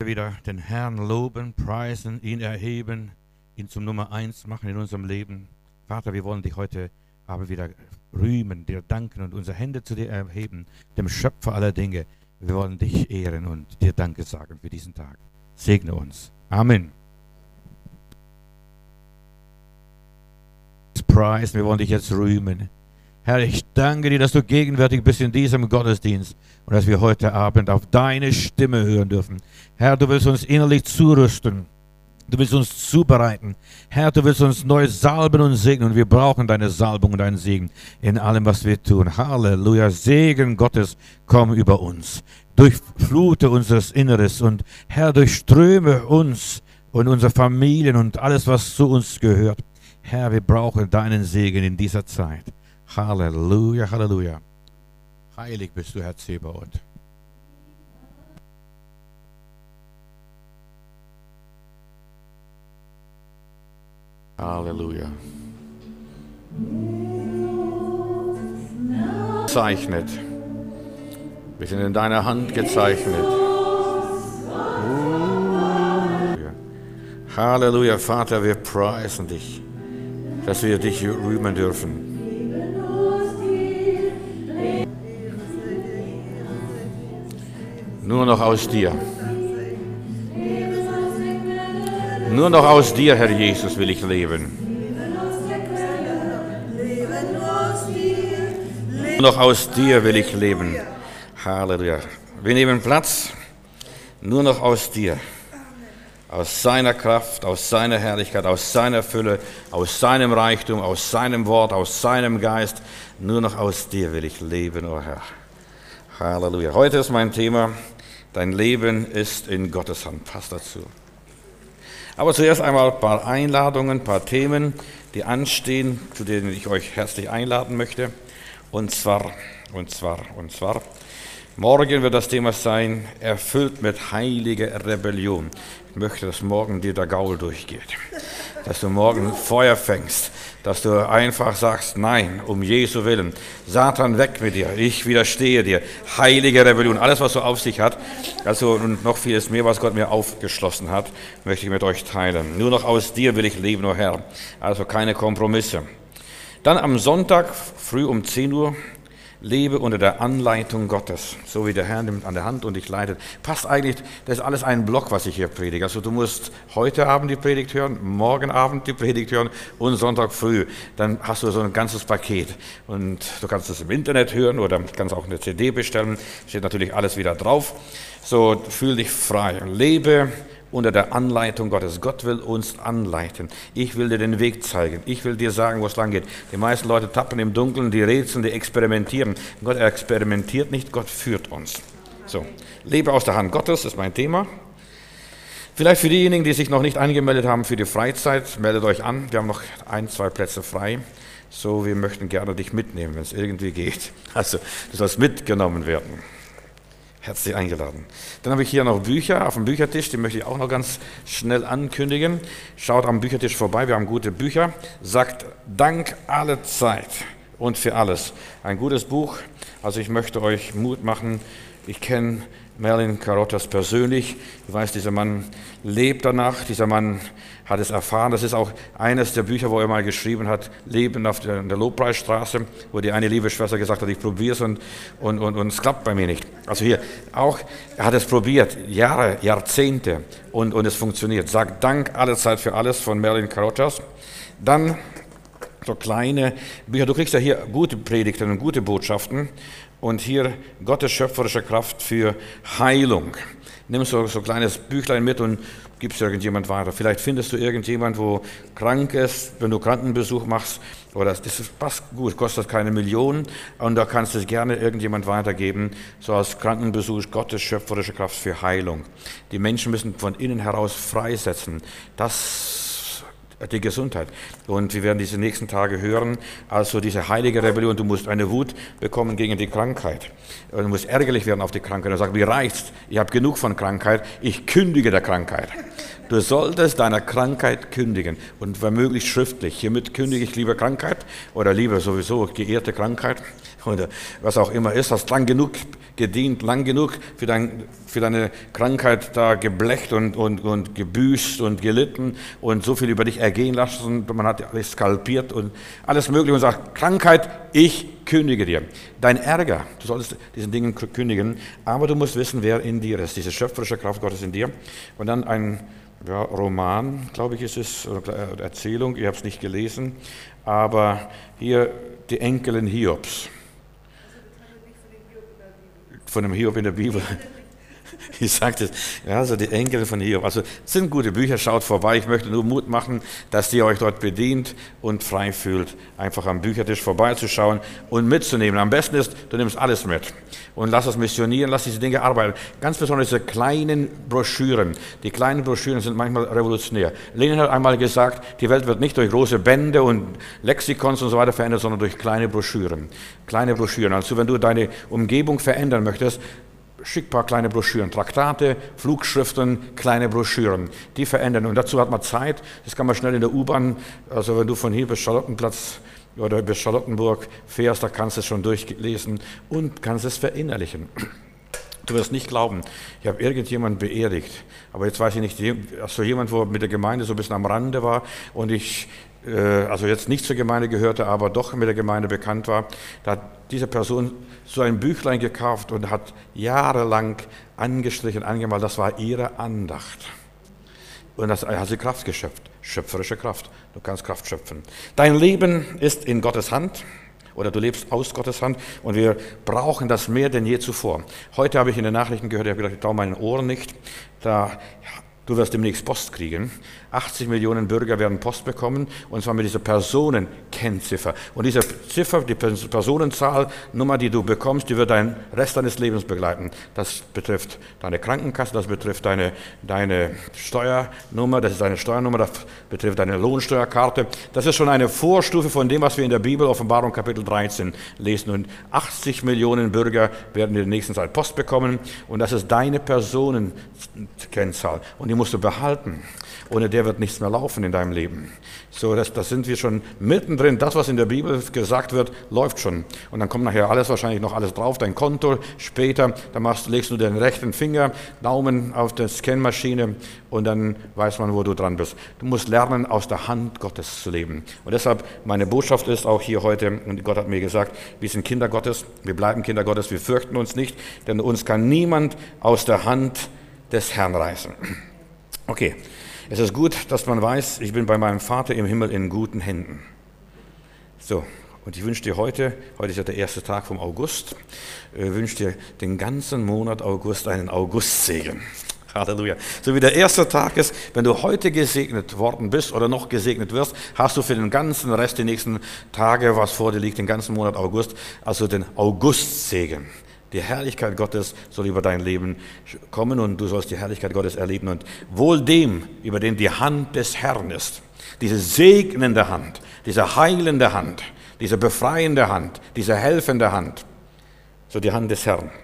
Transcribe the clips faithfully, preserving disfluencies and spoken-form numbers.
Wieder den Herrn loben, preisen, ihn erheben, ihn zum Nummer eins machen in unserem Leben. Vater, wir wollen dich heute Abend wieder rühmen, dir danken und unsere Hände zu dir erheben, dem Schöpfer aller Dinge. Wir wollen dich ehren und dir Danke sagen für diesen Tag. Segne uns. Amen. Preisen, wir wollen dich jetzt rühmen. Herr, ich danke dir, dass du gegenwärtig bist in diesem Gottesdienst und dass wir heute Abend auf deine Stimme hören dürfen. Herr, du willst uns innerlich zurüsten. Du willst uns zubereiten. Herr, du willst uns neu salben und segnen und wir brauchen deine Salbung und deinen Segen in allem, was wir tun. Halleluja. Segen Gottes, komm über uns. Durchflute unseres Inneres und Herr, durchströme uns und unsere Familien und alles, was zu uns gehört. Herr, wir brauchen deinen Segen in dieser Zeit. Halleluja, Halleluja. Heilig bist du, Herr Zebaoth. Halleluja. Gezeichnet. Wir sind in deiner Hand gezeichnet. Halleluja, Vater, wir preisen dich, dass wir dich rühmen dürfen. Nur noch aus dir. Nur noch aus dir, Herr Jesus, will ich leben. Nur noch aus dir will ich leben. Halleluja. Wir nehmen Platz. Nur noch aus dir. Aus seiner Kraft, aus seiner Herrlichkeit, aus seiner Fülle, aus seinem Reichtum, aus seinem Wort, aus seinem Geist. Nur noch aus dir will ich leben, o Herr. Halleluja. Heute ist mein Thema, dein Leben ist in Gottes Hand. Passt dazu. Aber zuerst einmal ein paar Einladungen, ein paar Themen, die anstehen, zu denen ich euch herzlich einladen möchte. Und zwar, und zwar, und zwar, morgen wird das Thema sein, erfüllt mit heiliger Rebellion. Ich möchte, dass morgen dir der Gaul durchgeht, dass du morgen Feuer fängst, dass du einfach sagst, nein, um Jesu Willen, Satan, weg mit dir, ich widerstehe dir, heilige Rebellion, alles, was so auf sich hat, also und noch vieles mehr, was Gott mir aufgeschlossen hat, möchte ich mit euch teilen. Nur noch aus dir will ich leben, o Herr, also keine Kompromisse. Dann am Sonntag, früh um zehn Uhr, lebe unter der Anleitung Gottes, so wie der Herr nimmt an der Hand und dich leitet. Passt eigentlich, das ist alles ein Block, was ich hier predige. Also du musst heute Abend die Predigt hören, morgen Abend die Predigt hören und Sonntag früh. Dann hast du so ein ganzes Paket. Und du kannst es im Internet hören oder kannst auch eine C D bestellen. Steht natürlich alles wieder drauf. So, fühl dich frei. Lebe unter der Anleitung Gottes. Gott will uns anleiten. Ich will dir den Weg zeigen. Ich will dir sagen, wo es lang geht. Die meisten Leute tappen im Dunkeln, die rätseln, die experimentieren. Gott experimentiert nicht, Gott führt uns. So, lebe aus der Hand Gottes, ist mein Thema. Vielleicht für diejenigen, die sich noch nicht angemeldet haben für die Freizeit, meldet euch an. Wir haben noch ein, zwei Plätze frei. So, wir möchten gerne dich mitnehmen, wenn es irgendwie geht. Also, du sollst mitgenommen werden. Herzlich eingeladen. Dann habe ich hier noch Bücher auf dem Büchertisch, die möchte ich auch noch ganz schnell ankündigen. Schaut am Büchertisch vorbei, wir haben gute Bücher. Sagt Dank alle Zeit und für alles. Ein gutes Buch, also ich möchte euch Mut machen. Ich kenne Merlin Carothers persönlich. Ich weiß, dieser Mann lebt danach, dieser Mann hat es erfahren. Das ist auch eines der Bücher, wo er mal geschrieben hat, Leben auf der, der Lobpreisstraße, wo die eine liebe Schwester gesagt hat, ich probiere es und, und, und, und es klappt bei mir nicht. Also hier auch, er hat es probiert, Jahre, Jahrzehnte und, und es funktioniert. Sagt Dank alle Zeit für alles von Merlin Carothers. Dann so kleine Bücher. Du kriegst ja hier gute Predigten und gute Botschaften. Und hier Gottes schöpferische Kraft für Heilung. Nimm so so ein kleines Büchlein mit und gibst irgendjemand weiter. Vielleicht findest du irgendjemand, wo krank ist, wenn du Krankenbesuch machst. Oder das passt gut, kostet keine Millionen. Und da kannst du es gerne irgendjemand weitergeben. So als Krankenbesuch Gottes schöpferische Kraft für Heilung. Die Menschen müssen von innen heraus freisetzen. Das die Gesundheit. Und wir werden diese nächsten Tage hören, also diese heilige Rebellion, du musst eine Wut bekommen gegen die Krankheit. Du musst ärgerlich werden auf die Krankheit und sagen, wie reicht's? Ich habe genug von Krankheit, ich kündige der Krankheit. Du solltest deiner Krankheit kündigen und wenn möglich schriftlich. Hiermit kündige ich lieber Krankheit oder lieber sowieso geehrte Krankheit oder was auch immer ist, hast lang genug gedient, lang genug für dein für deine Krankheit da geblecht und, und, und gebüßt und gelitten und so viel über dich ergehen lassen. Man hat alles skalpiert und alles Mögliche und sagt, Krankheit, ich kündige dir. Dein Ärger, du solltest diesen Dingen kündigen, aber du musst wissen, wer in dir ist, diese schöpferische Kraft Gottes in dir. Und dann ein ja, Roman, glaube ich, ist es, oder Erzählung, ich habe es nicht gelesen, aber hier die Enkelin Hiobs. Von dem Hiob in der Bibel. Ich sagte es, ja, also die Enkel von Hiob. Also es sind gute Bücher, schaut vorbei. Ich möchte nur Mut machen, dass ihr euch dort bedient und frei fühlt, einfach am Büchertisch vorbeizuschauen und mitzunehmen. Am besten ist, du nimmst alles mit und lass es missionieren, lass diese Dinge arbeiten. Ganz besonders diese kleinen Broschüren. Die kleinen Broschüren sind manchmal revolutionär. Lenin hat einmal gesagt, die Welt wird nicht durch große Bände und Lexikons und so weiter verändert, sondern durch kleine Broschüren. Kleine Broschüren. Also wenn du deine Umgebung verändern möchtest, schick ein paar kleine Broschüren, Traktate, Flugschriften, kleine Broschüren, die verändern. Und dazu hat man Zeit, das kann man schnell in der U-Bahn, also wenn du von hier bis Charlottenplatz oder bis Charlottenburg fährst, da kannst du es schon durchlesen und kannst es verinnerlichen. Du wirst nicht glauben, ich habe irgendjemanden beerdigt, aber jetzt weiß ich nicht, also jemand, wo mit der Gemeinde so ein bisschen am Rande war und ich also jetzt nicht zur Gemeinde gehörte, aber doch mit der Gemeinde bekannt war, da hat diese Person so ein Büchlein gekauft und hat jahrelang angestrichen, angemalt, das war ihre Andacht. Und das hat sie Kraft geschöpft, schöpferische Kraft. Du kannst Kraft schöpfen. Dein Leben ist in Gottes Hand. Oder du lebst aus Gottes Hand und wir brauchen das mehr denn je zuvor. Heute habe ich in den Nachrichten gehört, ich habe gedacht, ich traue meinen Ohren nicht, da du wirst demnächst Post kriegen. achtzig Millionen Bürger werden Post bekommen, und zwar mit dieser Personenkennziffer. Und diese Ziffer, die Personenzahl, Nummer, die du bekommst, die wird deinen Rest deines Lebens begleiten. Das betrifft deine Krankenkasse, das betrifft deine, deine Steuernummer, das ist deine Steuernummer, das betrifft deine Lohnsteuerkarte. Das ist schon eine Vorstufe von dem, was wir in der Bibel, Offenbarung Kapitel dreizehn, lesen. Und achtzig Millionen Bürger werden in der nächsten Zeit Post bekommen, und das ist deine Personenkennzahl. Und die musst du behalten. Ohne der wird nichts mehr laufen in deinem Leben. So, das, das sind wir schon mittendrin. Das, was in der Bibel gesagt wird, läuft schon. Und dann kommt nachher alles wahrscheinlich noch alles drauf, dein Konto später. Dann machst, legst du den rechten Finger, Daumen auf die Scanmaschine, und dann weiß man, wo du dran bist. Du musst lernen, aus der Hand Gottes zu leben. Und deshalb, meine Botschaft ist auch hier heute, und Gott hat mir gesagt, wir sind Kinder Gottes, wir bleiben Kinder Gottes, wir fürchten uns nicht, denn uns kann niemand aus der Hand des Herrn reißen. Okay. Es ist gut, dass man weiß, ich bin bei meinem Vater im Himmel in guten Händen. So, und ich wünsche dir heute, heute ist ja der erste Tag vom August, äh, wünsche dir den ganzen Monat August einen Augustsegen. Halleluja. So wie der erste Tag ist, wenn du heute gesegnet worden bist oder noch gesegnet wirst, hast du für den ganzen Rest, die nächsten Tage, was vor dir liegt, den ganzen Monat August, also den Augustsegen. Die Herrlichkeit Gottes soll über dein Leben kommen, und du sollst die Herrlichkeit Gottes erleben. Und wohl dem, über den die Hand des Herrn ist, diese segnende Hand, diese heilende Hand, diese befreiende Hand, diese helfende Hand, so die Hand des Herrn.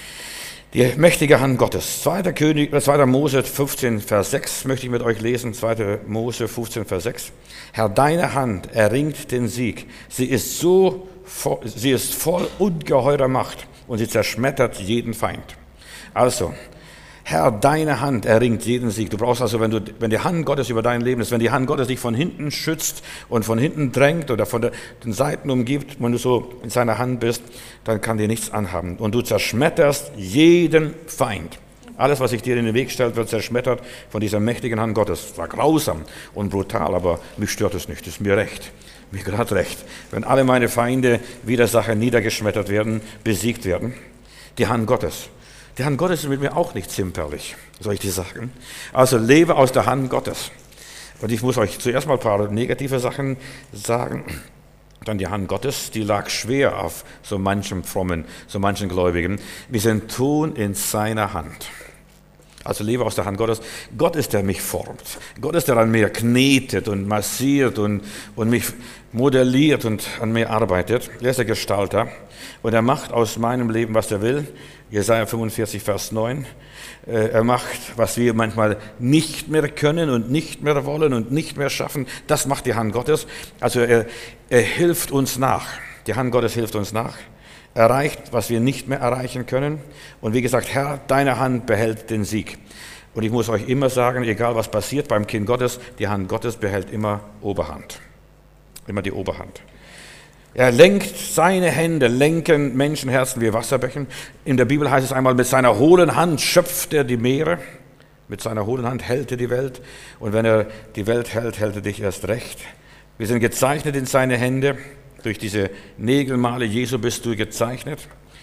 Die mächtige Hand Gottes. zweiter König, zweiter Mose fünfzehn, Vers sechs möchte ich mit euch lesen. zweiter Mose fünfzehn, Vers sechs. Herr, deine Hand erringt den Sieg. Sie ist so, sie ist voll ungeheurer Macht, und sie zerschmettert jeden Feind. Also, Herr, deine Hand erringt jeden Sieg. Du brauchst also, wenn, du, wenn die Hand Gottes über dein Leben ist, wenn die Hand Gottes dich von hinten schützt und von hinten drängt oder von der, den Seiten umgibt, wenn du so in seiner Hand bist, dann kann dir nichts anhaben. Und du zerschmetterst jeden Feind. Alles, was sich dir in den Weg stellt, wird zerschmettert von dieser mächtigen Hand Gottes. Es war grausam und brutal, aber mich stört es nicht. Das ist mir recht. Mir gerade recht. Wenn alle meine Feinde, Widersacher niedergeschmettert werden, besiegt werden. Die Hand Gottes. Die Hand Gottes ist mit mir auch nicht zimperlich, soll ich dir sagen. Also lebe aus der Hand Gottes. Und ich muss euch zuerst mal ein paar negative Sachen sagen. Dann die Hand Gottes, die lag schwer auf so manchem Frommen, so manchen Gläubigen. Wir sind Ton in seiner Hand. Also lebe aus der Hand Gottes. Gott ist, der mich formt. Gott ist, der an mir knetet und massiert und, und mich modelliert und an mir arbeitet. Er ist der Gestalter, und er macht aus meinem Leben, was er will. Jesaja fünfundvierzig, Vers neun. Er macht, was wir manchmal nicht mehr können und nicht mehr wollen und nicht mehr schaffen. Das macht die Hand Gottes. Also er, er hilft uns nach. Die Hand Gottes hilft uns nach. erreicht, was wir nicht mehr erreichen können. Und wie gesagt, Herr, deine Hand behält den Sieg. Und ich muss euch immer sagen, egal was passiert beim Kind Gottes, die Hand Gottes behält immer Oberhand. Immer die Oberhand. Er lenkt, seine Hände lenken Menschenherzen wie Wasserbächen. In der Bibel heißt es einmal, mit seiner hohlen Hand schöpft er die Meere. Mit seiner hohlen Hand hält er die Welt. Und wenn er die Welt hält, hält er dich erst recht. Wir sind gezeichnet in seine Hände. Durch diese Nägelmale Jesu bist du gezeichnet.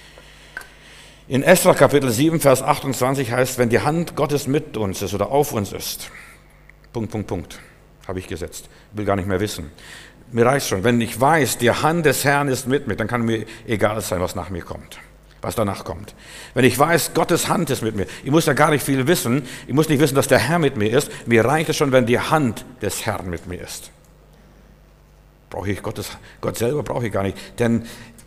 In Esra Kapitel sieben, Vers achtundzwanzig heißt, wenn die Hand Gottes mit uns ist oder auf uns ist, Punkt, Punkt, Punkt, habe ich gesetzt, will gar nicht mehr wissen. Mir reicht schon, wenn ich weiß, die Hand des Herrn ist mit mir, dann kann mir egal sein, was nach mir kommt, was danach kommt. Wenn ich weiß, Gottes Hand ist mit mir, ich muss ja gar nicht viel wissen, ich muss nicht wissen, dass der Herr mit mir ist, mir reicht es schon, wenn die Hand des Herrn mit mir ist. Brauche ich Gottes, Gott selber brauche ich gar nicht, denn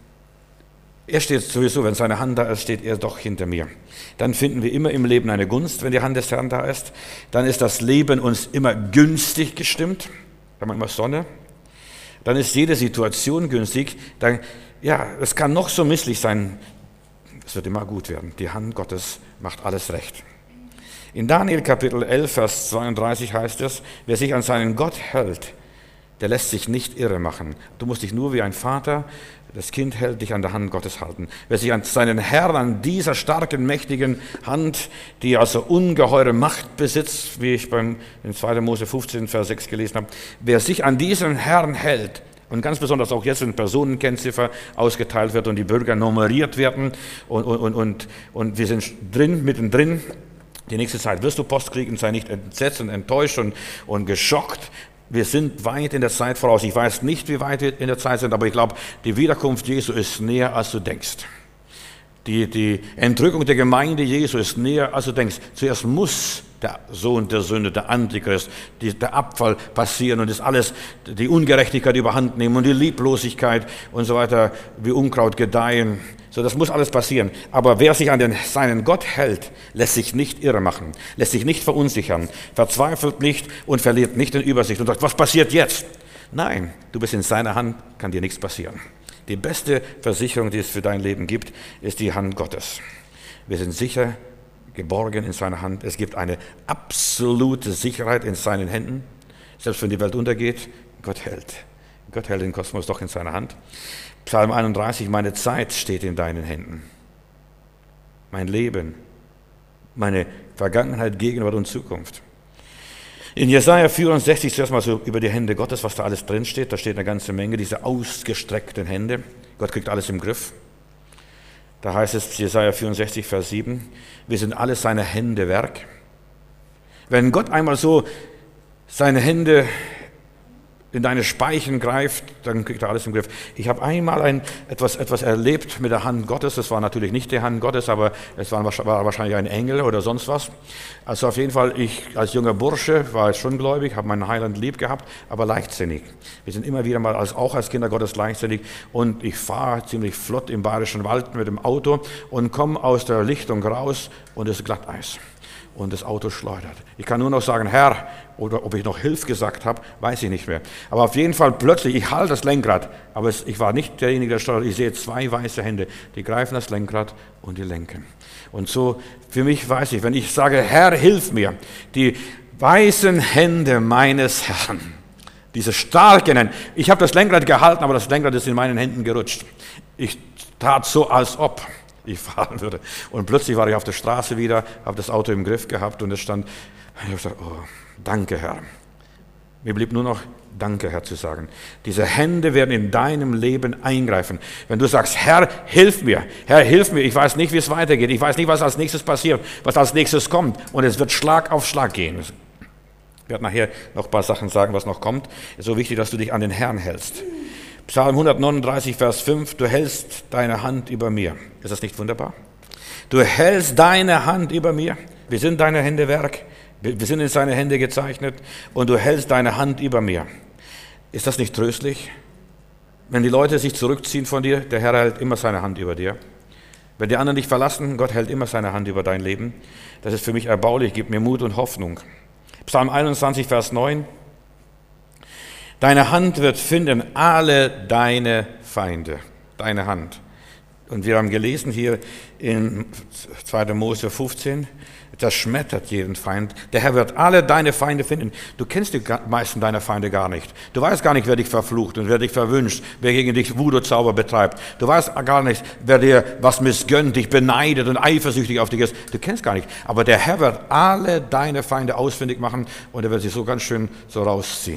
er steht sowieso, wenn seine Hand da ist, steht er doch hinter mir. Dann finden wir immer im Leben eine Gunst, wenn die Hand des Herrn da ist. Dann ist das Leben uns immer günstig gestimmt, dann haben wir immer Sonne. Dann ist jede Situation günstig. Dann, ja, es kann noch so misslich sein, es wird immer gut werden. Die Hand Gottes macht alles recht. In Daniel Kapitel elf, Vers zweiunddreißig heißt es, wer sich an seinen Gott hält, der lässt sich nicht irre machen. Du musst dich nur wie ein Vater, das Kind hält, dich an der Hand Gottes halten. Wer sich an seinen Herrn, an dieser starken, mächtigen Hand, die also ungeheure Macht besitzt, wie ich beim in zweiter Mose fünfzehn, Vers sechs gelesen habe, wer sich an diesen Herrn hält, und ganz besonders auch jetzt, wenn Personenkennziffer ausgeteilt wird und die Bürger nummeriert werden und, und, und, und wir sind drin, mittendrin, die nächste Zeit wirst du Post kriegen, sei nicht entsetzt und enttäuscht und, und geschockt. Wir sind weit in der Zeit voraus. Ich weiß nicht, wie weit wir in der Zeit sind, aber ich glaube, die Wiederkunft Jesu ist näher, als du denkst. Die, die Entrückung der Gemeinde Jesu ist näher, als du denkst. Zuerst muss der Sohn der Sünde, der Antichrist, die, der Abfall passieren und das alles, die Ungerechtigkeit überhand nehmen und die Lieblosigkeit und so weiter, wie Unkraut gedeihen. So, das muss alles passieren. Aber wer sich an den, seinen Gott hält, lässt sich nicht irre machen, lässt sich nicht verunsichern, verzweifelt nicht und verliert nicht den Übersicht und sagt, was passiert jetzt? Nein, du bist in seiner Hand, kann dir nichts passieren. Die beste Versicherung, die es für dein Leben gibt, ist die Hand Gottes. Wir sind sicher geborgen in seiner Hand. Es gibt eine absolute Sicherheit in seinen Händen. Selbst wenn die Welt untergeht, Gott hält. Gott hält den Kosmos doch in seiner Hand. Psalm einunddreißig, meine Zeit steht in deinen Händen. Mein Leben, meine Vergangenheit, Gegenwart und Zukunft. In Jesaja vierundsechzig zuerst mal so über die Hände Gottes, was da alles drin steht. Da steht eine ganze Menge, diese ausgestreckten Hände. Gott kriegt alles im Griff. Da heißt es, Jesaja vierundsechzig, Vers sieben, wir sind alle seine Hände Werk. Wenn Gott einmal so seine Hände in deine Speichen greift, dann kriegt er alles im Griff. Ich habe einmal ein, etwas, etwas erlebt mit der Hand Gottes. Das war natürlich nicht die Hand Gottes, aber es war, war wahrscheinlich ein Engel oder sonst was. Also auf jeden Fall, ich als junger Bursche war jetzt schon gläubig, habe meinen Heiland lieb gehabt, aber leichtsinnig. Wir sind immer wieder mal, als, auch als Kinder Gottes, leichtsinnig. Und ich fahre ziemlich flott im Bayerischen Wald mit dem Auto und komme aus der Lichtung raus und es ist Glatteis. Und das Auto schleudert. Ich kann nur noch sagen, Herr, oder ob ich noch Hilf gesagt habe, weiß ich nicht mehr. Aber auf jeden Fall plötzlich, ich halte das Lenkrad, aber es, ich war nicht derjenige, der steuert. Ich sehe zwei weiße Hände, die greifen das Lenkrad und die lenken. Und so, für mich weiß ich, wenn ich sage, Herr, hilf mir, die weißen Hände meines Herrn, diese starken Hände, ich habe das Lenkrad gehalten, aber das Lenkrad ist in meinen Händen gerutscht. Ich tat so, als ob ich fahren würde. Und plötzlich war ich auf der Straße wieder, habe das Auto im Griff gehabt und es stand, ich habe gesagt, oh, danke Herr. Mir blieb nur noch danke Herr zu sagen. Diese Hände werden in deinem Leben eingreifen. Wenn du sagst, Herr, hilf mir, Herr, hilf mir, ich weiß nicht, wie es weitergeht, ich weiß nicht, was als nächstes passiert, was als nächstes kommt und es wird Schlag auf Schlag gehen. Ich werde nachher noch ein paar Sachen sagen, was noch kommt. Es ist so wichtig, dass du dich an den Herrn hältst. Psalm hundertneununddreißig, Vers fünf, du hältst deine Hand über mir. Ist das nicht wunderbar? Du hältst deine Hand über mir. Wir sind deine Hände Werk. Wir sind in seine Hände gezeichnet und du hältst deine Hand über mir. Ist das nicht tröstlich? Wenn die Leute sich zurückziehen von dir, der Herr hält immer seine Hand über dir. Wenn die anderen dich verlassen, Gott hält immer seine Hand über dein Leben. Das ist für mich erbaulich, gibt mir Mut und Hoffnung. Psalm einundzwanzig, Vers neun. Deine Hand wird finden alle deine Feinde. Deine Hand. Und wir haben gelesen hier in zweiter Mose fünfzehn, das schmettert jeden Feind. Der Herr wird alle deine Feinde finden. Du kennst die meisten deiner Feinde gar nicht. Du weißt gar nicht, wer dich verflucht und wer dich verwünscht, wer gegen dich Voodoo-Zauber betreibt. Du weißt gar nicht, wer dir was missgönnt, dich beneidet und eifersüchtig auf dich ist. Du kennst gar nicht. Aber der Herr wird alle deine Feinde ausfindig machen und er wird sie so ganz schön so rausziehen.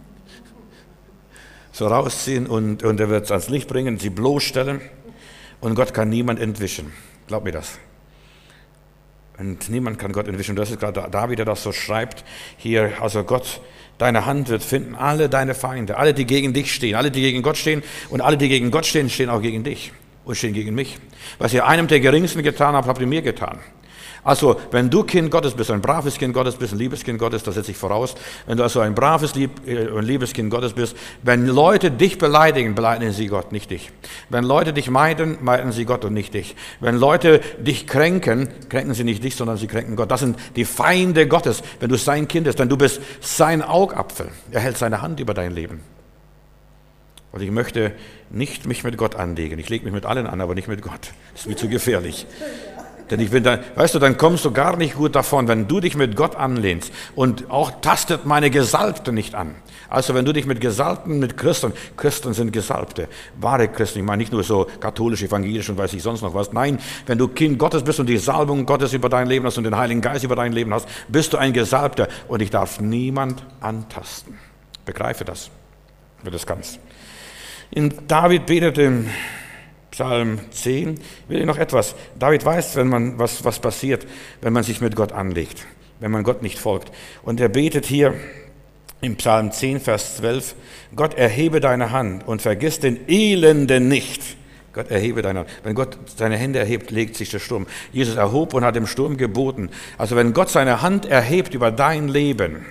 So rausziehen und, und er wird es ans Licht bringen, sie bloßstellen und Gott kann niemand entwischen. Glaub mir das. Und niemand kann Gott entwischen. Das ist gerade David, der das so schreibt hier. Also Gott, deine Hand wird finden alle deine Feinde, alle, die gegen dich stehen, alle, die gegen Gott stehen und alle, die gegen Gott stehen, stehen auch gegen dich und stehen gegen mich. Was ihr einem der Geringsten getan habt, habt ihr mir getan. Also, wenn du Kind Gottes bist, ein braves Kind Gottes bist, ein liebes Kind Gottes, das setze ich voraus, wenn du also ein braves lieb, und liebes Kind Gottes bist, wenn Leute dich beleidigen, beleidigen sie Gott, nicht dich. Wenn Leute dich meiden, meiden sie Gott und nicht dich. Wenn Leute dich kränken, kränken sie nicht dich, sondern sie kränken Gott. Das sind die Feinde Gottes, wenn du sein Kind bist, denn du bist sein Augapfel. Er hält seine Hand über dein Leben. Und ich möchte nicht mich mit Gott anlegen. Ich lege mich mit allen an, aber nicht mit Gott. Das ist mir zu gefährlich. Denn ich bin dann, weißt du, dann kommst du gar nicht gut davon, wenn du dich mit Gott anlehnst. Und auch tastet meine Gesalbte nicht an. Also wenn du dich mit Gesalbten, mit Christen, Christen sind Gesalbte, wahre Christen, ich meine nicht nur so katholisch, evangelisch und weiß ich sonst noch was. Nein, wenn du Kind Gottes bist und die Salbung Gottes über dein Leben hast und den Heiligen Geist über dein Leben hast, bist du ein Gesalbter und ich darf niemand antasten. Begreife das, wenn du das kannst. In David betete Psalm zehn, will ich noch etwas. David weiß, wenn man, was, was passiert, wenn man sich mit Gott anlegt, wenn man Gott nicht folgt. Und er betet hier im Psalm zehn, Vers zwölf, Gott, erhebe deine Hand und vergiss den Elenden nicht. Gott, erhebe deine Hand. Wenn Gott seine Hände erhebt, legt sich der Sturm. Jesus erhob und hat dem Sturm geboten. Also wenn Gott seine Hand erhebt über dein Leben,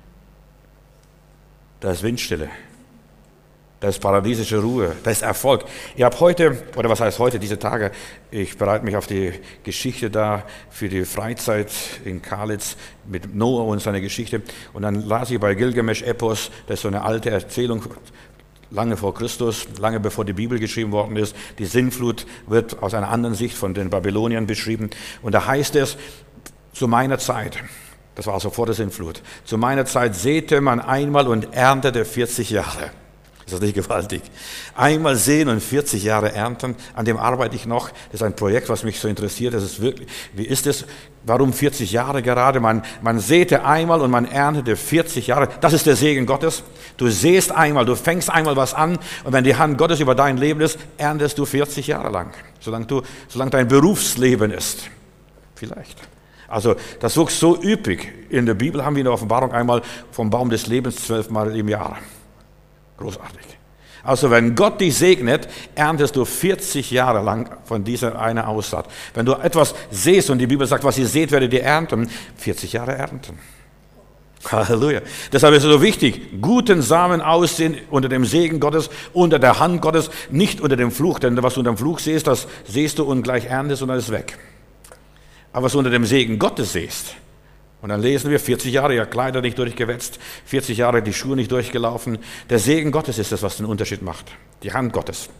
da ist Windstille. Da ist paradiesische Ruhe, da ist Erfolg. Ich habe heute, oder was heißt heute, diese Tage, ich bereite mich auf die Geschichte da für die Freizeit in Kalitz mit Noah und seiner Geschichte. Und dann las ich bei Gilgamesch-Epos, das ist so eine alte Erzählung, lange vor Christus, lange bevor die Bibel geschrieben worden ist. Die Sintflut wird aus einer anderen Sicht von den Babyloniern beschrieben. Und da heißt es, zu meiner Zeit, das war also vor der Sintflut, zu meiner Zeit säte man einmal und erntete vierzig Jahre. Ist das nicht gewaltig? Einmal sehen und vierzig Jahre ernten, an dem arbeite ich noch. Das ist ein Projekt, was mich so interessiert. Das ist wirklich, wie ist es? Warum vierzig Jahre gerade? Man, man säte einmal und man erntete vierzig Jahre. Das ist der Segen Gottes. Du säst einmal, du fängst einmal was an und wenn die Hand Gottes über dein Leben ist, erntest du vierzig Jahre lang. Solange, du, solange dein Berufsleben ist. Vielleicht. Also das wuchs so üppig. In der Bibel haben wir in der Offenbarung einmal vom Baum des Lebens zwölfmal im Jahr. Großartig. Also wenn Gott dich segnet, erntest du vierzig Jahre lang von dieser eine Aussaat. Wenn du etwas säst und die Bibel sagt, was ihr seht, werdet ihr ernten, vierzig Jahre ernten. Halleluja. Deshalb ist es so wichtig, guten Samen aussehen unter dem Segen Gottes, unter der Hand Gottes, nicht unter dem Fluch. Denn was du unter dem Fluch siehst, das siehst du und gleich erntest und dann ist weg. Aber was du unter dem Segen Gottes siehst, und dann lesen wir, vierzig Jahre, ja Kleider nicht durchgewetzt, vierzig Jahre die Schuhe nicht durchgelaufen. Der Segen Gottes ist das, was den Unterschied macht. Die Hand Gottes.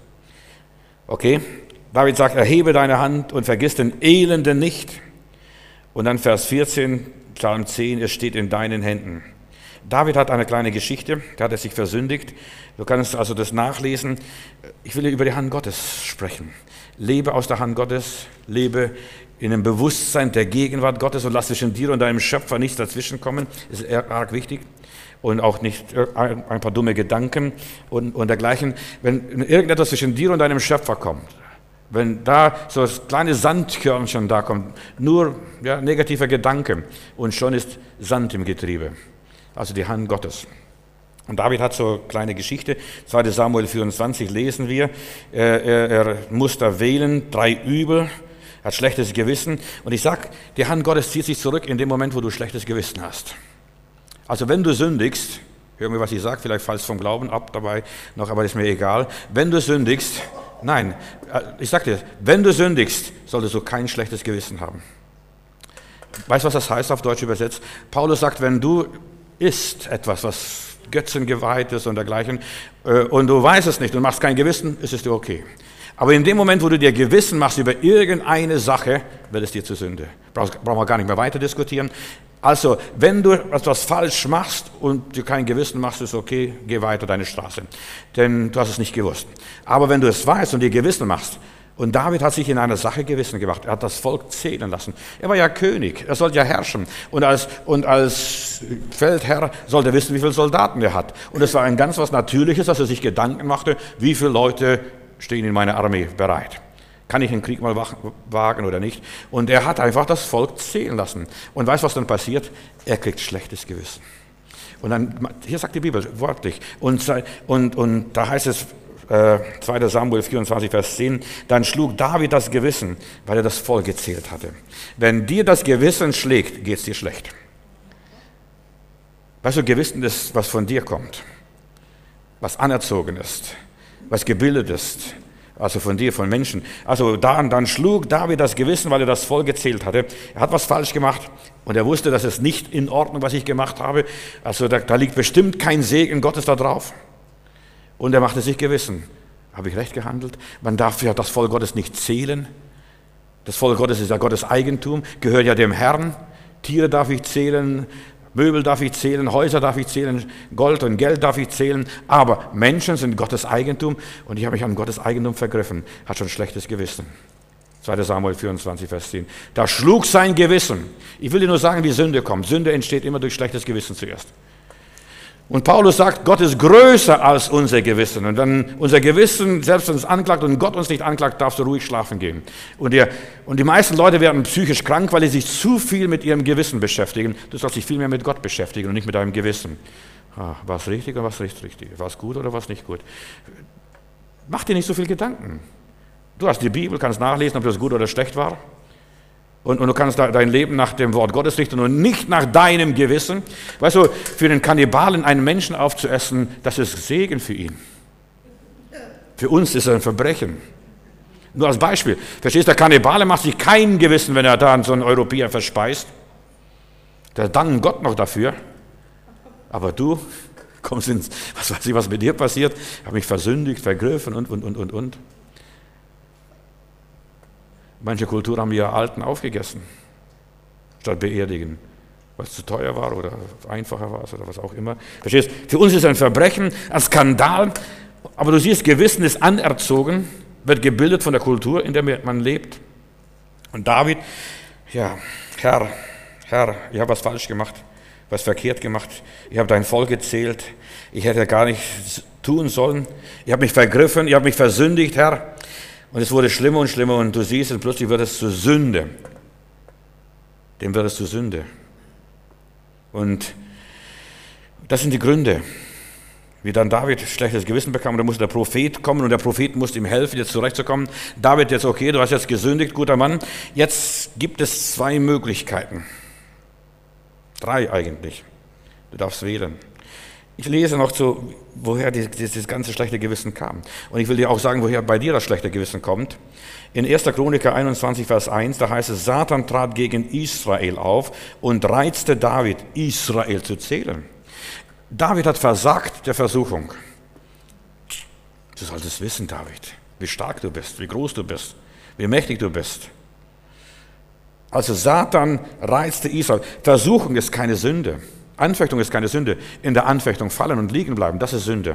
Okay? David sagt, erhebe deine Hand und vergiss den Elenden nicht. Und dann Vers vierzehn, Psalm zehn, es steht in deinen Händen. David hat eine kleine Geschichte, da hat er sich versündigt. Du kannst also das nachlesen. Ich will über die Hand Gottes sprechen. Lebe aus der Hand Gottes, lebe in dem Bewusstsein der Gegenwart Gottes und lass zwischen dir und deinem Schöpfer nichts dazwischen kommen. Das ist arg wichtig. Und auch nicht ein paar dumme Gedanken und, und dergleichen. Wenn irgendetwas zwischen dir und deinem Schöpfer kommt, wenn da so das kleine Sandkörnchen da kommt, nur ja, negativer Gedanke und schon ist Sand im Getriebe. Also die Hand Gottes. Und David hat so eine kleine Geschichte, zweiter Samuel vierundzwanzig lesen wir, er, er, er muss da wählen, drei Übel, hat schlechtes Gewissen. Und ich sag, die Hand Gottes zieht sich zurück in dem Moment, wo du schlechtes Gewissen hast. Also wenn du sündigst, hör mir, was ich sage, vielleicht falls vom Glauben ab dabei noch, aber ist mir egal. Wenn du sündigst, nein, ich sag dir, wenn du sündigst, solltest du kein schlechtes Gewissen haben. Weißt du, was das heißt auf Deutsch übersetzt? Paulus sagt, wenn du isst etwas, was Götzen geweiht ist und dergleichen, und du weißt es nicht und machst kein Gewissen, ist es dir okay. Aber in dem Moment, wo du dir Gewissen machst über irgendeine Sache, wird es dir zur Sünde. Brauchen wir gar nicht mehr weiter diskutieren. Also, wenn du etwas falsch machst und du kein Gewissen machst, ist okay, geh weiter deine Straße. Denn du hast es nicht gewusst. Aber wenn du es weißt und dir Gewissen machst, und David hat sich in einer Sache Gewissen gemacht, er hat das Volk zählen lassen. Er war ja König, er sollte ja herrschen. Und als, und als Feldherr sollte er wissen, wie viele Soldaten er hat. Und es war ein ganz was Natürliches, dass er sich Gedanken machte, wie viele Leute stehen in meiner Armee bereit. Kann ich den Krieg mal wagen oder nicht? Und er hat einfach das Volk zählen lassen. Und weißt du, was dann passiert? Er kriegt schlechtes Gewissen. Und dann, hier sagt die Bibel wörtlich, und, und, und da heißt es, äh, zweiter Samuel vierundzwanzig, Vers zehn, dann schlug David das Gewissen, weil er das Volk gezählt hatte. Wenn dir das Gewissen schlägt, geht es dir schlecht. Weißt du, Gewissen ist, was von dir kommt, was anerzogen ist, was gebildet ist, also von dir, von Menschen. Also dann, dann schlug David das Gewissen, weil er das Volk gezählt hatte. Er hat was falsch gemacht und er wusste, dass es nicht in Ordnung, was ich gemacht habe. Also da, da liegt bestimmt kein Segen Gottes da drauf. Und er machte sich Gewissen. Habe ich recht gehandelt? Man darf ja das Volk Gottes nicht zählen. Das Volk Gottes ist ja Gottes Eigentum, gehört ja dem Herrn. Tiere darf ich zählen, Möbel darf ich zählen, Häuser darf ich zählen, Gold und Geld darf ich zählen, aber Menschen sind Gottes Eigentum und ich habe mich an Gottes Eigentum vergriffen, hat schon schlechtes Gewissen. zweiter Samuel vierundzwanzig, Vers zehn. Da schlug sein Gewissen. Ich will dir nur sagen, wie Sünde kommt. Sünde entsteht immer durch schlechtes Gewissen zuerst. Und Paulus sagt, Gott ist größer als unser Gewissen. Und dann unser Gewissen, selbst wenn es anklagt und Gott uns nicht anklagt, darfst du ruhig schlafen gehen. Und, ihr, und die meisten Leute werden psychisch krank, weil sie sich zu viel mit ihrem Gewissen beschäftigen. Du sollst dich viel mehr mit Gott beschäftigen und nicht mit deinem Gewissen. Ah, was richtig oder was nicht richtig? Was gut oder was nicht gut? Mach dir nicht so viel Gedanken. Du hast die Bibel, kannst nachlesen, ob das gut oder schlecht war. Und, und du kannst dein Leben nach dem Wort Gottes richten und nicht nach deinem Gewissen. Weißt du, für den Kannibalen einen Menschen aufzuessen, das ist Segen für ihn. Für uns ist es ein Verbrechen. Nur als Beispiel. Verstehst du, der Kannibale macht sich kein Gewissen, wenn er da so einen Europäer verspeist. Der dankt Gott noch dafür. Aber du kommst ins, was weiß ich, was mit dir passiert, habe mich versündigt, vergriffen und, und, und, und, und. Manche Kulturen haben ihre Alten aufgegessen, statt beerdigen, weil es zu teuer war oder einfacher war oder was auch immer. Verstehst? Für uns ist es ein Verbrechen, ein Skandal, aber du siehst, Gewissen ist anerzogen, wird gebildet von der Kultur, in der man lebt. Und David, ja, Herr, Herr, ich habe was falsch gemacht, was verkehrt gemacht, ich habe dein Volk gezählt, ich hätte gar nichts tun sollen, ich habe mich vergriffen, ich habe mich versündigt, Herr. Und es wurde schlimmer und schlimmer und du siehst, und plötzlich wird es zur Sünde. Dem wird es zur Sünde. Und das sind die Gründe, wie dann David schlechtes Gewissen bekam. Und da musste der Prophet kommen und der Prophet musste ihm helfen, jetzt zurechtzukommen. David, jetzt okay, du hast jetzt gesündigt, guter Mann. Jetzt gibt es zwei Möglichkeiten. Drei eigentlich. Du darfst wählen. Ich lese noch zu, woher dieses ganze schlechte Gewissen kam. Und ich will dir auch sagen, woher bei dir das schlechte Gewissen kommt. In erster Chroniker einundzwanzig, Vers eins, da heißt es, Satan trat gegen Israel auf und reizte David, Israel zu zählen. David hat versagt der Versuchung. Du solltest wissen, David, wie stark du bist, wie groß du bist, wie mächtig du bist. Also Satan reizte Israel. Versuchung ist keine Sünde. Anfechtung ist keine Sünde. In der Anfechtung fallen und liegen bleiben, das ist Sünde.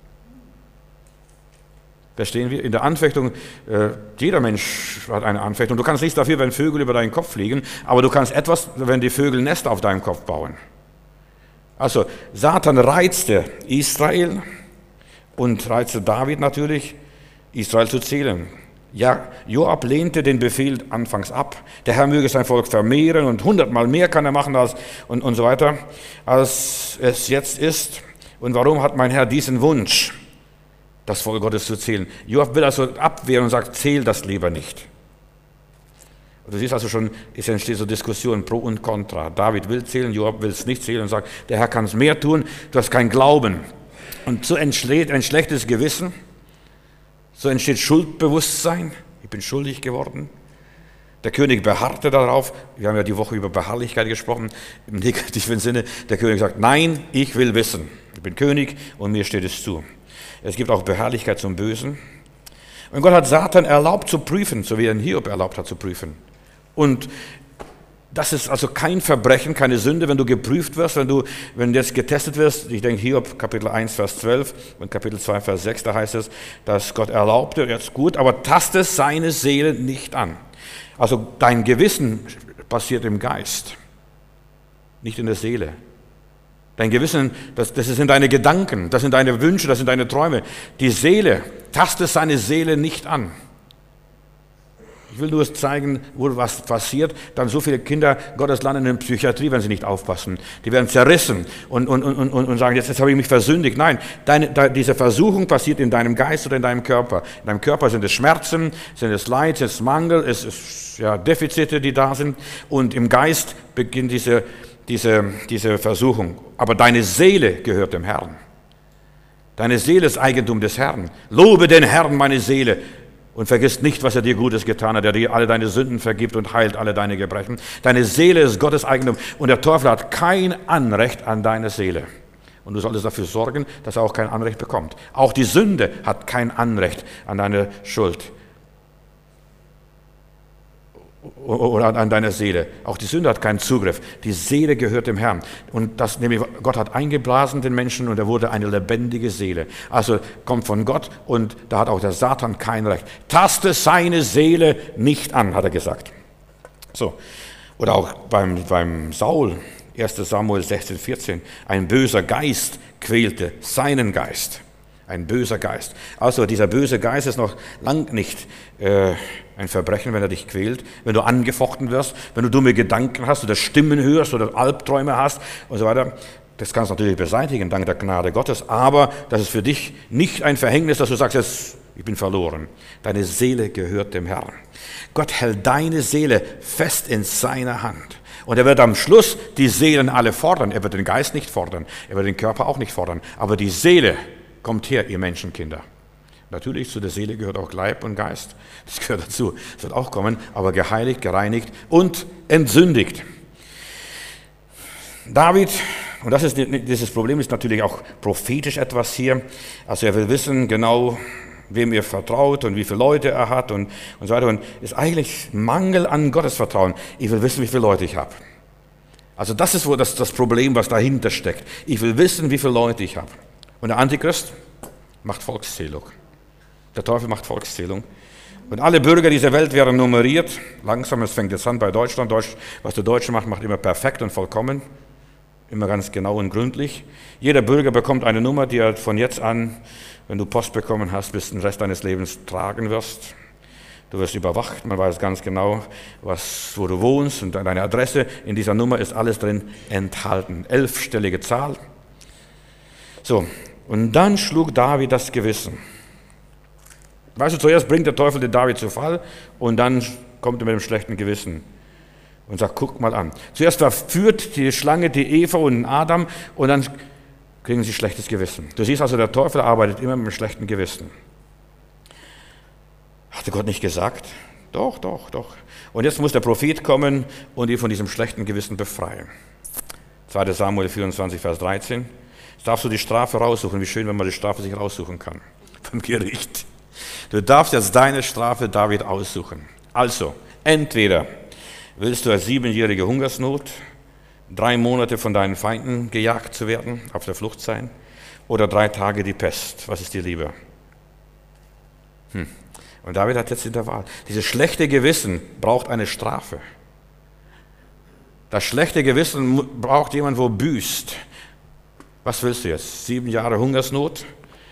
Verstehen wir? In der Anfechtung, äh, jeder Mensch hat eine Anfechtung. Du kannst nichts dafür, wenn Vögel über deinen Kopf fliegen, aber du kannst etwas, wenn die Vögel Nester auf deinem Kopf bauen. Also Satan reizte Israel und reizte David natürlich, Israel zu zählen. Ja, Joab lehnte den Befehl anfangs ab. Der Herr möge sein Volk vermehren und hundertmal mehr kann er machen als, und, und so weiter, als es jetzt ist. Und warum hat mein Herr diesen Wunsch, das Volk Gottes zu zählen? Joab will also abwehren und sagt, zähl das lieber nicht. Und du siehst also schon, es entsteht so Diskussion pro und contra. David will zählen, Joab will es nicht zählen und sagt, der Herr kann es mehr tun, du hast keinen Glauben. Und so entsteht ein schlechtes Gewissen. So entsteht Schuldbewusstsein. Ich bin schuldig geworden. Der König beharrte darauf. Wir haben ja die Woche über Beharrlichkeit gesprochen, im negativen Sinne. Der König sagt, nein, ich will wissen. Ich bin König und mir steht es zu. Es gibt auch Beharrlichkeit zum Bösen. Und Gott hat Satan erlaubt zu prüfen, so wie er ihn Hiob erlaubt hat zu prüfen. Und das ist also kein Verbrechen, keine Sünde, wenn du geprüft wirst, wenn du, wenn du jetzt getestet wirst. Ich denke, Hiob Kapitel eins, Vers zwölf und Kapitel zwei, Vers sechs, da heißt es, dass Gott erlaubte, jetzt gut, aber taste seine Seele nicht an. Also dein Gewissen passiert im Geist, nicht in der Seele. Dein Gewissen, das, das sind deine Gedanken, das sind deine Wünsche, das sind deine Träume. Die Seele, taste seine Seele nicht an. Ich will nur zeigen, wo was passiert. Dann so viele Kinder Gottes landen in der Psychiatrie, wenn sie nicht aufpassen. Die werden zerrissen und, und, und, und, und sagen, jetzt, jetzt habe ich mich versündigt. Nein, deine, de, diese Versuchung passiert in deinem Geist oder in deinem Körper. In deinem Körper sind es Schmerzen, sind es Leid, sind es Mangel, es ist ja, Defizite, die da sind. Und im Geist beginnt diese, diese, diese Versuchung. Aber deine Seele gehört dem Herrn. Deine Seele ist Eigentum des Herrn. Lobe den Herrn, meine Seele. Und vergiss nicht, was er dir Gutes getan hat, der dir alle deine Sünden vergibt und heilt alle deine Gebrechen. Deine Seele ist Gottes Eigentum und der Teufel hat kein Anrecht an deine Seele. Und du solltest dafür sorgen, dass er auch kein Anrecht bekommt. Auch die Sünde hat kein Anrecht an deine Schuld oder an deine Seele. Auch die Sünde hat keinen Zugriff. Die Seele gehört dem Herrn. Und das, nämlich Gott hat eingeblasen den Menschen und er wurde eine lebendige Seele. Also kommt von Gott und da hat auch der Satan kein Recht. Taste seine Seele nicht an, hat er gesagt. So. Oder auch beim, beim Saul, erster Samuel sechzehn, vierzehn. Ein böser Geist quälte seinen Geist. Ein böser Geist. Also dieser böse Geist ist noch lang nicht äh, ein Verbrechen, wenn er dich quält, wenn du angefochten wirst, wenn du dumme Gedanken hast oder Stimmen hörst oder Albträume hast und so weiter. Das kannst du natürlich beseitigen, dank der Gnade Gottes, aber das ist für dich nicht ein Verhängnis, dass du sagst, jetzt, ich bin verloren. Deine Seele gehört dem Herrn. Gott hält deine Seele fest in seiner Hand. Und er wird am Schluss die Seelen alle fordern. Er wird den Geist nicht fordern, er wird den Körper auch nicht fordern, aber die Seele kommt her, ihr Menschenkinder. Natürlich, zu der Seele gehört auch Leib und Geist. Das gehört dazu. Das wird auch kommen, aber geheiligt, gereinigt und entsündigt. David, und das ist, dieses Problem ist natürlich auch prophetisch etwas hier. Also er will wissen genau, wem er vertraut und wie viele Leute er hat und, und so weiter. Und ist eigentlich Mangel an Gottesvertrauen. Ich will wissen, wie viele Leute ich habe. Also das ist wohl das, das Problem, was dahinter steckt. Ich will wissen, wie viele Leute ich habe. Und der Antichrist macht Volkszählung. Der Teufel macht Volkszählung. Und alle Bürger dieser Welt werden nummeriert. Langsam, es fängt jetzt an bei Deutschland. Deutsch, was der Deutsche macht, macht immer perfekt und vollkommen. Immer ganz genau und gründlich. Jeder Bürger bekommt eine Nummer, die er von jetzt an, wenn du Post bekommen hast, bis den Rest deines Lebens tragen wirst. Du wirst überwacht, man weiß ganz genau, was, wo du wohnst und deine Adresse. In dieser Nummer ist alles drin enthalten. Elfstellige Zahl. So, und dann schlug David das Gewissen. Weißt du, zuerst bringt der Teufel den David zu Fall und dann kommt er mit dem schlechten Gewissen und sagt, guck mal an. Zuerst verführt die Schlange die Eva und den Adam und dann kriegen sie schlechtes Gewissen. Du siehst also, der Teufel arbeitet immer mit einem schlechten Gewissen. Hatte Gott nicht gesagt? Doch, doch, doch. Und jetzt muss der Prophet kommen und ihn von diesem schlechten Gewissen befreien. zweiter Samuel vierundzwanzig, Vers dreizehn. Jetzt darfst du die Strafe raussuchen. Wie schön, wenn man die Strafe sich raussuchen kann. Beim Gericht. Du darfst jetzt deine Strafe David aussuchen. Also, entweder willst du als siebenjährige Hungersnot, drei Monate von deinen Feinden gejagt zu werden, auf der Flucht sein, oder drei Tage die Pest. Was ist dir lieber? Hm. Und David hat jetzt in der Wahl. Dieses schlechte Gewissen braucht eine Strafe. Das schlechte Gewissen braucht jemand, wo büßt. Was willst du jetzt? Sieben Jahre Hungersnot?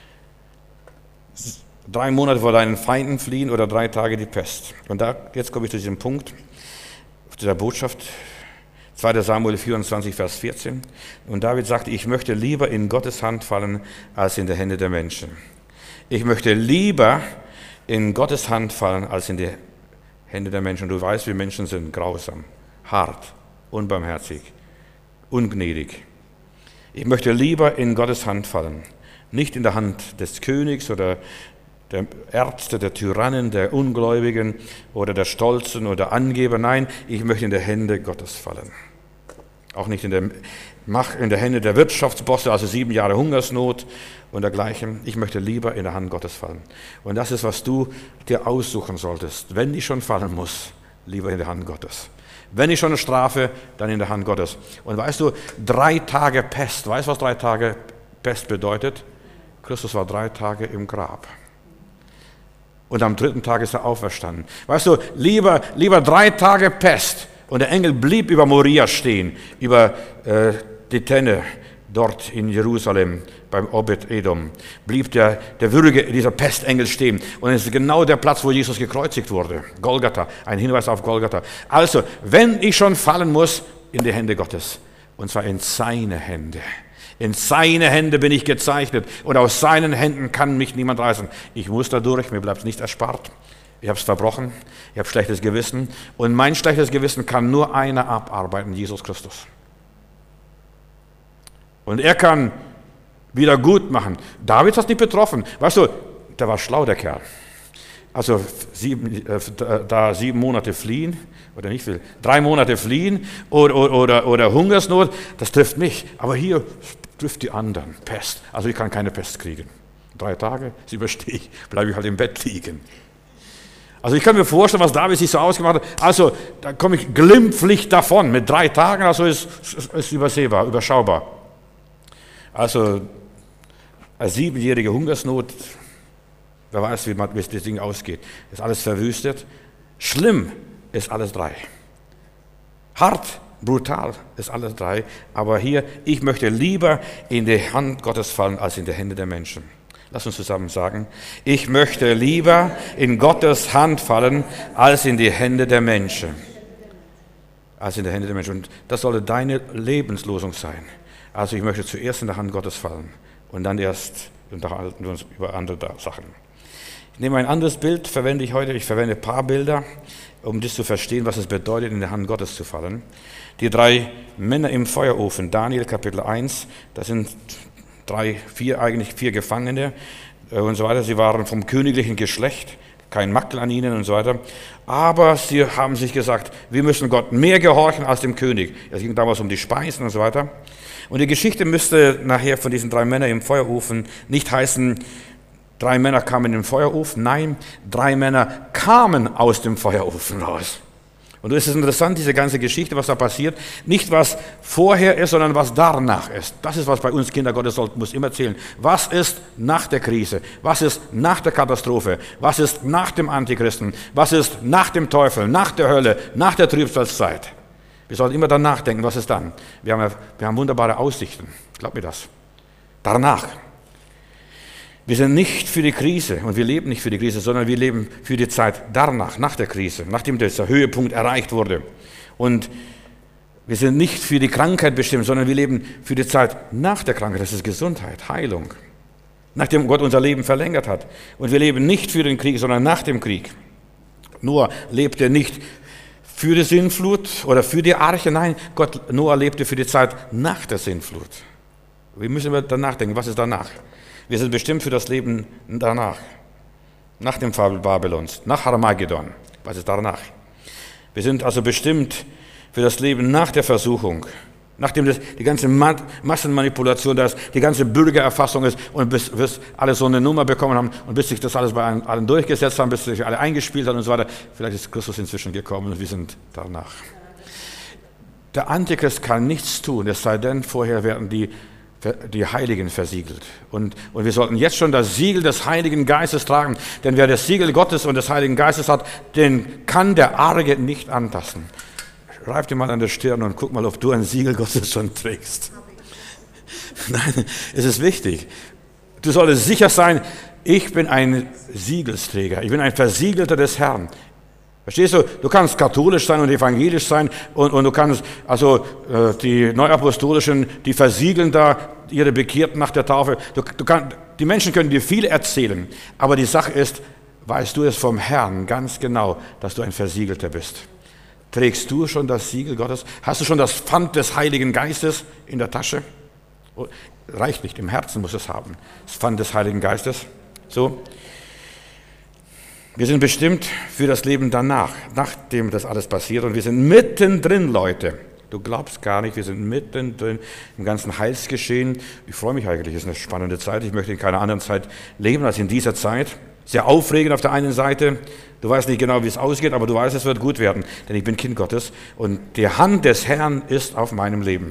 Drei Monate vor deinen Feinden fliehen oder drei Tage die Pest? Und da, jetzt komme ich zu diesem Punkt, zu der Botschaft, zweiter Samuel vierundzwanzig, Vers vierzehn. Und David sagte, ich möchte lieber in Gottes Hand fallen, als in die Hände der Menschen. Ich möchte lieber in Gottes Hand fallen, als in die Hände der Menschen. Du weißt, wie Menschen sind, grausam, hart, unbarmherzig, ungnädig. Ich möchte lieber in Gottes Hand fallen, nicht in der Hand des Königs oder der Ärzte, der Tyrannen, der Ungläubigen oder der Stolzen oder Angeber. Nein, ich möchte in die Hände Gottes fallen. Auch nicht in der, in der Hände der Wirtschaftsbosse, also sieben Jahre Hungersnot und dergleichen. Ich möchte lieber in der Hand Gottes fallen. Und das ist, was du dir aussuchen solltest. Wenn ich schon fallen muss, lieber in der Hand Gottes. Wenn ich schon eine Strafe, dann in der Hand Gottes. Und weißt du, drei Tage Pest, weißt du, was drei Tage Pest bedeutet? Christus war drei Tage im Grab. Und am dritten Tag ist er auferstanden. Weißt du, lieber, lieber drei Tage Pest. Und der Engel blieb über Moria stehen, über äh, die Tenne dort in Jerusalem, beim Obed-Edom. Blieb der, der würdige, dieser Pestengel stehen. Und es ist genau der Platz, wo Jesus gekreuzigt wurde. Golgatha, ein Hinweis auf Golgatha. Also, wenn ich schon fallen muss, in die Hände Gottes. Und zwar in seine Hände. In seine Hände bin ich gezeichnet. Und aus seinen Händen kann mich niemand reißen. Ich muss da durch, mir bleibt es nicht erspart. Ich habe es verbrochen, ich habe schlechtes Gewissen. Und mein schlechtes Gewissen kann nur einer abarbeiten, Jesus Christus. Und er kann wieder gut machen. David hat es nicht betroffen. Weißt du, der war schlau, der Kerl. Also sieben, äh, da sieben Monate fliehen, oder nicht viel, drei Monate fliehen oder, oder, oder Hungersnot, das trifft mich. Aber hier trifft die anderen. Pest. Also ich kann keine Pest kriegen. Drei Tage, das überstehe ich, bleibe ich halt im Bett liegen. Also ich kann mir vorstellen, was David sich so ausgemacht hat. Also da komme ich glimpflich davon. Mit drei Tagen, also ist es übersehbar, überschaubar. Also eine siebenjährige Hungersnot, wer weiß, wie, man, wie das Ding ausgeht. Ist alles verwüstet. Schlimm ist alles drei. Hart, brutal ist alles drei. Aber hier, ich möchte lieber in die Hand Gottes fallen, als in die Hände der Menschen. Lass uns zusammen sagen, ich möchte lieber in Gottes Hand fallen, als in die Hände der Menschen. Als in die Hände der Menschen. Und das sollte deine Lebenslosung sein. Also ich möchte zuerst in der Hand Gottes fallen und dann erst unterhalten wir uns über andere Sachen. Ich nehme ein anderes Bild, verwende ich heute, ich verwende ein paar Bilder, um das zu verstehen, was es bedeutet, in die Hand Gottes zu fallen. Die drei Männer im Feuerofen, Daniel Kapitel eins, das sind drei, vier, eigentlich vier Gefangene und so weiter. Sie waren vom königlichen Geschlecht, kein Makel an ihnen und so weiter. Aber sie haben sich gesagt, wir müssen Gott mehr gehorchen als dem König. Es ging damals um die Speisen und so weiter. Und die Geschichte müsste nachher von diesen drei Männern im Feuerofen nicht heißen, drei Männer kamen in den Feuerofen. Nein, drei Männer kamen aus dem Feuerofen raus. Und es ist interessant, diese ganze Geschichte, was da passiert. Nicht, was vorher ist, sondern was danach ist. Das ist, was bei uns Kinder Gottes sollten, muss immer zählen. Was ist nach der Krise? Was ist nach der Katastrophe? Was ist nach dem Antichristen? Was ist nach dem Teufel? Nach der Hölle? Nach der Trübsalzeit? Wir sollten immer danach denken, was ist dann? Wir haben, wir haben wunderbare Aussichten. Glaub mir das. Danach. Wir sind nicht für die Krise und wir leben nicht für die Krise, sondern wir leben für die Zeit danach, nach der Krise, nachdem dieser Höhepunkt erreicht wurde. Und wir sind nicht für die Krankheit bestimmt, sondern wir leben für die Zeit nach der Krankheit. Das ist Gesundheit, Heilung. Nachdem Gott unser Leben verlängert hat. Und wir leben nicht für den Krieg, sondern nach dem Krieg. Noah lebte nicht für die Sintflut oder für die Arche. Nein, Gott, Noah lebte für die Zeit nach der Sintflut. Wir müssen danach denken, was ist danach? Wir sind bestimmt für das Leben danach, nach dem Fall Babylons, nach Armageddon. Was ist danach? Wir sind also bestimmt für das Leben nach der Versuchung, nachdem das, die ganze Massenmanipulation da ist, die ganze Bürgererfassung ist und bis, bis alle so eine Nummer bekommen haben und bis sich das alles bei allen durchgesetzt haben, bis sich alle eingespielt haben und so weiter. Vielleicht ist Christus inzwischen gekommen und wir sind danach. Der Antichrist kann nichts tun, es sei denn, vorher werden die die Heiligen versiegelt. Und, und wir sollten jetzt schon das Siegel des Heiligen Geistes tragen, denn wer das Siegel Gottes und des Heiligen Geistes hat, den kann der Arge nicht antasten. Reib dir mal an der Stirn und guck mal, ob du ein Siegel Gottes schon trägst. Nein, es ist wichtig. Du solltest sicher sein, ich bin ein Siegelsträger, ich bin ein Versiegelter des Herrn. Verstehst du? Du kannst katholisch sein und evangelisch sein und, und du kannst, also äh, die Neuapostolischen, die versiegeln da ihre Bekehrten nach der Taufe. Du, du kann, die Menschen können dir viel erzählen, aber die Sache ist, weißt du es vom Herrn ganz genau, dass du ein Versiegelter bist. Trägst du schon das Siegel Gottes? Hast du schon das Pfand des Heiligen Geistes in der Tasche? Oh, reicht nicht, im Herzen muss es haben. Das Pfand des Heiligen Geistes. So. Wir sind bestimmt für das Leben danach, nachdem das alles passiert. Und wir sind mittendrin, Leute. Du glaubst gar nicht, wir sind mittendrin im ganzen Heilsgeschehen. Ich freue mich eigentlich, es ist eine spannende Zeit. Ich möchte in keiner anderen Zeit leben als in dieser Zeit. Sehr aufregend auf der einen Seite. Du weißt nicht genau, wie es ausgeht, aber du weißt, es wird gut werden, denn ich bin Kind Gottes und die Hand des Herrn ist auf meinem Leben.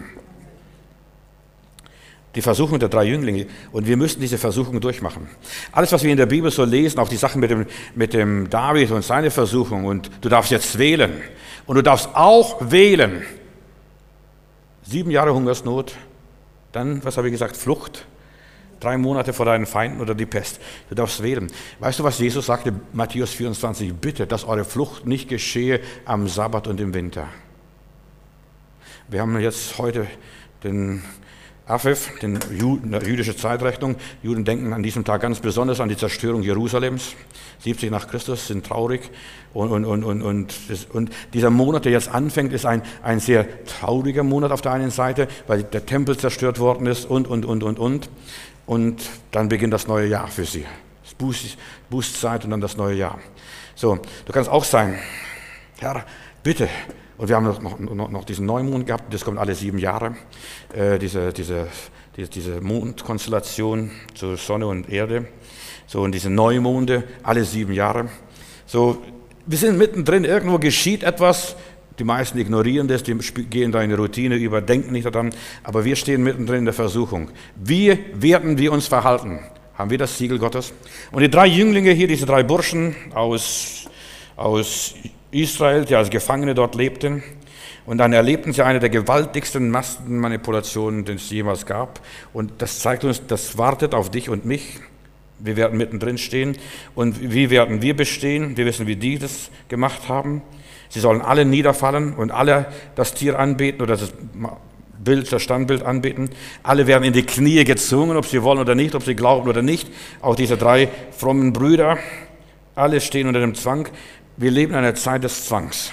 Die Versuchung der drei Jünglinge, und wir müssen diese Versuchung durchmachen. Alles, was wir in der Bibel so lesen, auch die Sachen mit dem, mit dem David und seine Versuchung, und du darfst jetzt wählen und du darfst auch wählen. Sieben Jahre Hungersnot, dann, was habe ich gesagt, Flucht. Drei Monate vor deinen Feinden oder die Pest. Du darfst wählen. Weißt du, was Jesus sagte? Matthäus vierundzwanzig, bitte, dass eure Flucht nicht geschehe am Sabbat und im Winter. Wir haben jetzt heute den Aviv, den Juden, die jüdische Zeitrechnung. Juden denken an diesem Tag ganz besonders an die Zerstörung Jerusalems. siebzig nach Christus, sind traurig. Und, und, und, und, und, und dieser Monat, der jetzt anfängt, ist ein, ein sehr trauriger Monat auf der einen Seite, weil der Tempel zerstört worden ist und, und, und, und, und. Und dann beginnt das neue Jahr für sie. Das Buß, Bußzeit und dann das neue Jahr. So, du kannst auch sagen, Herr, bitte. Und wir haben noch, noch, noch diesen Neumond gehabt, das kommt alle sieben Jahre. Äh, diese, diese, diese, diese Mondkonstellation zur Sonne und Erde. So, und diese Neumonde, alle sieben Jahre. So, wir sind mittendrin, irgendwo geschieht etwas. Die meisten ignorieren das, die gehen da in die Routine über, denken nicht daran, aber wir stehen mittendrin in der Versuchung. Wie werden wir uns verhalten? Haben wir das Siegel Gottes? Und die drei Jünglinge hier, diese drei Burschen aus, aus Israel, die als Gefangene dort lebten, und dann erlebten sie eine der gewaltigsten Massenmanipulationen, die es jemals gab. Und das zeigt uns, das wartet auf dich und mich. Wir werden mittendrin stehen. Und wie werden wir bestehen? Wir wissen, wie die das gemacht haben. Sie sollen alle niederfallen und alle das Tier anbeten oder das Bild, das Standbild anbeten. Alle werden in die Knie gezwungen, ob sie wollen oder nicht, ob sie glauben oder nicht. Auch diese drei frommen Brüder, alle stehen unter dem Zwang. Wir leben in einer Zeit des Zwangs.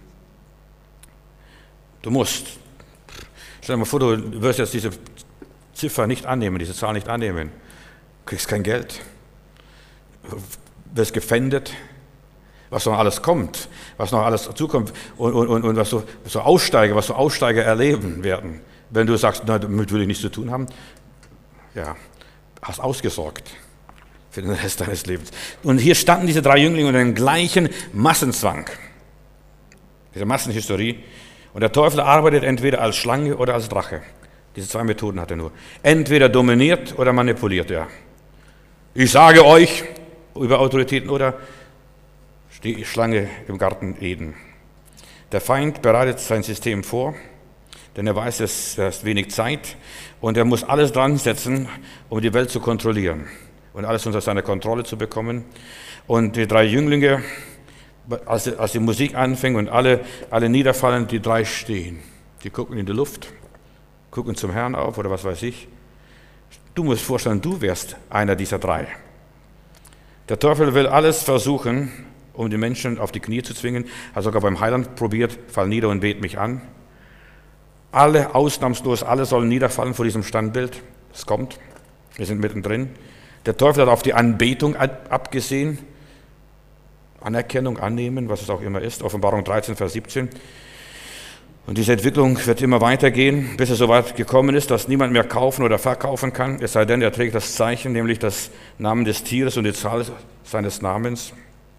Du musst. Stell dir mal vor, du wirst jetzt diese Ziffer nicht annehmen, diese Zahl nicht annehmen. Du kriegst kein Geld. Du wirst gefändet. Was noch alles kommt, was noch alles dazukommt und, und, und, und was so, so Aussteiger, was so Aussteiger erleben werden. Wenn du sagst, na, damit will ich nichts zu tun haben, ja, hast ausgesorgt für den Rest deines Lebens. Und hier standen diese drei Jünglinge unter dem gleichen Massenzwang, diese Massenhysterie. Und der Teufel arbeitet entweder als Schlange oder als Drache. Diese zwei Methoden hat er nur. Entweder dominiert oder manipuliert er. Ich sage euch über Autoritäten oder die Schlange im Garten Eden. Der Feind bereitet sein System vor, denn er weiß, es ist wenig Zeit und er muss alles dran setzen, um die Welt zu kontrollieren und alles unter seine Kontrolle zu bekommen. Und die drei Jünglinge, als, als die Musik anfängt und alle, alle niederfallen, die drei stehen. Die gucken in die Luft, gucken zum Herrn auf oder was weiß ich. Du musst vorstellen, du wärst einer dieser drei. Der Teufel will alles versuchen, um die Menschen auf die Knie zu zwingen, hat sogar beim Heiland probiert, fall nieder und bet mich an. Alle, ausnahmslos, alle sollen niederfallen vor diesem Standbild. Es kommt, wir sind mittendrin. Der Teufel hat auf die Anbetung abgesehen, Anerkennung annehmen, was es auch immer ist, Offenbarung dreizehn, Vers siebzehn. Und diese Entwicklung wird immer weitergehen, bis es so weit gekommen ist, dass niemand mehr kaufen oder verkaufen kann, es sei denn, er trägt das Zeichen, nämlich das Namen des Tieres und die Zahl seines Namens.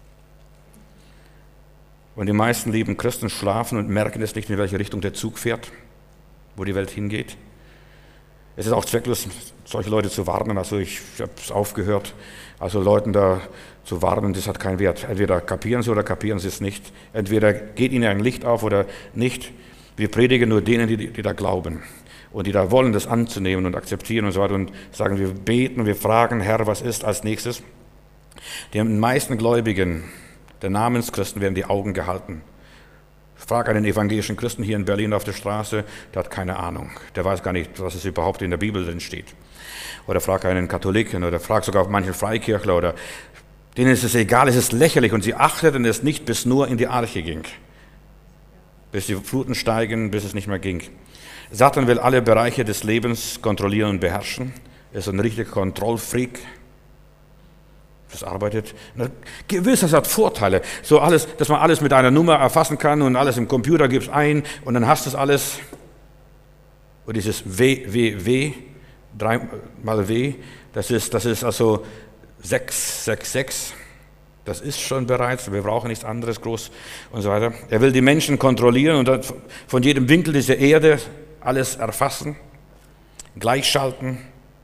Und die meisten lieben Christen schlafen und merken es nicht, in welche Richtung der Zug fährt, wo die Welt hingeht. Es ist auch zwecklos, solche Leute zu warnen. Also ich habe es aufgehört, also Leuten da zu warnen, das hat keinen Wert. Entweder kapieren sie oder kapieren sie es nicht. Entweder geht ihnen ein Licht auf oder nicht. Wir predigen nur denen, die, die da glauben und die da wollen, das anzunehmen und akzeptieren und so weiter und sagen, wir beten, wir fragen, Herr, was ist als nächstes? Die meisten Gläubigen, der Namenschristen, werden die Augen gehalten. Frag einen evangelischen Christen hier in Berlin auf der Straße, der hat keine Ahnung. Der weiß gar nicht, was es überhaupt in der Bibel drin steht. Oder frag einen Katholiken oder frag sogar manchen Freikirchler oder denen ist es egal, es ist lächerlich und sie achteten es nicht, bis nur in die Arche ging. Bis die Fluten steigen, bis es nicht mehr ging. Satan will alle Bereiche des Lebens kontrollieren und beherrschen. Er ist ein richtiger Kontrollfreak. Das arbeitet. Gewiss, das hat Vorteile. So alles, dass man alles mit einer Nummer erfassen kann und alles im Computer gibst ein und dann hast du es alles. Und dieses W W W, dreimal W, das ist, das ist also sechs sechs sechs. Das ist schon bereits, wir brauchen nichts anderes groß und so weiter. Er will die Menschen kontrollieren und dann von jedem Winkel dieser Erde alles erfassen, gleichschalten.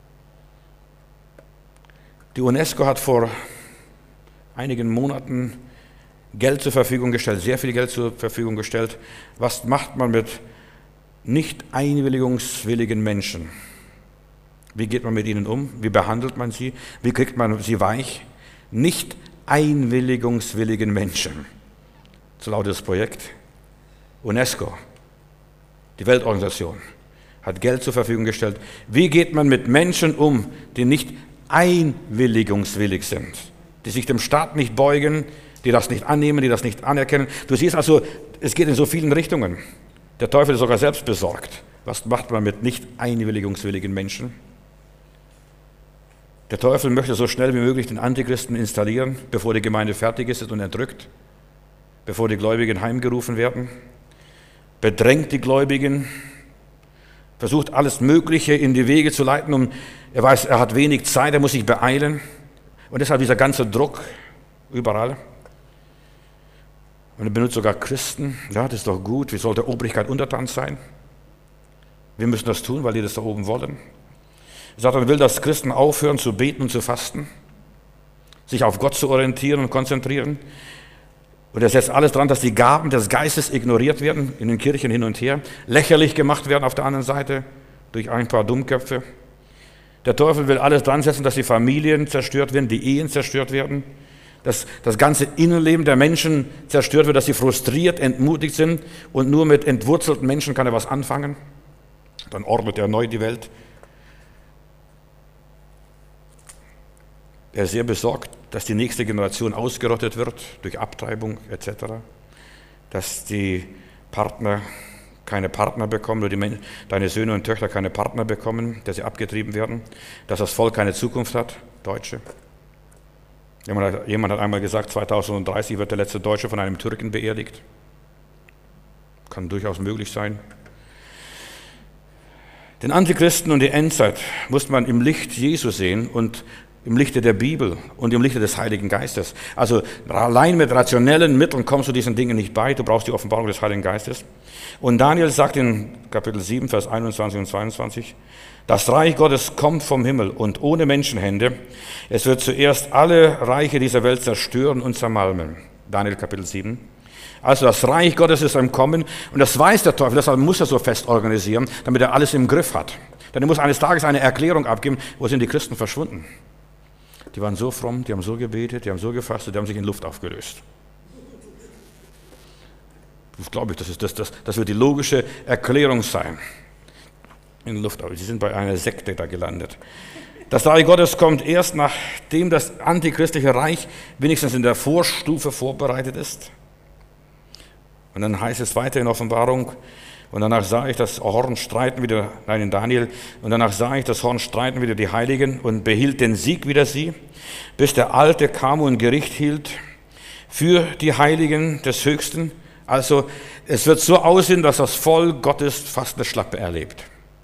Die UNESCO hat vor einigen Monaten Geld zur Verfügung gestellt, sehr viel Geld zur Verfügung gestellt. Was macht man mit nicht einwilligungswilligen Menschen? Wie geht man mit ihnen um? Wie behandelt man sie? Wie kriegt man sie weich? Nicht einwilligungswilligen Menschen. So lautet das Projekt. UNESCO, die Weltorganisation, hat Geld zur Verfügung gestellt. Wie geht man mit Menschen um, die nicht einwilligungswillig sind, die sich dem Staat nicht beugen, die das nicht annehmen, die das nicht anerkennen? Du siehst also, es geht in so vielen Richtungen. Der Teufel ist sogar selbst besorgt. Was macht man mit nicht einwilligungswilligen Menschen? Der Teufel möchte so schnell wie möglich den Antichristen installieren, bevor die Gemeinde fertig ist und entrückt, bevor die Gläubigen heimgerufen werden, bedrängt die Gläubigen, versucht alles Mögliche in die Wege zu leiten, um, er weiß, er hat wenig Zeit, er muss sich beeilen und deshalb dieser ganze Druck überall. Und er benutzt sogar Christen, ja, das ist doch gut, wie soll der Obrigkeit untertan sein? Wir müssen das tun, weil die das da oben wollen. Satan will, dass Christen aufhören zu beten und zu fasten, sich auf Gott zu orientieren und konzentrieren. Und er setzt alles dran, dass die Gaben des Geistes ignoriert werden, in den Kirchen hin und her, lächerlich gemacht werden auf der anderen Seite durch ein paar Dummköpfe. Der Teufel will alles dran setzen, dass die Familien zerstört werden, die Ehen zerstört werden, dass das ganze Innenleben der Menschen zerstört wird, dass sie frustriert, entmutigt sind und nur mit entwurzelten Menschen kann er was anfangen. Dann ordnet er neu die Welt. Er ist sehr besorgt, dass die nächste Generation ausgerottet wird durch Abtreibung et cetera, dass die Partner keine Partner bekommen, oder die Men- deine Söhne und Töchter keine Partner bekommen, dass sie abgetrieben werden, dass das Volk keine Zukunft hat, Deutsche. Jemand hat, jemand hat einmal gesagt, zweitausenddreißig wird der letzte Deutsche von einem Türken beerdigt. Kann durchaus möglich sein. Den Antichristen und die Endzeit muss man im Licht Jesu sehen und im Lichte der Bibel und im Lichte des Heiligen Geistes. Also allein mit rationellen Mitteln kommst du diesen Dingen nicht bei, du brauchst die Offenbarung des Heiligen Geistes. Und Daniel sagt in Kapitel sieben, Vers einundzwanzig und zweiundzwanzig, das Reich Gottes kommt vom Himmel und ohne Menschenhände. Es wird zuerst alle Reiche dieser Welt zerstören und zermalmen. Daniel Kapitel sieben. Also das Reich Gottes ist am Kommen und das weiß der Teufel, deshalb muss er so fest organisieren, damit er alles im Griff hat. Denn er muss eines Tages eine Erklärung abgeben, wo sind die Christen verschwunden. Die waren so fromm, die haben so gebetet, die haben so gefastet, die haben sich in Luft aufgelöst. Das glaube ich, das, ist, das, das, das wird die logische Erklärung sein. In Luft aufgelöst. Sie sind bei einer Sekte da gelandet. Das Reich Gottes kommt erst, nachdem das antichristliche Reich wenigstens in der Vorstufe vorbereitet ist. Und dann heißt es weiter in Offenbarung, und danach sah ich das Horn streiten wieder, nein, in Daniel, und danach sah ich das Horn streiten wieder die Heiligen und behielt den Sieg wider sie, bis der Alte kam und Gericht hielt für die Heiligen des Höchsten. Also es wird so aussehen, dass das Volk Gottes fast eine Schlappe erlebt.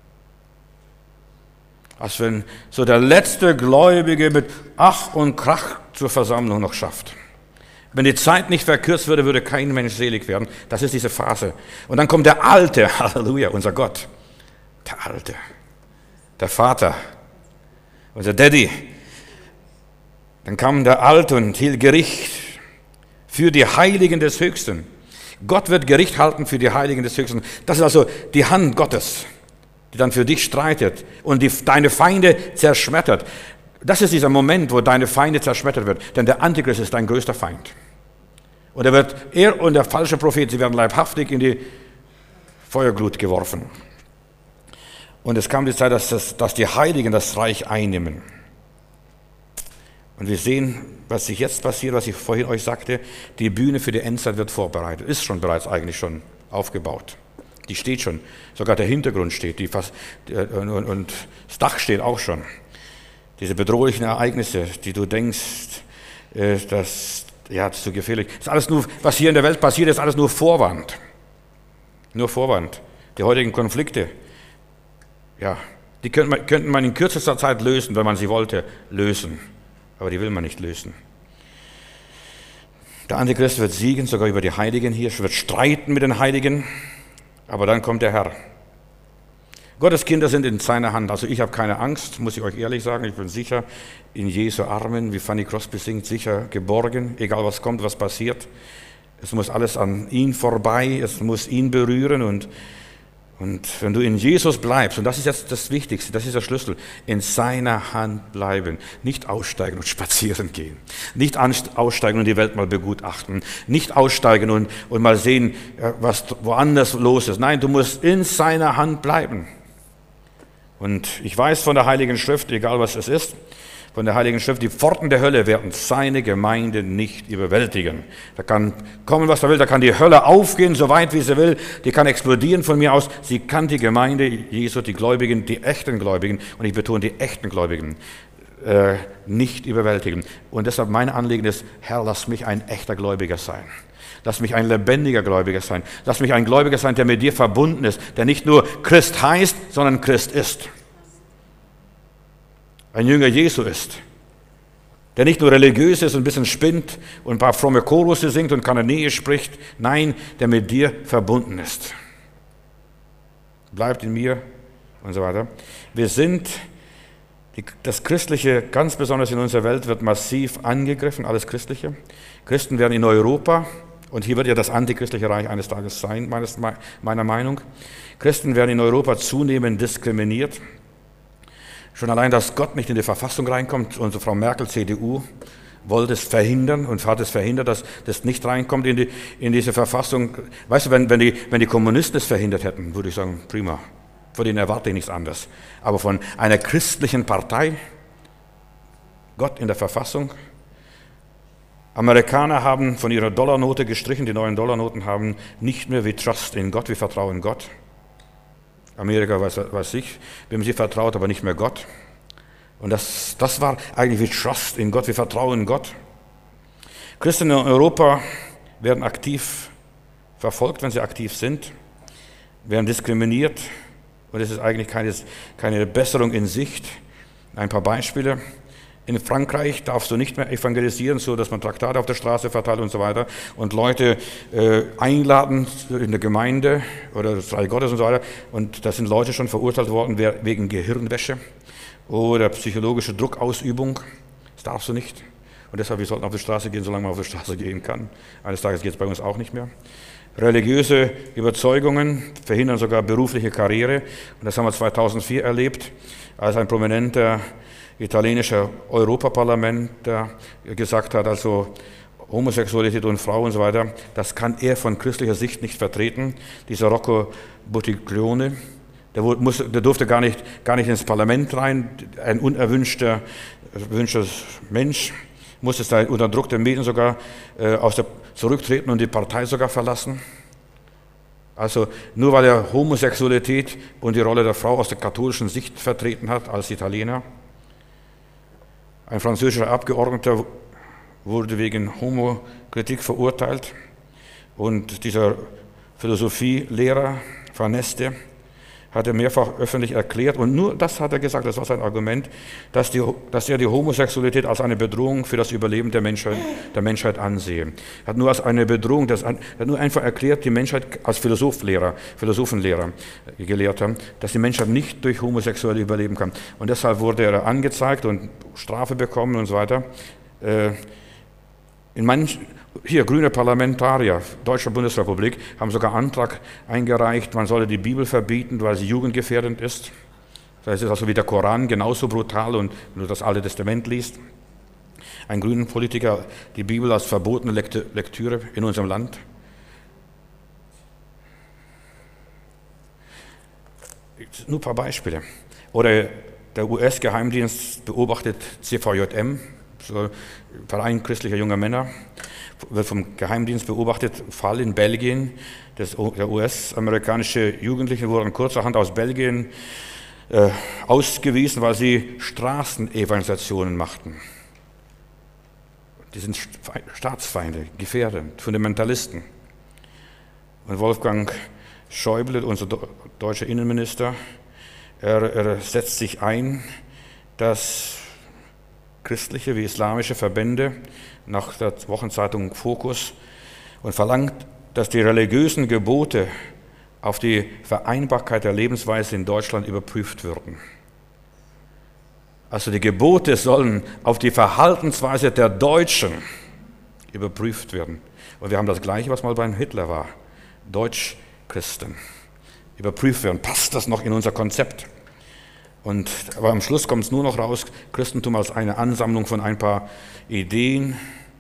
Als wenn so der letzte Gläubige mit Ach und Krach zur Versammlung noch schafft. Wenn die Zeit nicht verkürzt würde, würde kein Mensch selig werden. Das ist diese Phase. Und dann kommt der Alte, Halleluja, unser Gott. Der Alte, der Vater, unser Daddy. Dann kam der Alte und hielt Gericht für die Heiligen des Höchsten. Gott wird Gericht halten für die Heiligen des Höchsten. Das ist also die Hand Gottes, die dann für dich streitet und die, deine Feinde zerschmettert. Das ist dieser Moment, wo deine Feinde zerschmettert wird. Denn der Antichrist ist dein größter Feind. Und er wird, er und der falsche Prophet, sie werden leibhaftig in die Feuerglut geworfen. Und es kam die Zeit, dass, das, dass die Heiligen das Reich einnehmen. Und wir sehen, was sich jetzt passiert, was ich vorhin euch sagte, die Bühne für die Endzeit wird vorbereitet. Ist schon bereits eigentlich schon aufgebaut. Die steht schon. Sogar der Hintergrund steht. Die fast, und, und das Dach steht auch schon. Diese bedrohlichen Ereignisse, die du denkst, äh, das, ja, das ist zu gefährlich. Das ist alles nur, was hier in der Welt passiert, ist alles nur Vorwand. Nur Vorwand. Die heutigen Konflikte, ja, die könnte man, könnte man in kürzester Zeit lösen, wenn man sie wollte, lösen. Aber die will man nicht lösen. Der Antichrist wird siegen, sogar über die Heiligen hier, wird streiten mit den Heiligen, aber dann kommt der Herr. Gottes Kinder sind in seiner Hand, also ich habe keine Angst, muss ich euch ehrlich sagen, ich bin sicher in Jesu Armen, wie Fanny Crosby singt, sicher geborgen, egal was kommt, was passiert. Es muss alles an ihn vorbei, es muss ihn berühren und Und wenn du in Jesus bleibst, und das ist jetzt das Wichtigste, das ist der Schlüssel, in seiner Hand bleiben, nicht aussteigen und spazieren gehen, nicht aussteigen und die Welt mal begutachten, nicht aussteigen und, und mal sehen, was woanders los ist. Nein, du musst in seiner Hand bleiben. Und ich weiß von der Heiligen Schrift, egal was es ist, von der Heiligen Schrift, die Pforten der Hölle werden seine Gemeinde nicht überwältigen. Da kann kommen, was er will, da kann die Hölle aufgehen, so weit wie sie will, die kann explodieren von mir aus. Sie kann die Gemeinde Jesu, die Gläubigen, die echten Gläubigen, und ich betone die echten Gläubigen, äh, nicht überwältigen. Und deshalb mein Anliegen ist, Herr, lass mich ein echter Gläubiger sein. Lass mich ein lebendiger Gläubiger sein. Lass mich ein Gläubiger sein, der mit dir verbunden ist, der nicht nur Christ heißt, sondern Christ ist. Ein Jünger Jesu ist, der nicht nur religiös ist und ein bisschen spinnt und ein paar fromme Chorusse singt und keine Nähe spricht, nein, der mit dir verbunden ist. Bleibt in mir und so weiter. Wir sind, die, das Christliche, ganz besonders in unserer Welt, wird massiv angegriffen, alles Christliche. Christen werden in Europa, und hier wird ja das antichristliche Reich eines Tages sein, meines, meiner Meinung, Christen werden in Europa zunehmend diskriminiert. Schon allein, dass Gott nicht in die Verfassung reinkommt, unsere Frau Merkel, C D U, wollte es verhindern und hat es verhindert, dass das nicht reinkommt in, die, in diese Verfassung. Weißt du, wenn, wenn, die, wenn die Kommunisten es verhindert hätten, würde ich sagen, prima, von denen erwarte ich nichts anderes. Aber von einer christlichen Partei, Gott in der Verfassung. Amerikaner haben von ihrer Dollarnote gestrichen, die neuen Dollarnoten haben nicht mehr wie Trust in Gott, wie Vertrauen in Gott. Amerika weiß, weiß ich, wem sie vertraut, aber nicht mehr Gott. Und das, das war eigentlich wie Trust in Gott, wie Vertrauen in Gott. Christen in Europa werden aktiv verfolgt, wenn sie aktiv sind, werden diskriminiert. Und es ist eigentlich keine, keine Besserung in Sicht. Ein paar Beispiele. In Frankreich darfst du nicht mehr evangelisieren, so dass man Traktate auf der Straße verteilt und so weiter und Leute äh, einladen in der Gemeinde oder das Reich Gottes und so weiter. Und da sind Leute schon verurteilt worden wegen Gehirnwäsche oder psychologische Druckausübung. Das darfst du nicht. Und deshalb, wir sollten auf die Straße gehen, solange man auf die Straße gehen kann. Eines Tages geht es bei uns auch nicht mehr. Religiöse Überzeugungen verhindern sogar berufliche Karriere. Und das haben wir zweitausendvier erlebt, als ein prominenter italienischer Europaparlamenter gesagt hat, also Homosexualität und Frau und so weiter, das kann er von christlicher Sicht nicht vertreten. Dieser Rocco Buttiglione, der, muss, der durfte gar nicht, gar nicht ins Parlament rein, ein unerwünschter erwünschter Mensch, musste da unter Druck der Medien sogar äh, aus der, zurücktreten und die Partei sogar verlassen. Also nur weil er Homosexualität und die Rolle der Frau aus der katholischen Sicht vertreten hat als Italiener. Ein französischer Abgeordneter wurde wegen Homokritik verurteilt und dieser Philosophielehrer Van Neste hat er mehrfach öffentlich erklärt, und nur das hat er gesagt, das war sein Argument, dass, die, dass er die Homosexualität als eine Bedrohung für das Überleben der Menschheit, der Menschheit ansehe. Er hat nur als eine Bedrohung, das, er hat nur einfach erklärt, die Menschheit als Philosophlehrer, Philosophenlehrer gelehrt haben, dass die Menschheit nicht durch Homosexuelle überleben kann. Und deshalb wurde er angezeigt und Strafe bekommen und so weiter. In manchen, hier grüne Parlamentarier, Deutsche Bundesrepublik, haben sogar Antrag eingereicht, man solle die Bibel verbieten, weil sie jugendgefährdend ist. Das ist also wie der Koran, genauso brutal, und wenn du das Alte Testament liest. Ein grünen Politiker, die Bibel als verbotene Lektüre in unserem Land. Nur ein paar Beispiele. Oder der U S-Geheimdienst beobachtet C V J M, so Verein christlicher junger Männer, wird vom Geheimdienst beobachtet, Fall in Belgien, das, der U S-amerikanische Jugendliche wurden kurzerhand aus Belgien äh, ausgewiesen, weil sie Straßenevangelisationen machten. Die sind Staatsfeinde, Gefährder, Fundamentalisten. Und Wolfgang Schäuble, unser deutscher Innenminister, er, er setzt sich ein, dass christliche wie islamische Verbände nach der Wochenzeitung Fokus und verlangt, dass die religiösen Gebote auf die Vereinbarkeit der Lebensweise in Deutschland überprüft würden. Also die Gebote sollen auf die Verhaltensweise der Deutschen überprüft werden. Und wir haben das Gleiche, was mal beim Hitler war. Deutschchristen. Überprüft werden. Passt das noch in unser Konzept? Und, aber am Schluss kommt es nur noch raus, Christentum als eine Ansammlung von ein paar Ideen.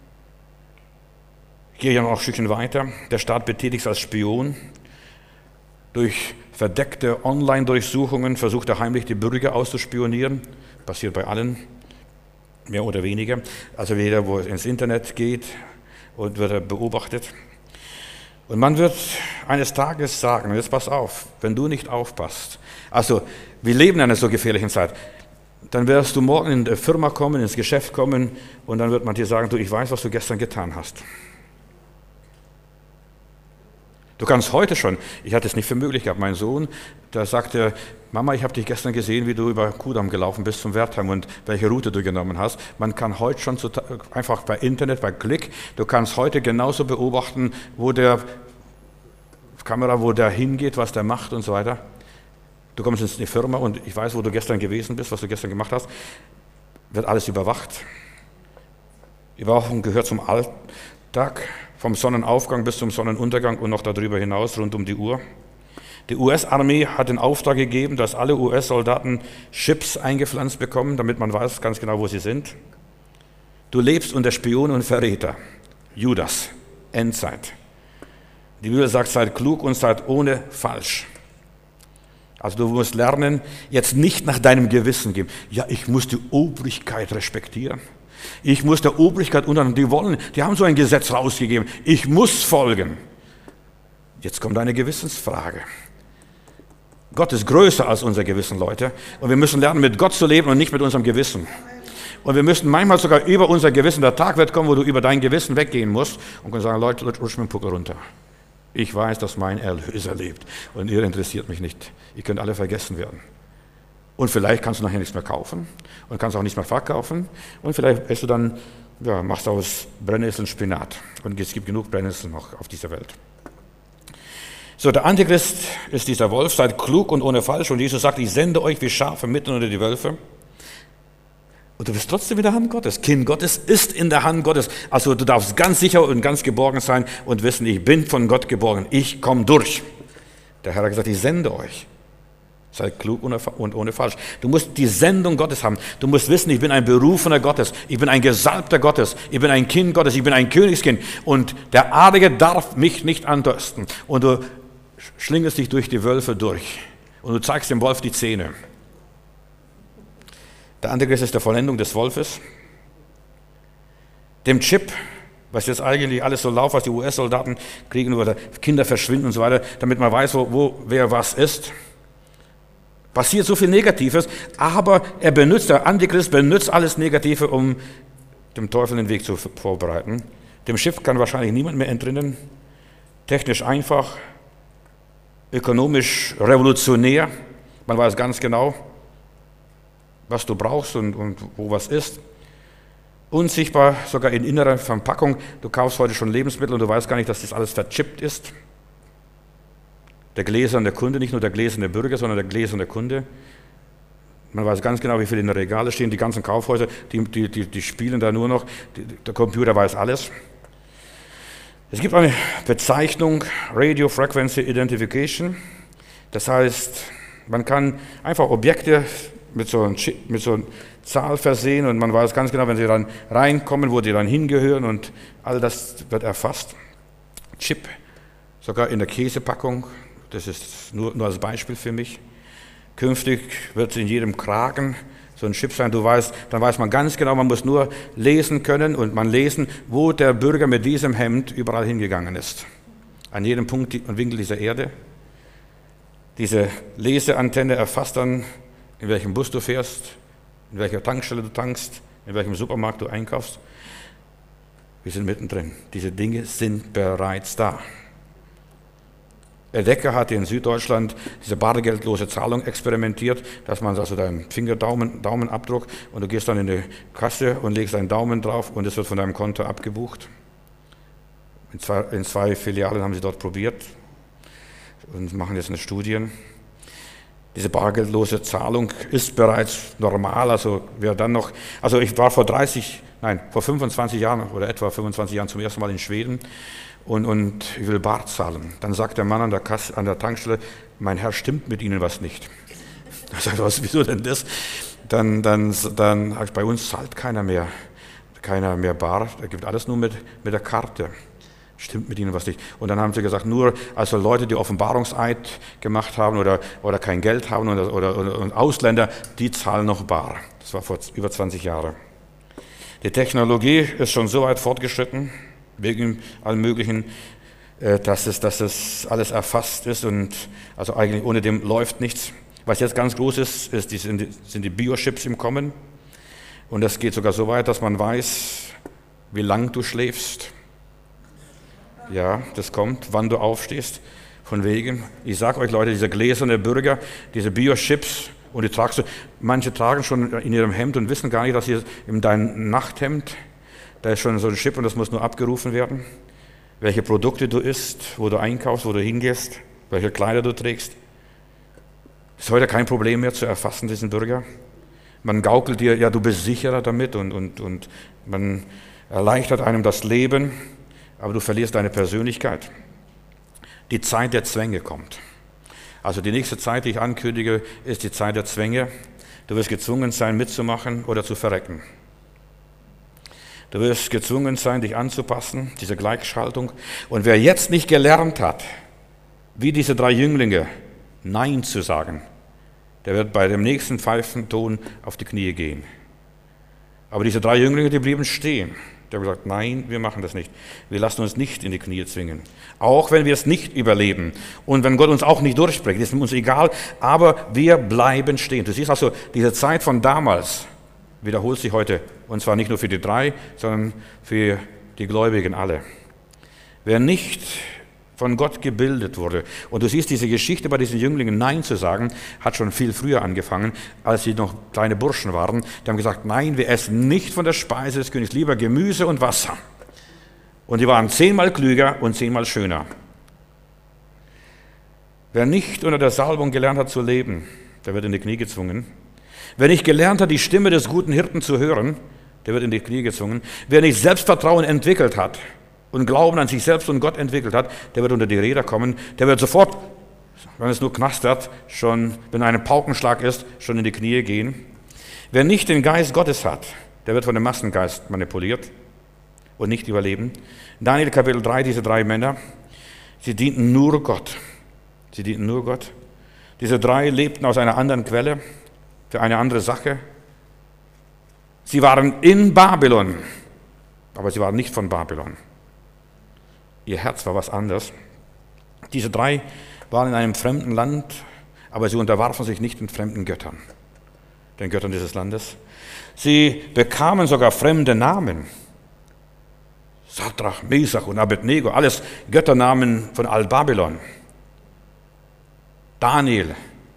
Ich gehe ja noch ein Stückchen weiter. Der Staat betätigt sich als Spion. Durch verdeckte Online-Durchsuchungen versucht er heimlich die Bürger auszuspionieren. Passiert bei allen, mehr oder weniger. Also jeder, wo ins Internet geht, und wird er beobachtet. Und man wird eines Tages sagen, und jetzt pass auf, wenn du nicht aufpasst, also wir leben in einer so gefährlichen Zeit, dann wirst du morgen in die Firma kommen, ins Geschäft kommen und dann wird man dir sagen, du, ich weiß, was du gestern getan hast. Du kannst heute schon, ich hatte es nicht für möglich gehabt, mein Sohn, der sagte, Mama, ich habe dich gestern gesehen, wie du über Kudamm gelaufen bist zum Wertheim und welche Route du genommen hast. Man kann heute schon einfach bei Internet, bei Klick, du kannst heute genauso beobachten, wo der Kamera, wo der hingeht, was der macht und so weiter. Du kommst in die Firma und ich weiß, wo du gestern gewesen bist, was du gestern gemacht hast. Wird alles überwacht. Überwachung gehört zum Alltag. Vom Sonnenaufgang bis zum Sonnenuntergang und noch darüber hinaus, rund um die Uhr. Die U S-Armee hat den Auftrag gegeben, dass alle U S-Soldaten Chips eingepflanzt bekommen, damit man weiß ganz genau, wo sie sind. Du lebst unter Spion und Verräter. Judas, Endzeit. Die Bibel sagt, seid klug und seid ohne falsch. Also du musst lernen, jetzt nicht nach deinem Gewissen gehen. Ja, ich muss die Obrigkeit respektieren. Ich muss der Obrigkeit unterordnen. Die wollen, die haben so ein Gesetz rausgegeben. Ich muss folgen. Jetzt kommt eine Gewissensfrage. Gott ist größer als unser Gewissen, Leute. Und wir müssen lernen, mit Gott zu leben und nicht mit unserem Gewissen. Und wir müssen manchmal sogar über unser Gewissen, der Tag wird kommen, wo du über dein Gewissen weggehen musst und kannst sagen, Leute, rutsch mit dem Puckel runter. Ich weiß, dass mein Erlöser lebt und ihr interessiert mich nicht. Ihr könnt alle vergessen werden. Und vielleicht kannst du nachher nichts mehr kaufen und kannst auch nichts mehr verkaufen. Und vielleicht isst du dann, ja, machst aus Brennnesseln Spinat. Und es gibt genug Brennnesseln noch auf dieser Welt. So, der Antichrist ist dieser Wolf, seid klug und ohne falsch. Und Jesus sagt, ich sende euch wie Schafe mitten unter die Wölfe. Und du bist trotzdem in der Hand Gottes. Kind Gottes ist in der Hand Gottes. Also du darfst ganz sicher und ganz geborgen sein und wissen, ich bin von Gott geborgen. Ich komme durch. Der Herr hat gesagt, ich sende euch. Seid klug und ohne falsch. Du musst die Sendung Gottes haben. Du musst wissen, ich bin ein Berufener Gottes. Ich bin ein Gesalbter Gottes. Ich bin ein Kind Gottes. Ich bin ein Königskind. Und der Adlige darf mich nicht antörsten. Und du schlingerst dich durch die Wölfe durch. Und du zeigst dem Wolf die Zähne. Der Antichrist ist der Vollendung des Wolfes. Dem Chip, was jetzt eigentlich alles so läuft, was die U S-Soldaten kriegen oder Kinder verschwinden und so weiter, damit man weiß, wo, wo wer was ist. Passiert so viel Negatives, aber er benutzt, der Antichrist benutzt alles Negative, um dem Teufel den Weg zu vorbereiten. Dem Schiff kann wahrscheinlich niemand mehr entrinnen. Technisch einfach, ökonomisch revolutionär. Man weiß ganz genau, was du brauchst und, und wo was ist. Unsichtbar, sogar in innerer Verpackung. Du kaufst heute schon Lebensmittel und du weißt gar nicht, dass das alles verchippt ist. Der gläserne Kunde, nicht nur der gläserne Bürger, sondern der gläserne Kunde. Man weiß ganz genau, wie viel in der Regale stehen. Die ganzen Kaufhäuser, die, die, die, die spielen da nur noch. Die, der Computer weiß alles. Es gibt eine Bezeichnung, Radio Frequency Identification. Das heißt, man kann einfach Objekte mit so einer mit so einer Zahl versehen und man weiß ganz genau, wenn sie dann reinkommen, wo die dann hingehören und all das wird erfasst. Chip, sogar in der Käsepackung. Das ist nur, nur als Beispiel für mich. Künftig wird es in jedem Kragen so ein Chip sein. Du weißt, dann weiß man ganz genau, man muss nur lesen können und man lesen, wo der Bürger mit diesem Hemd überall hingegangen ist. An jedem Punkt und Winkel dieser Erde. Diese Leseantenne erfasst dann, in welchem Bus du fährst, in welcher Tankstelle du tankst, in welchem Supermarkt du einkaufst. Wir sind mittendrin. Diese Dinge sind bereits da. Der Decker hat in Süddeutschland diese bargeldlose Zahlung experimentiert, dass man also deinen Fingerdaumen, Daumenabdruck und du gehst dann in die Kasse und legst deinen Daumen drauf und es wird von deinem Konto abgebucht. In zwei, in zwei Filialen haben sie dort probiert und machen jetzt eine Studie. Diese bargeldlose Zahlung ist bereits normal, also wer dann noch, also ich war vor dreißig, nein, vor fünfundzwanzig Jahren oder etwa fünfundzwanzig Jahren zum ersten Mal in Schweden und, und ich will bar zahlen. Dann sagt der Mann an der Kasse, an der Tankstelle, mein Herr, stimmt mit Ihnen was nicht? Ich sage, was, wieso denn das? Dann, dann, dann, bei uns zahlt keiner mehr, keiner mehr bar, da gibt alles nur mit, mit der Karte. Stimmt mit ihnen was nicht. Und dann haben sie gesagt, nur also Leute, die Offenbarungseid gemacht haben oder, oder kein Geld haben oder, oder, oder Ausländer, die zahlen noch bar. Das war vor über zwanzig Jahren. Die Technologie ist schon so weit fortgeschritten, wegen allem Möglichen, dass es, dass es alles erfasst ist und also eigentlich ohne dem läuft nichts. Was jetzt ganz groß ist, ist die, sind, die, sind die Biochips im Kommen. Und das geht sogar so weit, dass man weiß, wie lang du schläfst. Ja, das kommt, wann du aufstehst, von wegen. Ich sage euch Leute, diese gläserne Bürger, diese Biochips, und die tragst du, manche tragen schon in ihrem Hemd und wissen gar nicht, dass sie in deinem Nachthemd, da ist schon so ein Chip und das muss nur abgerufen werden. Welche Produkte du isst, wo du einkaufst, wo du hingehst, welche Kleider du trägst. Ist heute kein Problem mehr zu erfassen, diesen Bürger. Man gaukelt dir, ja, du bist sicherer damit und, und, und man erleichtert einem das Leben. Aber du verlierst deine Persönlichkeit. Die Zeit der Zwänge kommt. Also die nächste Zeit, die ich ankündige, ist die Zeit der Zwänge. Du wirst gezwungen sein, mitzumachen oder zu verrecken. Du wirst gezwungen sein, dich anzupassen, diese Gleichschaltung. Und wer jetzt nicht gelernt hat, wie diese drei Jünglinge, Nein zu sagen, der wird bei dem nächsten Pfeifenton auf die Knie gehen. Aber diese drei Jünglinge, die blieben stehen. Die haben gesagt, nein, wir machen das nicht. Wir lassen uns nicht in die Knie zwingen. Auch wenn wir es nicht überleben und wenn Gott uns auch nicht durchbringt, ist uns egal, aber wir bleiben stehen. Du siehst also, diese Zeit von damals wiederholt sich heute. Und zwar nicht nur für die drei, sondern für die Gläubigen alle. Wer nicht von Gott gebildet wurde. Und du siehst, diese Geschichte bei diesen Jünglingen, Nein zu sagen, hat schon viel früher angefangen, als sie noch kleine Burschen waren. Die haben gesagt, nein, wir essen nicht von der Speise des Königs, lieber Gemüse und Wasser. Und die waren zehnmal klüger und zehnmal schöner. Wer nicht unter der Salbung gelernt hat zu leben, der wird in die Knie gezwungen. Wer nicht gelernt hat, die Stimme des guten Hirten zu hören, der wird in die Knie gezwungen. Wer nicht Selbstvertrauen entwickelt hat, und Glauben an sich selbst und Gott entwickelt hat, der wird unter die Räder kommen, der wird sofort, wenn es nur knastert, schon, wenn ein Paukenschlag ist, schon in die Knie gehen. Wer nicht den Geist Gottes hat, der wird von dem Massengeist manipuliert und nicht überleben. Daniel Kapitel drei, diese drei Männer, sie dienten nur Gott. Sie dienten nur Gott. Diese drei lebten aus einer anderen Quelle, für eine andere Sache. Sie waren in Babylon, aber sie waren nicht von Babylon. Ihr Herz war was anderes. Diese drei waren in einem fremden Land, aber sie unterwarfen sich nicht den fremden Göttern, den Göttern dieses Landes. Sie bekamen sogar fremde Namen. Sadrach, Mesach und Abednego, alles Götternamen von Al-Babylon. Daniel,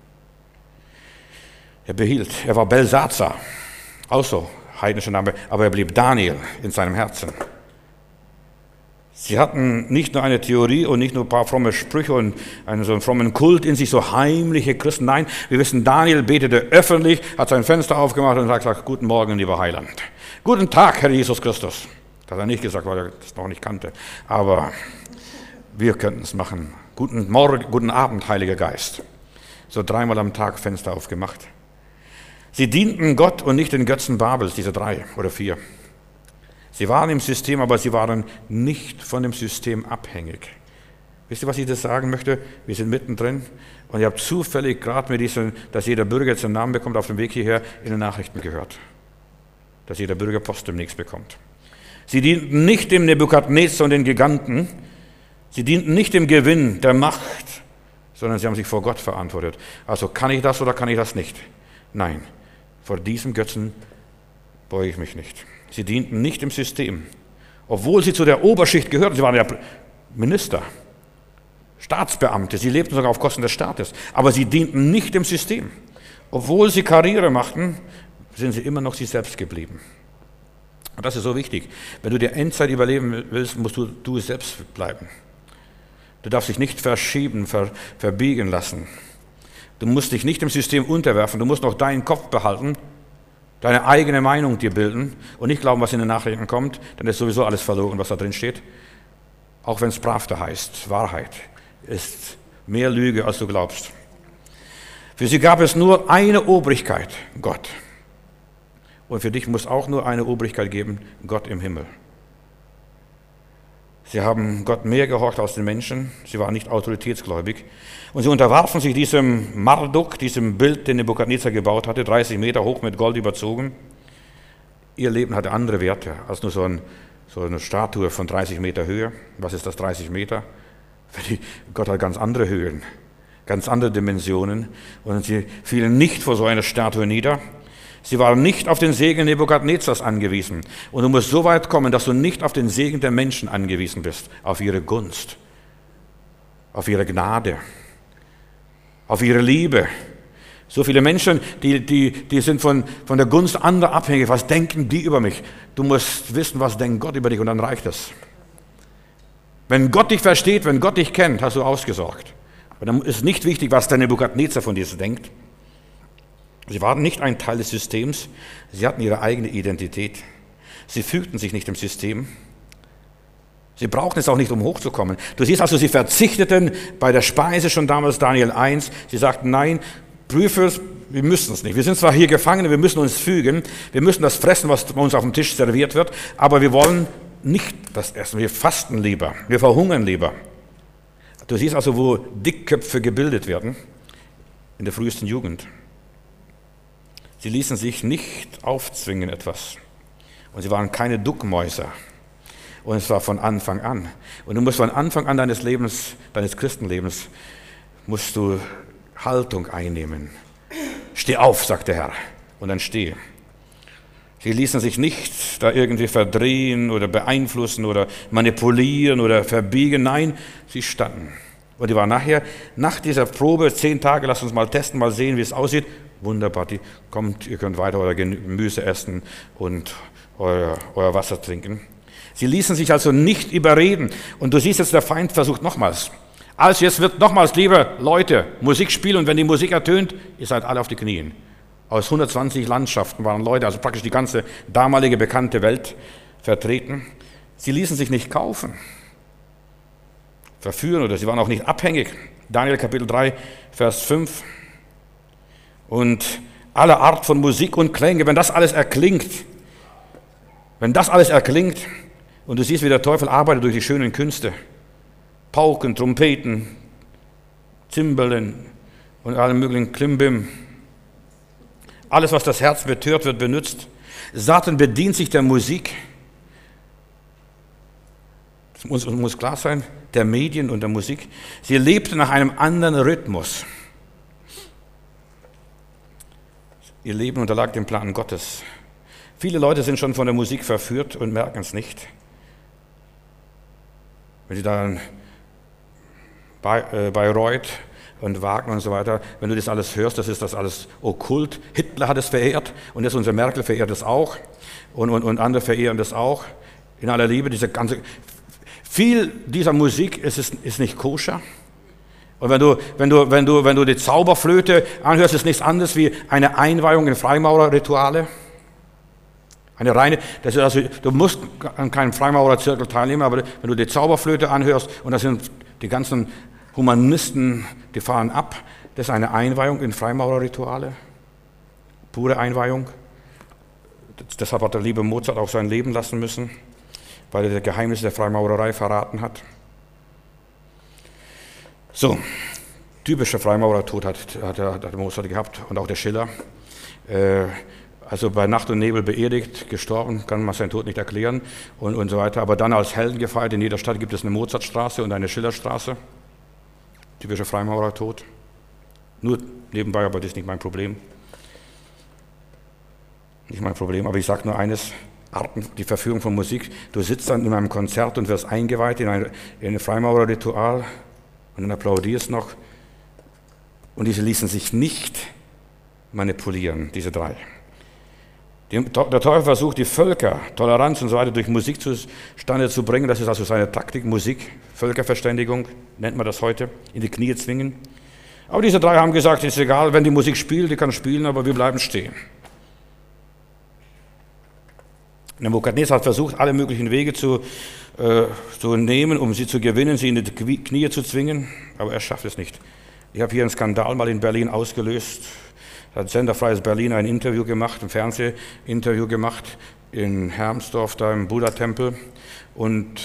er behielt, er war Belsazar, auch so heidnischer Name, aber er blieb Daniel in seinem Herzen. Sie hatten nicht nur eine Theorie und nicht nur ein paar fromme Sprüche und einen so einen frommen Kult in sich, so heimliche Christen. Nein, wir wissen, Daniel betete öffentlich, hat sein Fenster aufgemacht und hat gesagt, guten Morgen, lieber Heiland. Guten Tag, Herr Jesus Christus. Das hat er nicht gesagt, weil er das noch nicht kannte. Aber wir könnten es machen. Guten Morgen, guten Abend, Heiliger Geist. So dreimal am Tag Fenster aufgemacht. Sie dienten Gott und nicht den Götzen Babels, diese drei oder vier. Sie waren im System, aber sie waren nicht von dem System abhängig. Wisst ihr, was ich das sagen möchte? Wir sind mittendrin und ihr habt zufällig gerade mit diesem, dass jeder Bürger jetzt einen Namen bekommt, auf dem Weg hierher in den Nachrichten gehört. Dass jeder Bürger Post demnächst bekommt. Sie dienten nicht dem Nebukadnezar und den Giganten. Sie dienten nicht dem Gewinn der Macht, sondern sie haben sich vor Gott verantwortet. Also kann ich das oder kann ich das nicht? Nein, vor diesem Götzen beuge ich mich nicht. Sie dienten nicht dem System Obwohl sie zu der Oberschicht gehörten, sie waren ja Minister, Staatsbeamte, sie lebten sogar auf Kosten des Staates, aber sie dienten nicht dem System. Obwohl sie Karriere machten, sind sie immer noch sie selbst geblieben. Und das ist so wichtig. Wenn du die Endzeit überleben willst, musst du du selbst bleiben. Du darfst dich nicht verschieben, ver, verbiegen lassen. Du musst dich nicht dem System unterwerfen, du musst noch deinen Kopf behalten, deine eigene Meinung dir bilden und nicht glauben, was in den Nachrichten kommt, dann ist sowieso alles verloren, was da drin steht. Auch wenn es Pravda heißt, Wahrheit ist mehr Lüge, als du glaubst. Für sie gab es nur eine Obrigkeit, Gott. Und für dich muss auch nur eine Obrigkeit geben, Gott im Himmel. Sie haben Gott mehr gehorcht als den Menschen, sie waren nicht autoritätsgläubig. Und sie unterwarfen sich diesem Marduk, diesem Bild, den Nebukadnezar gebaut hatte, dreißig Meter hoch mit Gold überzogen. Ihr Leben hatte andere Werte als nur so, ein, so eine Statue von dreißig Meter Höhe. Was ist das, dreißig Meter? Gott hat ganz andere Höhen, ganz andere Dimensionen. Und sie fielen nicht vor so einer Statue nieder. Sie waren nicht auf den Segen Nebukadnezars angewiesen. Und du musst so weit kommen, dass du nicht auf den Segen der Menschen angewiesen bist, auf ihre Gunst, auf ihre Gnade, auf ihre Liebe. So viele Menschen, die, die, die sind von, von der Gunst anderer abhängig. Was denken die über mich? Du musst wissen, was denkt Gott über dich, und dann reicht es. Wenn Gott dich versteht, wenn Gott dich kennt, hast du ausgesorgt. Aber dann ist nicht wichtig, was der Nebukadnezar von dir denkt. Sie waren nicht ein Teil des Systems, sie hatten ihre eigene Identität. Sie fügten sich nicht dem System. Sie brauchten es auch nicht, um hochzukommen. Du siehst also, sie verzichteten bei der Speise schon damals, Daniel eins. Sie sagten, nein, prüfe es, wir müssen es nicht. Wir sind zwar hier Gefangene, wir müssen uns fügen, wir müssen das fressen, was uns auf dem Tisch serviert wird, aber wir wollen nicht das essen, wir fasten lieber, wir verhungern lieber. Du siehst also, wo Dickköpfe gebildet werden, in der frühesten Jugend. Sie ließen sich nicht aufzwingen etwas. Und sie waren keine Duckmäuser. Und es war von Anfang an. Und du musst von Anfang an deines Lebens, deines Christenlebens, musst du Haltung einnehmen. Steh auf, sagt der Herr. Und dann steh. Sie ließen sich nicht da irgendwie verdrehen oder beeinflussen oder manipulieren oder verbiegen. Nein, sie standen. Und die waren nachher, nach dieser Probe, zehn Tage, lasst uns mal testen, mal sehen, wie es aussieht. Wunderbar, die kommt, ihr könnt weiter euer Gemüse essen und euer, euer Wasser trinken. Sie ließen sich also nicht überreden. Und du siehst jetzt, der Feind versucht nochmals. Also jetzt wird nochmals, liebe Leute, Musik spielen, und wenn die Musik ertönt, ihr seid alle auf die Knien. Aus hundertzwanzig Landschaften waren Leute, also praktisch die ganze damalige bekannte Welt vertreten. Sie ließen sich nicht kaufen, verführen, oder sie waren auch nicht abhängig. Daniel Kapitel drei, Vers fünf. Und alle Art von Musik und Klänge, wenn das alles erklingt, wenn das alles erklingt, und du siehst, wie der Teufel arbeitet durch die schönen Künste, Pauken, Trompeten, Zimbeln und allem möglichen Klimbim, alles, was das Herz betört, wird benutzt. Satan bedient sich der Musik, das muss, muss klar sein, der Medien und der Musik. Sie lebten nach einem anderen Rhythmus. Ihr Leben unterlag dem Plan Gottes. Viele Leute sind schon von der Musik verführt und merken es nicht. Wenn sie dann bei, äh, Bayreuth und Wagner und so weiter, wenn du das alles hörst, das ist das alles okkult. Hitler hat es verehrt und jetzt unsere Merkel verehrt es auch und, und, und andere verehren das auch. In aller Liebe, diese ganze, viel dieser Musik ist, ist, ist nicht koscher. Und wenn du, wenn du, wenn du, wenn du die Zauberflöte anhörst, ist nichts anderes wie eine Einweihung in Freimaurerrituale. Eine reine, das ist also, du musst an keinem Freimaurerzirkel teilnehmen, aber wenn du die Zauberflöte anhörst, und das sind die ganzen Humanisten, die fahren ab, das ist eine Einweihung in Freimaurerrituale. Pure Einweihung. Deshalb hat der liebe Mozart auch sein Leben lassen müssen, weil er das Geheimnis der Freimaurerei verraten hat. So, typischer Freimaurertod hat, hat, hat, hat Mozart gehabt und auch der Schiller. Äh, also bei Nacht und Nebel beerdigt, gestorben, kann man seinen Tod nicht erklären und, und so weiter. Aber dann als Helden gefeiert. In jeder Stadt gibt es eine Mozartstraße und eine Schillerstraße. Typischer Freimaurertod. Nur nebenbei, aber das ist nicht mein Problem. Nicht mein Problem, aber ich sage nur eines, Arten, die Verführung von Musik. Du sitzt dann in einem Konzert und wirst eingeweiht in ein, in ein Freimaurerritual und dann applaudierst noch. Und diese ließen sich nicht manipulieren, diese drei. Die, der Teufel versucht, die Völker, Toleranz und so weiter durch Musik zustande zu bringen. Das ist also seine Taktik, Musik, Völkerverständigung, nennt man das heute, in die Knie zwingen. Aber diese drei haben gesagt, es ist egal, wenn die Musik spielt, die kann spielen, aber wir bleiben stehen. Nebukadnezar hat versucht, alle möglichen Wege zu, äh, zu nehmen, um sie zu gewinnen, sie in die Knie zu zwingen, aber er schafft es nicht. Ich habe hier einen Skandal mal in Berlin ausgelöst. Da hat Senderfreies Berlin ein Interview gemacht, ein Fernsehinterview gemacht in Hermsdorf, da im Buddha-Tempel. Und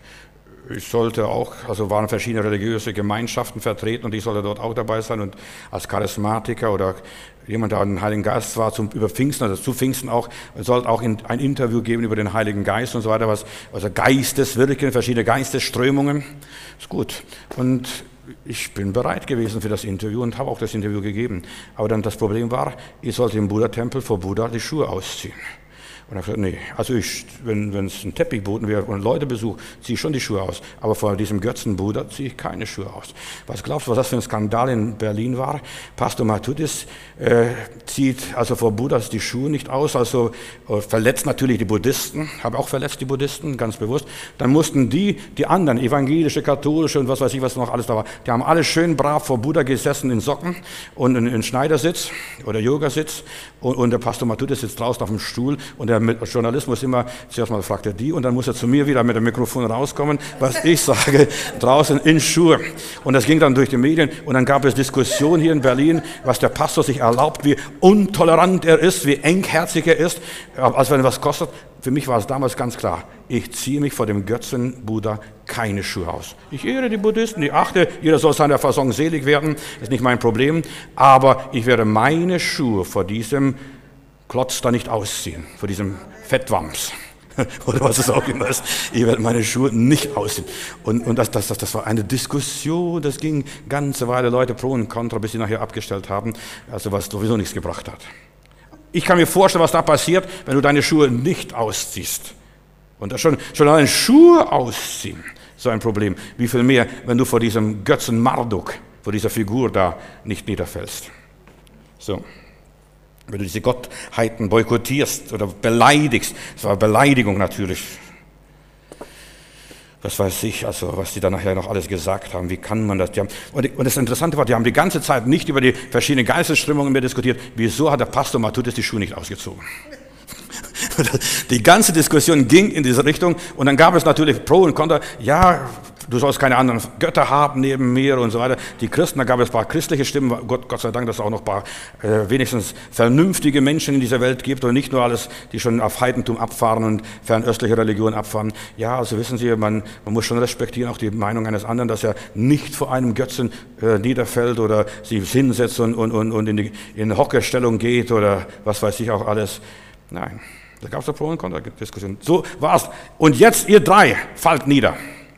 ich sollte auch, also waren verschiedene religiöse Gemeinschaften vertreten und ich sollte dort auch dabei sein und als Charismatiker oder jemand, der an den Heiligen Geist war, zum, über Pfingsten, also zu Pfingsten auch, sollte auch in, ein Interview geben über den Heiligen Geist und so weiter, was, also Geisteswirken, verschiedene Geistesströmungen. Ist gut. Und ich bin bereit gewesen für das Interview und habe auch das Interview gegeben. Aber dann das Problem war, ich sollte im Buddha-Tempel vor Buddha die Schuhe ausziehen. Und er hat gesagt, nee, also ich, wenn es ein Teppichboden wäre und Leute besuche, ziehe ich schon die Schuhe aus. Aber vor diesem Götzen Buddha ziehe ich keine Schuhe aus. Was glaubst du, was das für ein Skandal in Berlin war? Pastor Matthudis äh, zieht also vor Buddha die Schuhe nicht aus, also äh, verletzt natürlich die Buddhisten, habe auch verletzt die Buddhisten, ganz bewusst. Dann mussten die, die anderen, evangelische, katholische und was weiß ich, was noch alles da war, die haben alle schön brav vor Buddha gesessen in Socken und in, in Schneidersitz oder Yogasitz und, und der Pastor Matthudis sitzt draußen auf dem Stuhl und der mit Journalismus immer, zuerst mal fragt er die und dann muss er zu mir wieder mit dem Mikrofon rauskommen, was ich sage, draußen in Schuhe. Und das ging dann durch die Medien und dann gab es Diskussionen hier in Berlin, was der Pastor sich erlaubt, wie intolerant er ist, wie engherzig er ist, als wenn er was kostet. Für mich war es damals ganz klar, ich ziehe mich vor dem Götzen Buddha keine Schuhe aus. Ich ehre die Buddhisten, ich achte, jeder soll seiner Fasson selig werden, ist nicht mein Problem, aber ich werde meine Schuhe vor diesem Klotz da nicht ausziehen, vor diesem Fettwams oder was es auch immer ist. Ich werde meine Schuhe nicht ausziehen. Und, und das, das, das, das war eine Diskussion, das ging ganze Weile, Leute pro und contra, bis sie nachher abgestellt haben, also was sowieso nichts gebracht hat. Ich kann mir vorstellen, was da passiert, wenn du deine Schuhe nicht ausziehst. Und das schon, schon allein Schuhe ausziehen, so ein Problem. Wie viel mehr, wenn du vor diesem Götzen Marduk, vor dieser Figur da nicht niederfällst. So. Wenn du diese Gottheiten boykottierst oder beleidigst, das war Beleidigung natürlich. Das weiß ich, also was die dann nachher noch alles gesagt haben, wie kann man das? Die haben, und, und das Interessante war, die haben die ganze Zeit nicht über die verschiedenen Geistesströmungen mehr diskutiert. Wieso hat der Pastor Matthudis die Schuhe nicht ausgezogen? Die ganze Diskussion ging in diese Richtung und dann gab es natürlich Pro und Contra. Ja, du sollst keine anderen Götter haben neben mir und so weiter. Die Christen, da gab es ein paar christliche Stimmen. Gott, Gott sei Dank, dass es auch noch ein paar äh, wenigstens vernünftige Menschen in dieser Welt gibt und nicht nur alles, die schon auf Heidentum abfahren und fernöstliche Religion abfahren. Ja, also wissen Sie, man, man muss schon respektieren auch die Meinung eines anderen, dass er nicht vor einem Götzen äh, niederfällt oder sich hinsetzt und, und, und, und in die in Hockestellung geht oder was weiß ich auch alles. Nein. Da gab es eine Pro- und Kontra-Diskussion. So war's. Und jetzt, ihr drei, fallt nieder.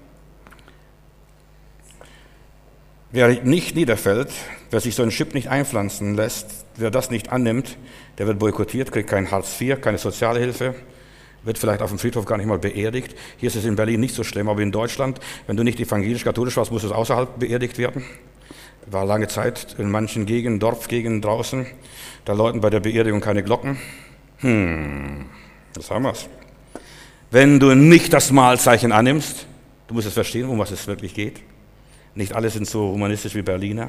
Wer nicht niederfällt, wer sich so ein Chip nicht einpflanzen lässt, wer das nicht annimmt, der wird boykottiert, kriegt kein Hartz vier, keine Sozialhilfe, wird vielleicht auf dem Friedhof gar nicht mal beerdigt. Hier ist es in Berlin nicht so schlimm, aber in Deutschland, wenn du nicht evangelisch-katholisch warst, musst du außerhalb beerdigt werden. War lange Zeit in manchen Gegenden, Dorfgegenden draußen, da läuten bei der Beerdigung keine Glocken. Hm, das haben wir's. Wenn du nicht das Mahlzeichen annimmst, du musst es verstehen, um was es wirklich geht. Nicht alle sind so humanistisch wie Berliner.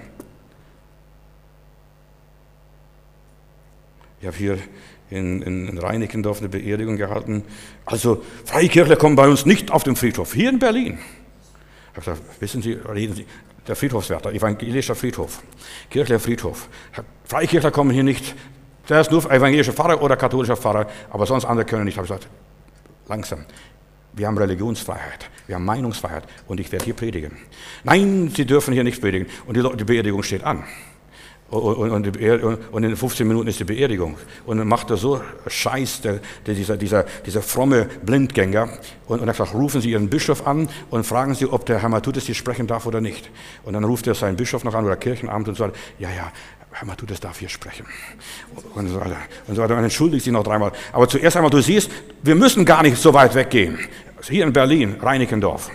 Ich habe hier in, in Reinickendorf eine Beerdigung gehalten. Also Freikirchler kommen bei uns nicht auf den Friedhof, hier in Berlin. Ich habe gesagt, wissen Sie, reden Sie, der Friedhofswärter, evangelischer Friedhof, kirchlicher Friedhof. Freikirchler kommen hier nicht. Der ist nur evangelischer Pfarrer oder katholischer Pfarrer, aber sonst andere können nicht. Ich habe gesagt, langsam, wir haben Religionsfreiheit, wir haben Meinungsfreiheit und ich werde hier predigen. Nein, Sie dürfen hier nicht predigen. Und die, die Beerdigung steht an. Und, und, und in fünfzehn Minuten ist die Beerdigung. Und dann macht er so Scheiß, der, der, dieser, dieser, dieser fromme Blindgänger. Und, und er sagt, rufen Sie Ihren Bischof an und fragen Sie, ob der Herr Matthudis hier sprechen darf oder nicht. Und dann ruft er seinen Bischof noch an oder Kirchenamt und sagt, ja, ja, hör mal, du, das darf hier sprechen. Und so weiter. Und so weiter. Man entschuldigt sich noch dreimal. Aber zuerst einmal, du siehst, wir müssen gar nicht so weit weggehen. Hier in Berlin, Reinickendorf.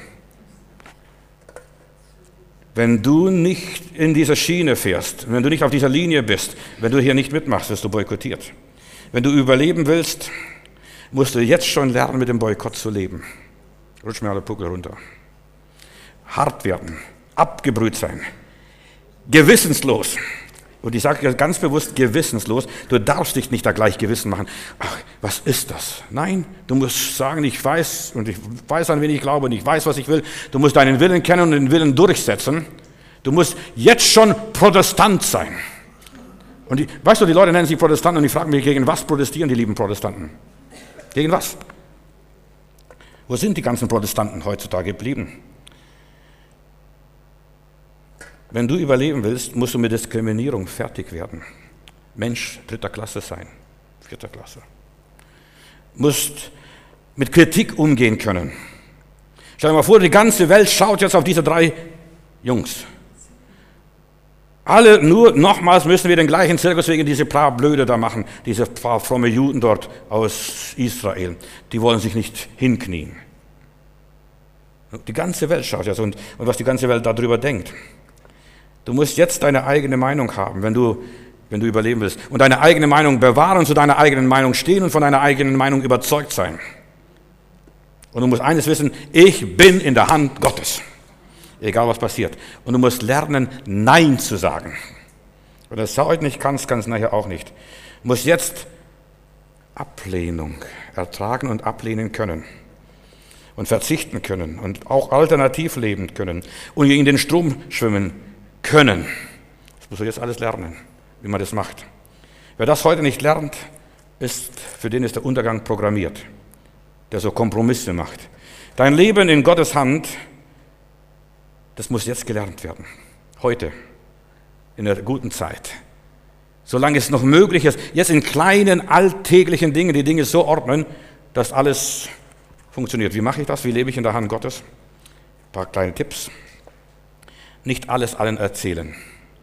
Wenn du nicht in dieser Schiene fährst, wenn du nicht auf dieser Linie bist, wenn du hier nicht mitmachst, wirst du boykottiert. Wenn du überleben willst, musst du jetzt schon lernen, mit dem Boykott zu leben. Rutsch mir alle Puckel runter. Hart werden, abgebrüht sein, gewissenslos. Und ich sage ganz bewusst gewissenslos, du darfst dich nicht da gleich Gewissen machen. Ach, was ist das? Nein, du musst sagen, ich weiß und ich weiß, an wen ich glaube und ich weiß, was ich will. Du musst deinen Willen kennen und den Willen durchsetzen. Du musst jetzt schon Protestant sein. Und die, weißt du, die Leute nennen sich Protestanten und ich frage mich, gegen was protestieren die lieben Protestanten? Gegen was? Wo sind die ganzen Protestanten heutzutage geblieben? Wenn du überleben willst, musst du mit Diskriminierung fertig werden. Mensch dritter Klasse sein, vierter Klasse. Musst mit Kritik umgehen können. Stell dir mal vor, die ganze Welt schaut jetzt auf diese drei Jungs. Alle nur, nochmals müssen wir den gleichen Zirkus wegen diese paar Blöde da machen, diese paar fromme Juden dort aus Israel. Die wollen sich nicht hinknien. Die ganze Welt schaut jetzt und, und was die ganze Welt darüber denkt. Du musst jetzt deine eigene Meinung haben, wenn du, wenn du überleben willst. Und deine eigene Meinung bewahren und zu deiner eigenen Meinung stehen und von deiner eigenen Meinung überzeugt sein. Und du musst eines wissen, ich bin in der Hand Gottes. Egal was passiert. Und du musst lernen, Nein zu sagen. Wenn du das heute nicht kannst, kannst du nachher auch nicht. Du musst jetzt Ablehnung ertragen und ablehnen können. Und verzichten können. Und auch alternativ leben können. Und gegen den Strom schwimmen können. Das musst du jetzt alles lernen, wie man das macht. Wer das heute nicht lernt, ist, für den ist der Untergang programmiert, der so Kompromisse macht. Dein Leben in Gottes Hand, das muss jetzt gelernt werden. Heute, in der guten Zeit. Solange es noch möglich ist, jetzt in kleinen, alltäglichen Dingen die Dinge so ordnen, dass alles funktioniert. Wie mache ich das? Wie lebe ich in der Hand Gottes? Ein paar kleine Tipps. Nicht alles allen erzählen.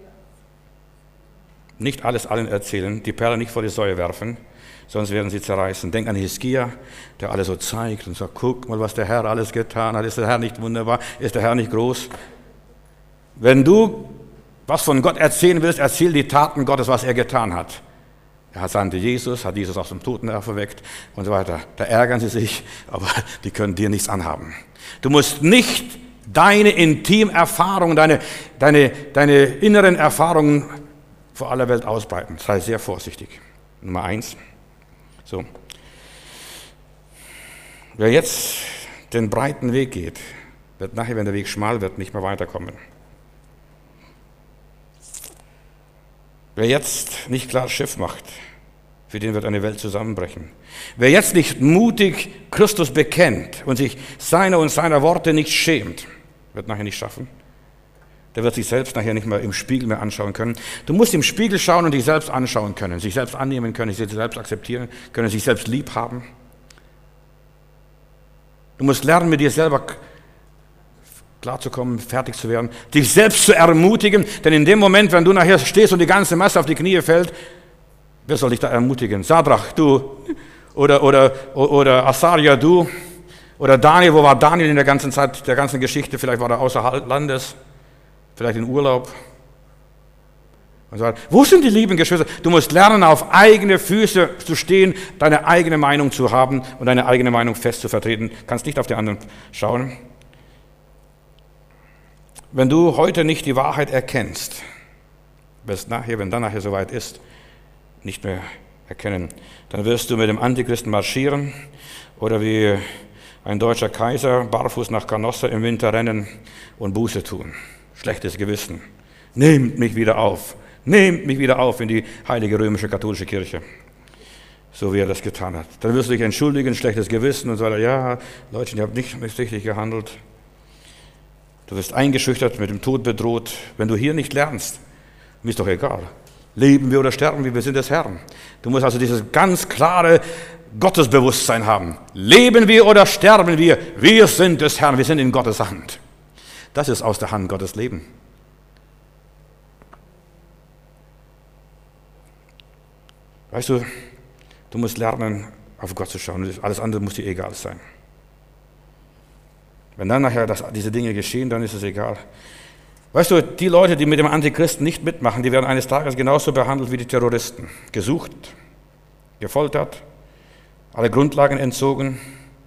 Nicht alles allen erzählen, die Perle nicht vor die Säue werfen, sonst werden sie zerreißen. Denk an Hiskia, der alles so zeigt und sagt, guck mal, was der Herr alles getan hat. Ist der Herr nicht wunderbar? Ist der Herr nicht groß? Wenn du was von Gott erzählen willst, erzähl die Taten Gottes, was er getan hat. Er sandte Jesus, hat Jesus aus dem Toten auferweckt und so weiter. Da ärgern sie sich, aber die können dir nichts anhaben. Du musst nicht deine Intimerfahrungen, deine, deine, deine inneren Erfahrungen vor aller Welt ausbreiten. Sei sehr vorsichtig. Nummer eins. So. Wer jetzt den breiten Weg geht, wird nachher, wenn der Weg schmal wird, nicht mehr weiterkommen. Wer jetzt nicht klar Schiff macht, für den wird eine Welt zusammenbrechen. Wer jetzt nicht mutig Christus bekennt und sich seiner und seiner Worte nicht schämt, wird nachher nicht schaffen. Der wird sich selbst nachher nicht mehr im Spiegel mehr anschauen können. Du musst im Spiegel schauen und dich selbst anschauen können, sich selbst annehmen können, sich selbst akzeptieren können, sich selbst lieb haben. Du musst lernen, mit dir selber klarzukommen, fertig zu werden, dich selbst zu ermutigen, denn in dem Moment, wenn du nachher stehst und die ganze Masse auf die Knie fällt, wer soll dich da ermutigen? Sadrach, du, oder, oder, oder Asaria, du, oder Daniel, wo war Daniel in der ganzen Zeit, der ganzen Geschichte? Vielleicht war er außer Landes, vielleicht in Urlaub. Und so weiter. Wo sind die lieben Geschwister? Du musst lernen, auf eigene Füße zu stehen, deine eigene Meinung zu haben und deine eigene Meinung fest zu vertreten. Du kannst nicht auf die anderen schauen. Wenn du heute nicht die Wahrheit erkennst, wirst nachher, wenn dann nachher soweit ist, nicht mehr erkennen, dann wirst du mit dem Antichristen marschieren oder wie ein deutscher Kaiser barfuß nach Canossa im Winter rennen und Buße tun. Schlechtes Gewissen. Nehmt mich wieder auf. Nehmt mich wieder auf in die heilige römische katholische Kirche. So wie er das getan hat. Dann wirst du dich entschuldigen, schlechtes Gewissen und so weiter. Ja, Leute, ihr habt nicht, nicht richtig gehandelt. Du wirst eingeschüchtert, mit dem Tod bedroht. Wenn du hier nicht lernst, mir ist doch egal. Leben wir oder sterben wir, wir sind des Herrn. Du musst also dieses ganz klare Gottesbewusstsein haben. Leben wir oder sterben wir, wir sind des Herrn, wir sind in Gottes Hand. Das ist aus der Hand Gottes Leben. Weißt du, du musst lernen, auf Gott zu schauen. Alles andere muss dir egal sein. Wenn dann nachher das, diese Dinge geschehen, dann ist es egal. Weißt du, die Leute, die mit dem Antichristen nicht mitmachen, die werden eines Tages genauso behandelt wie die Terroristen. Gesucht, gefoltert, alle Grundlagen entzogen.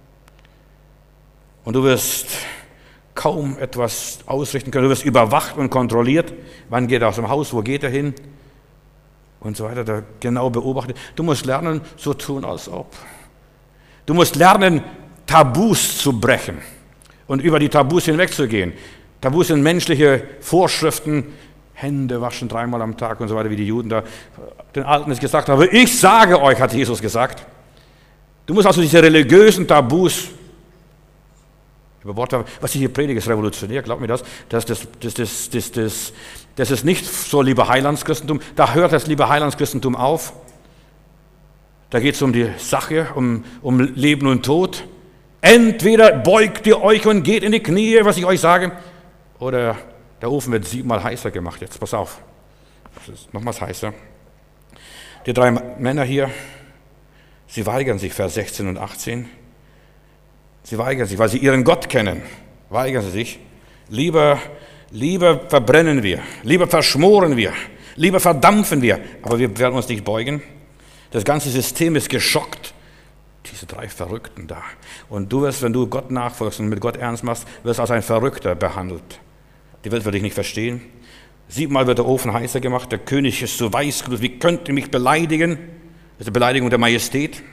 Und du wirst kaum etwas ausrichten können. Du wirst überwacht und kontrolliert. Wann geht er aus dem Haus? Wo geht er hin? Und so weiter. Da genau beobachtet. Du musst lernen, so tun, als ob. Du musst lernen, Tabus zu brechen und über die Tabus hinwegzugehen. Tabus sind menschliche Vorschriften, Hände waschen dreimal am Tag und so weiter, wie die Juden da den Alten es gesagt haben. Aber ich sage euch, hat Jesus gesagt. Du musst also diese religiösen Tabus über Worte, was ich hier predige, ist revolutionär, glaub mir das. Das, das, das, das, das, das, das ist nicht so liebe Heilandschristentum. Da hört das liebe Heilandschristentum auf. Da geht es um die Sache, um, um Leben und Tod. Entweder beugt ihr euch und geht in die Knie, was ich euch sage, oder der Ofen wird siebenmal heißer gemacht. Jetzt pass auf, das ist nochmals heißer. Die drei Männer hier, sie weigern sich, Vers sechzehn und achtzehn. Sie weigern sich, weil sie ihren Gott kennen, weigern sie sich. Lieber, lieber verbrennen wir, lieber verschmoren wir, lieber verdampfen wir, aber wir werden uns nicht beugen. Das ganze System ist geschockt. Diese drei Verrückten da. Und du wirst, wenn du Gott nachfolgst und mit Gott ernst machst, wirst als ein Verrückter behandelt. Die Welt wird dich nicht verstehen. Siebenmal wird der Ofen heißer gemacht, der König ist so weißglut, wie könnt ihr mich beleidigen? Das ist eine Beleidigung der Majestät.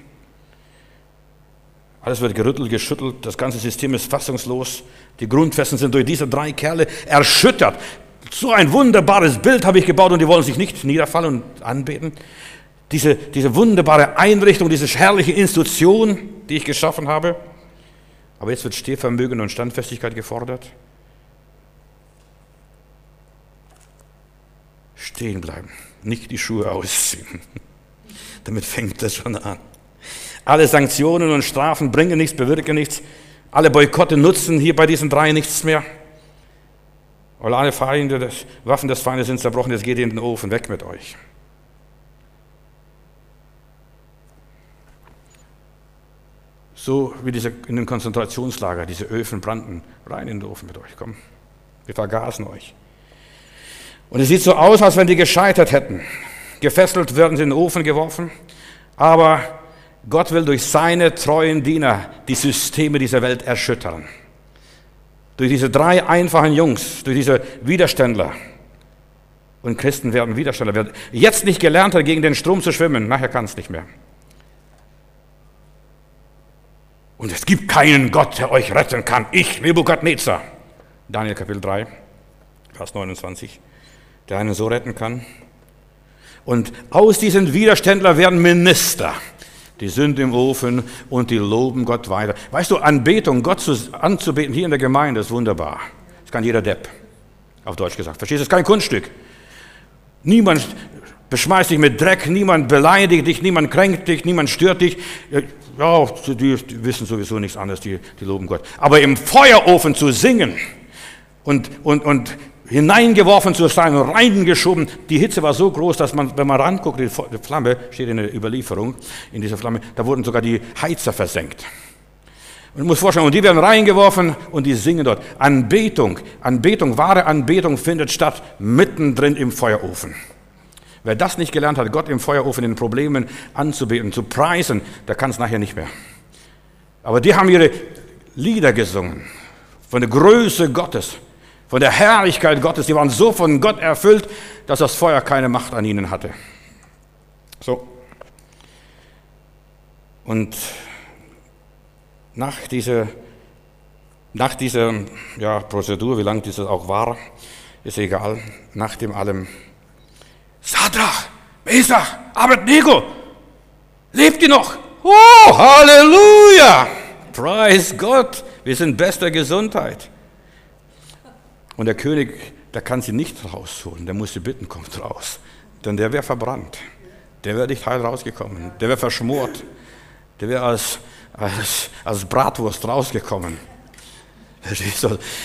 Alles wird gerüttelt, geschüttelt, das ganze System ist fassungslos. Die Grundfesten sind durch diese drei Kerle erschüttert. So ein wunderbares Bild habe ich gebaut und die wollen sich nicht niederfallen und anbeten. Diese, diese wunderbare Einrichtung, diese herrliche Institution, die ich geschaffen habe. Aber jetzt wird Stehvermögen und Standfestigkeit gefordert. Stehen bleiben, nicht die Schuhe ausziehen. Damit fängt das schon an. Alle Sanktionen und Strafen bringen nichts, bewirken nichts. Alle Boykotte nutzen hier bei diesen drei nichts mehr. Weil alle Feinde, des, Waffen des Feindes sind zerbrochen, jetzt geht ihr in den Ofen, weg mit euch. So wie diese in den Konzentrationslager, diese Öfen brannten, rein in den Ofen mit euch, komm. Wir vergaßen euch. Und es sieht so aus, als wenn die gescheitert hätten. Gefesselt werden sie in den Ofen geworfen, aber Gott will durch seine treuen Diener die Systeme dieser Welt erschüttern. Durch diese drei einfachen Jungs, durch diese Widerständler. Und Christen werden Widerständler. Wer jetzt nicht gelernt hat, gegen den Strom zu schwimmen, nachher kann es nicht mehr. Und es gibt keinen Gott, der euch retten kann. Ich, Nebukadnezar. Daniel Kapitel drei, Vers neunundzwanzig. Der einen so retten kann. Und aus diesen Widerständlern werden Minister. Die sind im Ofen und die loben Gott weiter. Weißt du, Anbetung, Gott zu, anzubeten hier in der Gemeinde ist wunderbar. Das kann jeder Depp, auf Deutsch gesagt. Verstehst du, das ist kein Kunststück. Niemand beschmeißt dich mit Dreck, niemand beleidigt dich, niemand kränkt dich, niemand stört dich. Ja, die, die wissen sowieso nichts anderes, die, die loben Gott. Aber im Feuerofen zu singen und, und, und hineingeworfen zu sein und reingeschoben. Die Hitze war so groß, dass man, wenn man ranguckt, die Flamme, steht in der Überlieferung, in dieser Flamme, da wurden sogar die Heizer versenkt. Und du musst vorstellen, und die werden reingeworfen und die singen dort. Anbetung, Anbetung, wahre Anbetung findet statt mittendrin im Feuerofen. Wer das nicht gelernt hat, Gott im Feuerofen in den Problemen anzubeten, zu preisen, der kann es nachher nicht mehr. Aber die haben ihre Lieder gesungen von der Größe Gottes, von der Herrlichkeit Gottes. Die waren so von Gott erfüllt, dass das Feuer keine Macht an ihnen hatte. So. Und nach dieser, nach dieser ja, Prozedur, wie lange dieses auch war, ist egal, nach dem allem, Sadrach, Mesach, Abednego, lebt ihr noch? Oh, Halleluja! Preis Gott, wir sind bester Gesundheit. Und der König, der kann sie nicht rausholen, der muss sie bitten, kommt raus. Denn der wäre verbrannt, der wäre nicht heil rausgekommen, der wäre verschmort, der wäre als, als, als Bratwurst rausgekommen.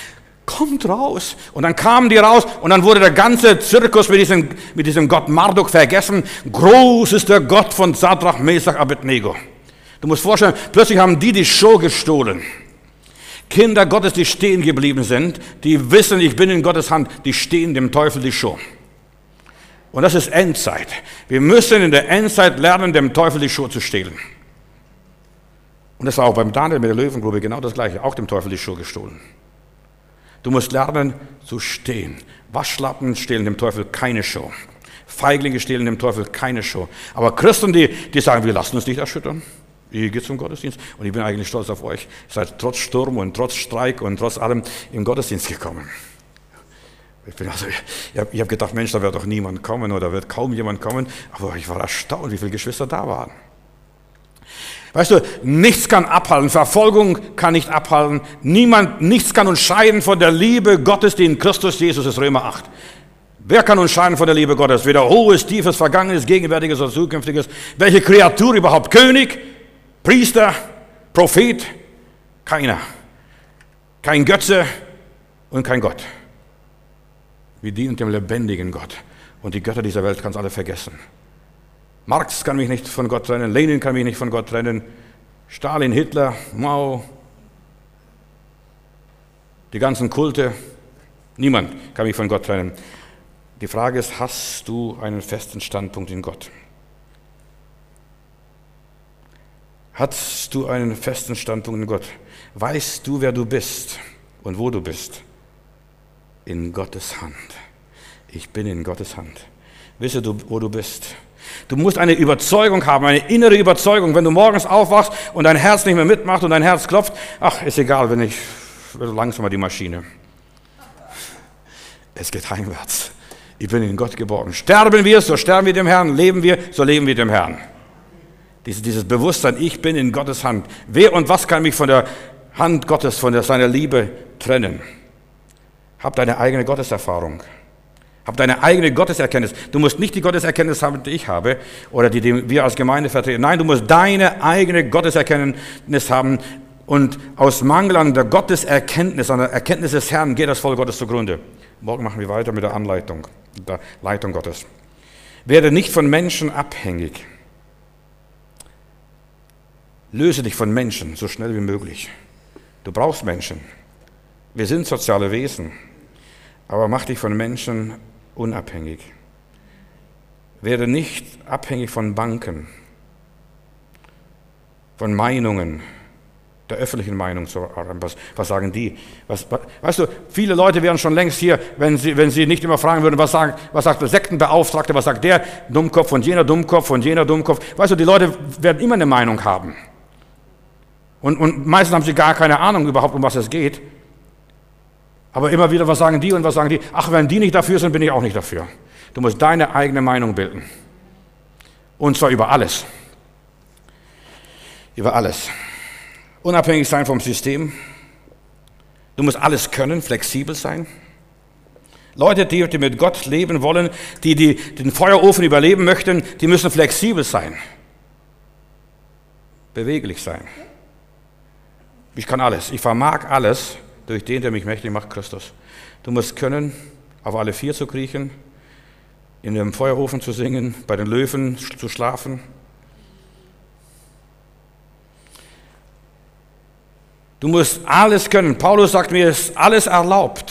kommt raus. Und dann kamen die raus und dann wurde der ganze Zirkus mit diesem, mit diesem Gott Marduk vergessen. Groß ist der Gott von Sadrach, Mesach, Abednego. Du musst vorstellen, plötzlich haben die die Show gestohlen. Kinder Gottes, die stehen geblieben sind, die wissen, ich bin in Gottes Hand, die stehen dem Teufel die Show. Und das ist Endzeit. Wir müssen in der Endzeit lernen, dem Teufel die Show zu stehlen. Und das war auch beim Daniel mit der Löwengrube genau das Gleiche, auch dem Teufel die Show gestohlen. Du musst lernen zu stehen. Waschlappen stehlen dem Teufel keine Show. Feiglinge stehlen dem Teufel keine Show. Aber Christen, die, die sagen, wir lassen uns nicht erschüttern. Ihr geht zum Gottesdienst und ich bin eigentlich stolz auf euch. Ihr seid trotz Sturm und trotz Streik und trotz allem im Gottesdienst gekommen. Ich, bin also, ich habe hab gedacht, Mensch, da wird doch niemand kommen oder wird kaum jemand kommen. Aber ich war erstaunt, wie viele Geschwister da waren. Weißt du, nichts kann abhalten, Verfolgung kann nicht abhalten, niemand, nichts kann uns scheiden von der Liebe Gottes, die in Christus Jesus ist, Römer acht. Wer kann uns scheiden von der Liebe Gottes? Weder Hohes, Tiefes, Vergangenes, Gegenwärtiges oder Zukünftiges. Welche Kreatur überhaupt? König, Priester, Prophet? Keiner. Kein Götze und kein Gott. Wir dienen dem lebendigen Gott. Und die Götter dieser Welt kannst du alle vergessen. Marx kann mich nicht von Gott trennen, Lenin kann mich nicht von Gott trennen, Stalin, Hitler, Mao, die ganzen Kulte, niemand kann mich von Gott trennen. Die Frage ist, hast du einen festen Standpunkt in Gott? Hast du einen festen Standpunkt in Gott? Weißt du, wer du bist und wo du bist? In Gottes Hand. Ich bin in Gottes Hand. Wisse du, wo du bist? Du musst eine Überzeugung haben, eine innere Überzeugung. Wenn du morgens aufwachst und dein Herz nicht mehr mitmacht und dein Herz klopft, ach, ist egal, wenn ich, langsamer die Maschine. Es geht heimwärts. Ich bin in Gott geborgen. Sterben wir, so sterben wir dem Herrn. Leben wir, so leben wir dem Herrn. Dieses, dieses Bewusstsein, ich bin in Gottes Hand. Wer und was kann mich von der Hand Gottes, von der, seiner Liebe trennen? Hab deine eigene Gotteserfahrung. Hab deine eigene Gotteserkenntnis. Du musst nicht die Gotteserkenntnis haben, die ich habe oder die, die wir als Gemeinde vertreten. Nein, du musst deine eigene Gotteserkenntnis haben. Und aus Mangel an der Gotteserkenntnis, an der Erkenntnis des Herrn geht das Volk Gottes zugrunde. Morgen machen wir weiter mit der Anleitung, der Leitung Gottes. Werde nicht von Menschen abhängig. Löse dich von Menschen so schnell wie möglich. Du brauchst Menschen. Wir sind soziale Wesen. Aber mach dich von Menschen unabhängig. Werde nicht abhängig von Banken, von Meinungen, der öffentlichen Meinung. Was, was sagen die? Was, weißt du, viele Leute wären schon längst hier, wenn sie, wenn sie nicht immer fragen würden, was, sagen, was sagt der Sektenbeauftragte, was sagt der Dummkopf und jener Dummkopf und jener Dummkopf. Weißt du, die Leute werden immer eine Meinung haben. Und, und meistens haben sie gar keine Ahnung überhaupt, um was es geht. Aber immer wieder, was sagen die und was sagen die? Ach, wenn die nicht dafür sind, bin ich auch nicht dafür. Du musst deine eigene Meinung bilden. Und zwar über alles. Über alles. Unabhängig sein vom System. Du musst alles können, flexibel sein. Leute, die, die mit Gott leben wollen, die, die den Feuerofen überleben möchten, die müssen flexibel sein. Beweglich sein. Ich kann alles. Ich vermag alles. Durch den, der mich mächtig macht, Christus. Du musst können, auf alle vier zu kriechen, in dem Feuerofen zu singen, bei den Löwen zu schlafen. Du musst alles können. Paulus sagt mir, es ist alles erlaubt.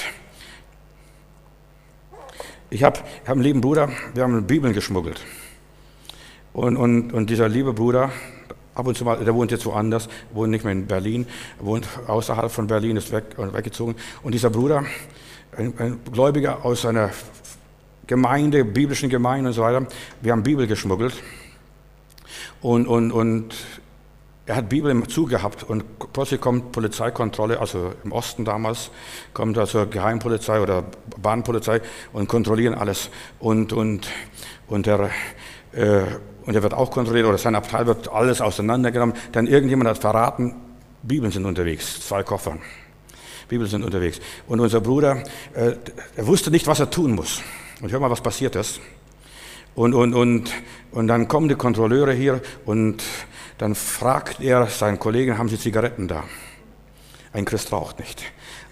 Ich habe hab einen lieben Bruder, wir haben Bibeln geschmuggelt. Und, und, und dieser liebe Bruder, ab und zu mal, der wohnt jetzt woanders, wohnt nicht mehr in Berlin, wohnt außerhalb von Berlin, ist weg, weggezogen. Und dieser Bruder, ein, ein Gläubiger aus einer Gemeinde, biblischen Gemeinde und so weiter, wir haben Bibel geschmuggelt. Und, und, und er hat Bibel im Zug gehabt und plötzlich kommt Polizeikontrolle, also im Osten damals, kommt also Geheimpolizei oder Bahnpolizei und kontrollieren alles. Und, und, und der... Äh, Und er wird auch kontrolliert, oder sein Abteil wird alles auseinandergenommen. Denn irgendjemand hat verraten, Bibeln sind unterwegs, zwei Koffer. Bibeln sind unterwegs. Und unser Bruder, äh, er wusste nicht, was er tun muss. Und hör mal, was passiert ist. Und, und, und, und dann kommen die Kontrolleure hier und dann fragt er seinen Kollegen, haben Sie Zigaretten da? Ein Christ raucht nicht.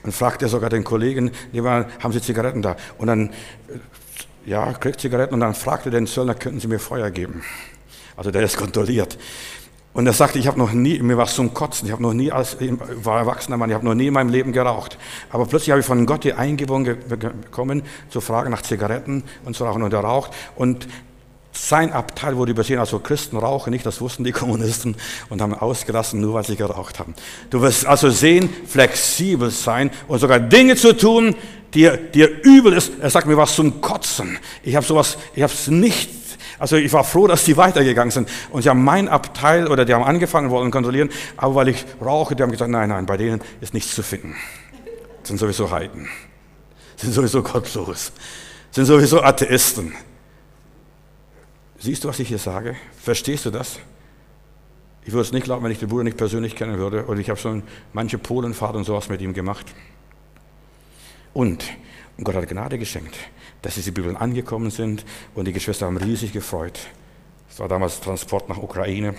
Und fragt er sogar den Kollegen, haben Sie Zigaretten da? Und dann, ja, kriegt Zigaretten und dann fragte den Zöllner, könnten Sie mir Feuer geben? Also der ist kontrolliert. Und er sagte, ich habe noch nie, mir war es zum Kotzen, ich habe noch nie, als war erwachsener Mann, ich habe noch nie in meinem Leben geraucht. Aber plötzlich habe ich von Gott die Eingebung bekommen, zu fragen nach Zigaretten und zu rauchen. Und er raucht. Und sein Abteil wurde übersehen, also Christen rauchen nicht, das wussten die Kommunisten und haben ausgelassen, nur weil sie geraucht haben. Du wirst also sehen, flexibel sein und sogar Dinge zu tun, die dir übel ist. Er sagt, mir war es zum Kotzen. Ich habe sowas, ich habe es nicht, also ich war froh, dass die weitergegangen sind. Und sie haben mein Abteil, oder die haben angefangen, wollen kontrollieren, aber weil ich rauche, die haben gesagt, nein, nein, bei denen ist nichts zu finden. Sind sowieso Heiden, sind sowieso gottlos, sind sowieso Atheisten. Siehst du, was ich hier sage? Verstehst du das? Ich würde es nicht glauben, wenn ich den Bruder nicht persönlich kennen würde. Und ich habe schon manche Polenfahrt und sowas mit ihm gemacht. Und, und Gott hat Gnade geschenkt, dass diese Bibeln angekommen sind und die Geschwister haben riesig gefreut. Es war damals Transport nach Ukraine.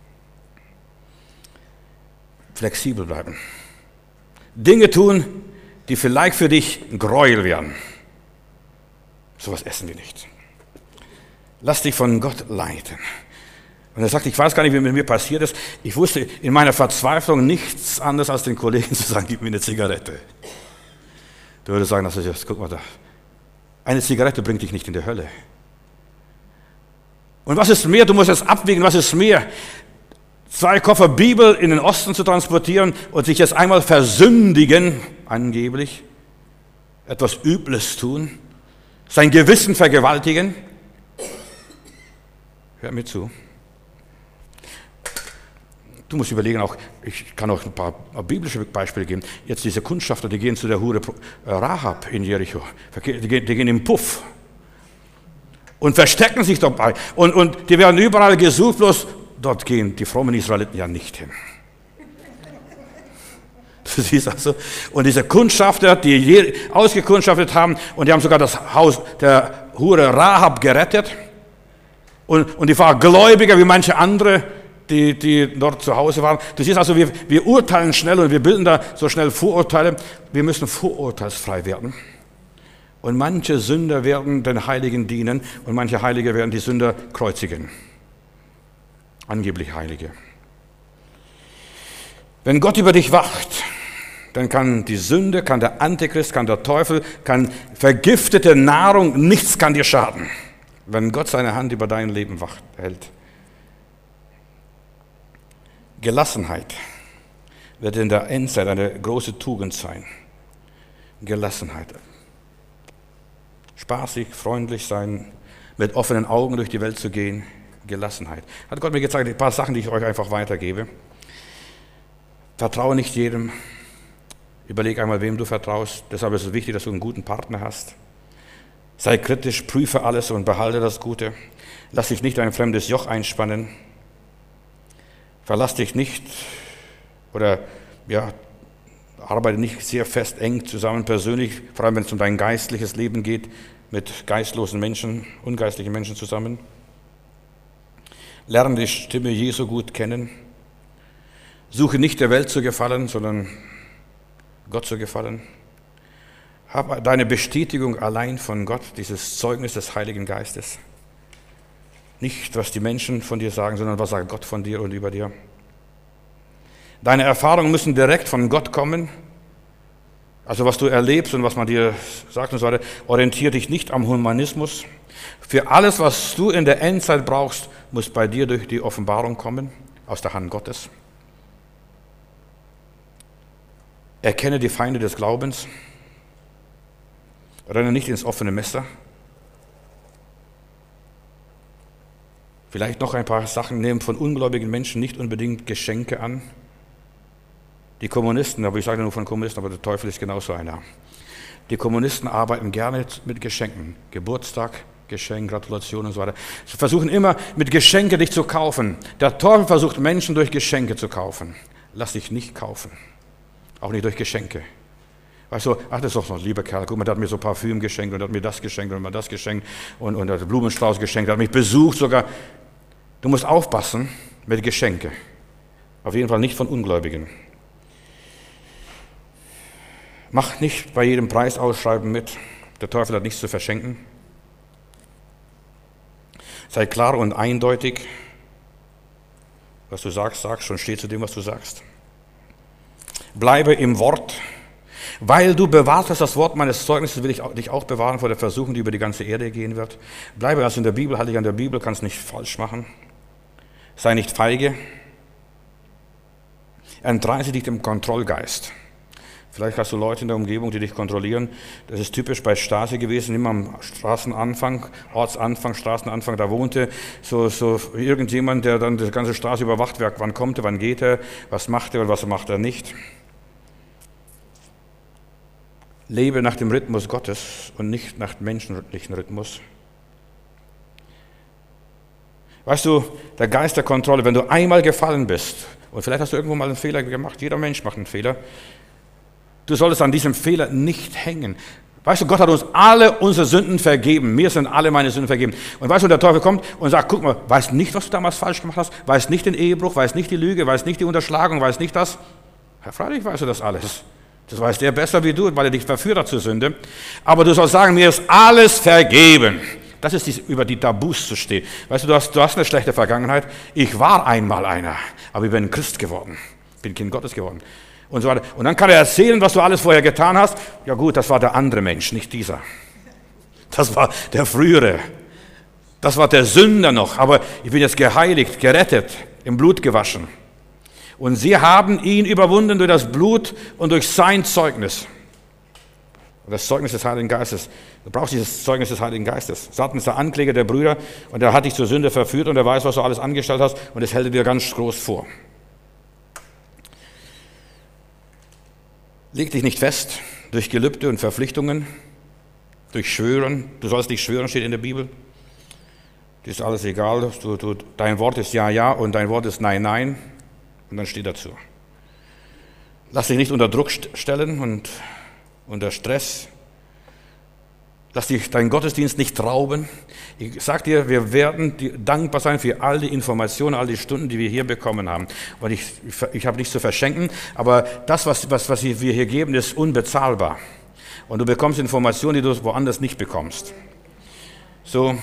Flexibel bleiben. Dinge tun, die vielleicht für dich ein Gräuel wären. Sowas essen wir nicht. Lass dich von Gott leiten. Und er sagt, ich weiß gar nicht, wie mit mir passiert ist. Ich wusste in meiner Verzweiflung nichts anderes, als den Kollegen zu sagen, gib mir eine Zigarette. Du würdest sagen, also jetzt, guck mal da. Eine Zigarette bringt dich nicht in die Hölle. Und was ist mehr? Du musst jetzt abwägen, was ist mehr? Zwei Koffer Bibel in den Osten zu transportieren und sich jetzt einmal versündigen, angeblich, etwas Übles tun, sein Gewissen vergewaltigen. Hör mir zu. Du musst überlegen, auch, ich kann auch ein paar biblische Beispiele geben. Jetzt diese Kundschafter, die gehen zu der Hure Rahab in Jericho. Die gehen, die gehen im Puff und verstecken sich dabei. Und, und die werden überall gesucht, bloß dort gehen die frommen Israeliten ja nicht hin. Du siehst also, und diese Kundschafter, die ausgekundschaftet haben, und die haben sogar das Haus der Hure Rahab gerettet. Und, und die war gläubiger wie manche andere, die, die dort zu Hause waren. Du siehst also, wir, wir urteilen schnell und wir bilden da so schnell Vorurteile. Wir müssen vorurteilsfrei werden. Und manche Sünder werden den Heiligen dienen und manche Heilige werden die Sünder kreuzigen. Angeblich Heilige. Wenn Gott über dich wacht, dann kann die Sünde, kann der Antichrist, kann der Teufel, kann vergiftete Nahrung, nichts kann dir schaden. Wenn Gott seine Hand über dein Leben wacht, hält. Gelassenheit wird in der Endzeit eine große Tugend sein. Gelassenheit. Spaßig, freundlich sein, mit offenen Augen durch die Welt zu gehen. Gelassenheit. Hat Gott mir gezeigt, ein paar Sachen, die ich euch einfach weitergebe. Vertraue nicht jedem. Überleg einmal, wem du vertraust. Deshalb ist es wichtig, dass du einen guten Partner hast. Sei kritisch, prüfe alles und behalte das Gute. Lass dich nicht in ein fremdes Joch einspannen. Verlass dich nicht oder ja, arbeite nicht sehr fest, eng zusammen persönlich, vor allem wenn es um dein geistliches Leben geht, mit geistlosen Menschen, ungeistlichen Menschen zusammen. Lerne die Stimme Jesu gut kennen. Suche nicht der Welt zu gefallen, sondern Gott zu gefallen. Hab deine Bestätigung allein von Gott, dieses Zeugnis des Heiligen Geistes. Nicht, was die Menschen von dir sagen, sondern was sagt Gott von dir und über dir. Deine Erfahrungen müssen direkt von Gott kommen. Also was du erlebst und was man dir sagt und so weiter, orientiere dich nicht am Humanismus. Für alles, was du in der Endzeit brauchst, muss bei dir durch die Offenbarung kommen, aus der Hand Gottes. Erkenne die Feinde des Glaubens. Renne nicht ins offene Messer. Vielleicht noch ein paar Sachen, nehmen von ungläubigen Menschen nicht unbedingt Geschenke an. Die Kommunisten, aber ich sage nur von Kommunisten, aber der Teufel ist genauso einer. Die Kommunisten arbeiten gerne mit Geschenken. Geburtstag, Geschenk, Gratulation und so weiter. Sie versuchen immer mit Geschenke dich zu kaufen. Der Teufel versucht Menschen durch Geschenke zu kaufen. Lass dich nicht kaufen. Auch nicht durch Geschenke. Weißt du, ach, das ist doch noch ein lieber Kerl. Guck mal, der hat mir so Parfüm geschenkt und hat mir das geschenkt und mir das geschenkt und, und hat Blumenstrauß geschenkt, hat mich besucht sogar. Du musst aufpassen mit Geschenke. Auf jeden Fall nicht von Ungläubigen. Mach nicht bei jedem Preisausschreiben mit. Der Teufel hat nichts zu verschenken. Sei klar und eindeutig. Was du sagst, sagst und steh zu dem, was du sagst. Bleibe im Wort. Weil du bewahrt hast das Wort meines Zeugnisses, will ich dich auch bewahren vor der Versuchung, die über die ganze Erde gehen wird. Bleibe also in der Bibel, halte dich an der Bibel, kannst nicht falsch machen. Sei nicht feige. Entreiße dich dem Kontrollgeist. Vielleicht hast du Leute in der Umgebung, die dich kontrollieren. Das ist typisch bei Stasi gewesen, immer am Straßenanfang, Ortsanfang, Straßenanfang, da wohnte so, so irgendjemand, der dann die ganze Straße überwacht, wann kommt er, wann geht er, was macht er und was macht er nicht. Lebe nach dem Rhythmus Gottes und nicht nach dem menschlichen Rhythmus. Weißt du, der Geist der Kontrolle, wenn du einmal gefallen bist, und vielleicht hast du irgendwo mal einen Fehler gemacht, jeder Mensch macht einen Fehler, du solltest an diesem Fehler nicht hängen. Weißt du, Gott hat uns alle unsere Sünden vergeben. Mir sind alle meine Sünden vergeben. Und weißt du, der Teufel kommt und sagt, guck mal, weißt nicht, was du damals falsch gemacht hast? Weißt nicht den Ehebruch, weißt nicht die Lüge, weißt nicht die Unterschlagung, weißt nicht das? Ja, freilich weißt du das alles. Das weiß der besser wie du, weil er dich verführt hat zur Sünde. Aber du sollst sagen, mir ist alles vergeben. Das ist dies, über die Tabus zu stehen. Weißt du, du hast, du hast eine schlechte Vergangenheit. Ich war einmal einer, aber ich bin Christ geworden. Bin Kind Gottes geworden. Und so weiter. Und dann kann er erzählen, was du alles vorher getan hast. Ja gut, das war der andere Mensch, nicht dieser. Das war der frühere. Das war der Sünder noch. Aber ich bin jetzt geheiligt, gerettet, im Blut gewaschen. Und sie haben ihn überwunden durch das Blut und durch sein Zeugnis. Das Zeugnis des Heiligen Geistes. Du brauchst dieses Zeugnis des Heiligen Geistes. Satan ist der Ankläger der Brüder und er hat dich zur Sünde verführt und er weiß, was du alles angestellt hast und das hält er dir ganz groß vor. Leg dich nicht fest durch Gelübde und Verpflichtungen, durch Schwören. Du sollst nicht schwören, steht in der Bibel. Das ist alles egal. Du, du, dein Wort ist Ja, Ja und dein Wort ist Nein, Nein. Und dann steht dazu. Lass dich nicht unter Druck stellen und unter Stress. Lass dich deinen Gottesdienst nicht rauben. Ich sage dir, wir werden dankbar sein für all die Informationen, all die Stunden, die wir hier bekommen haben. Und ich, ich habe nichts zu verschenken, aber das, was, was, was wir hier geben, ist unbezahlbar. Und du bekommst Informationen, die du woanders nicht bekommst. So,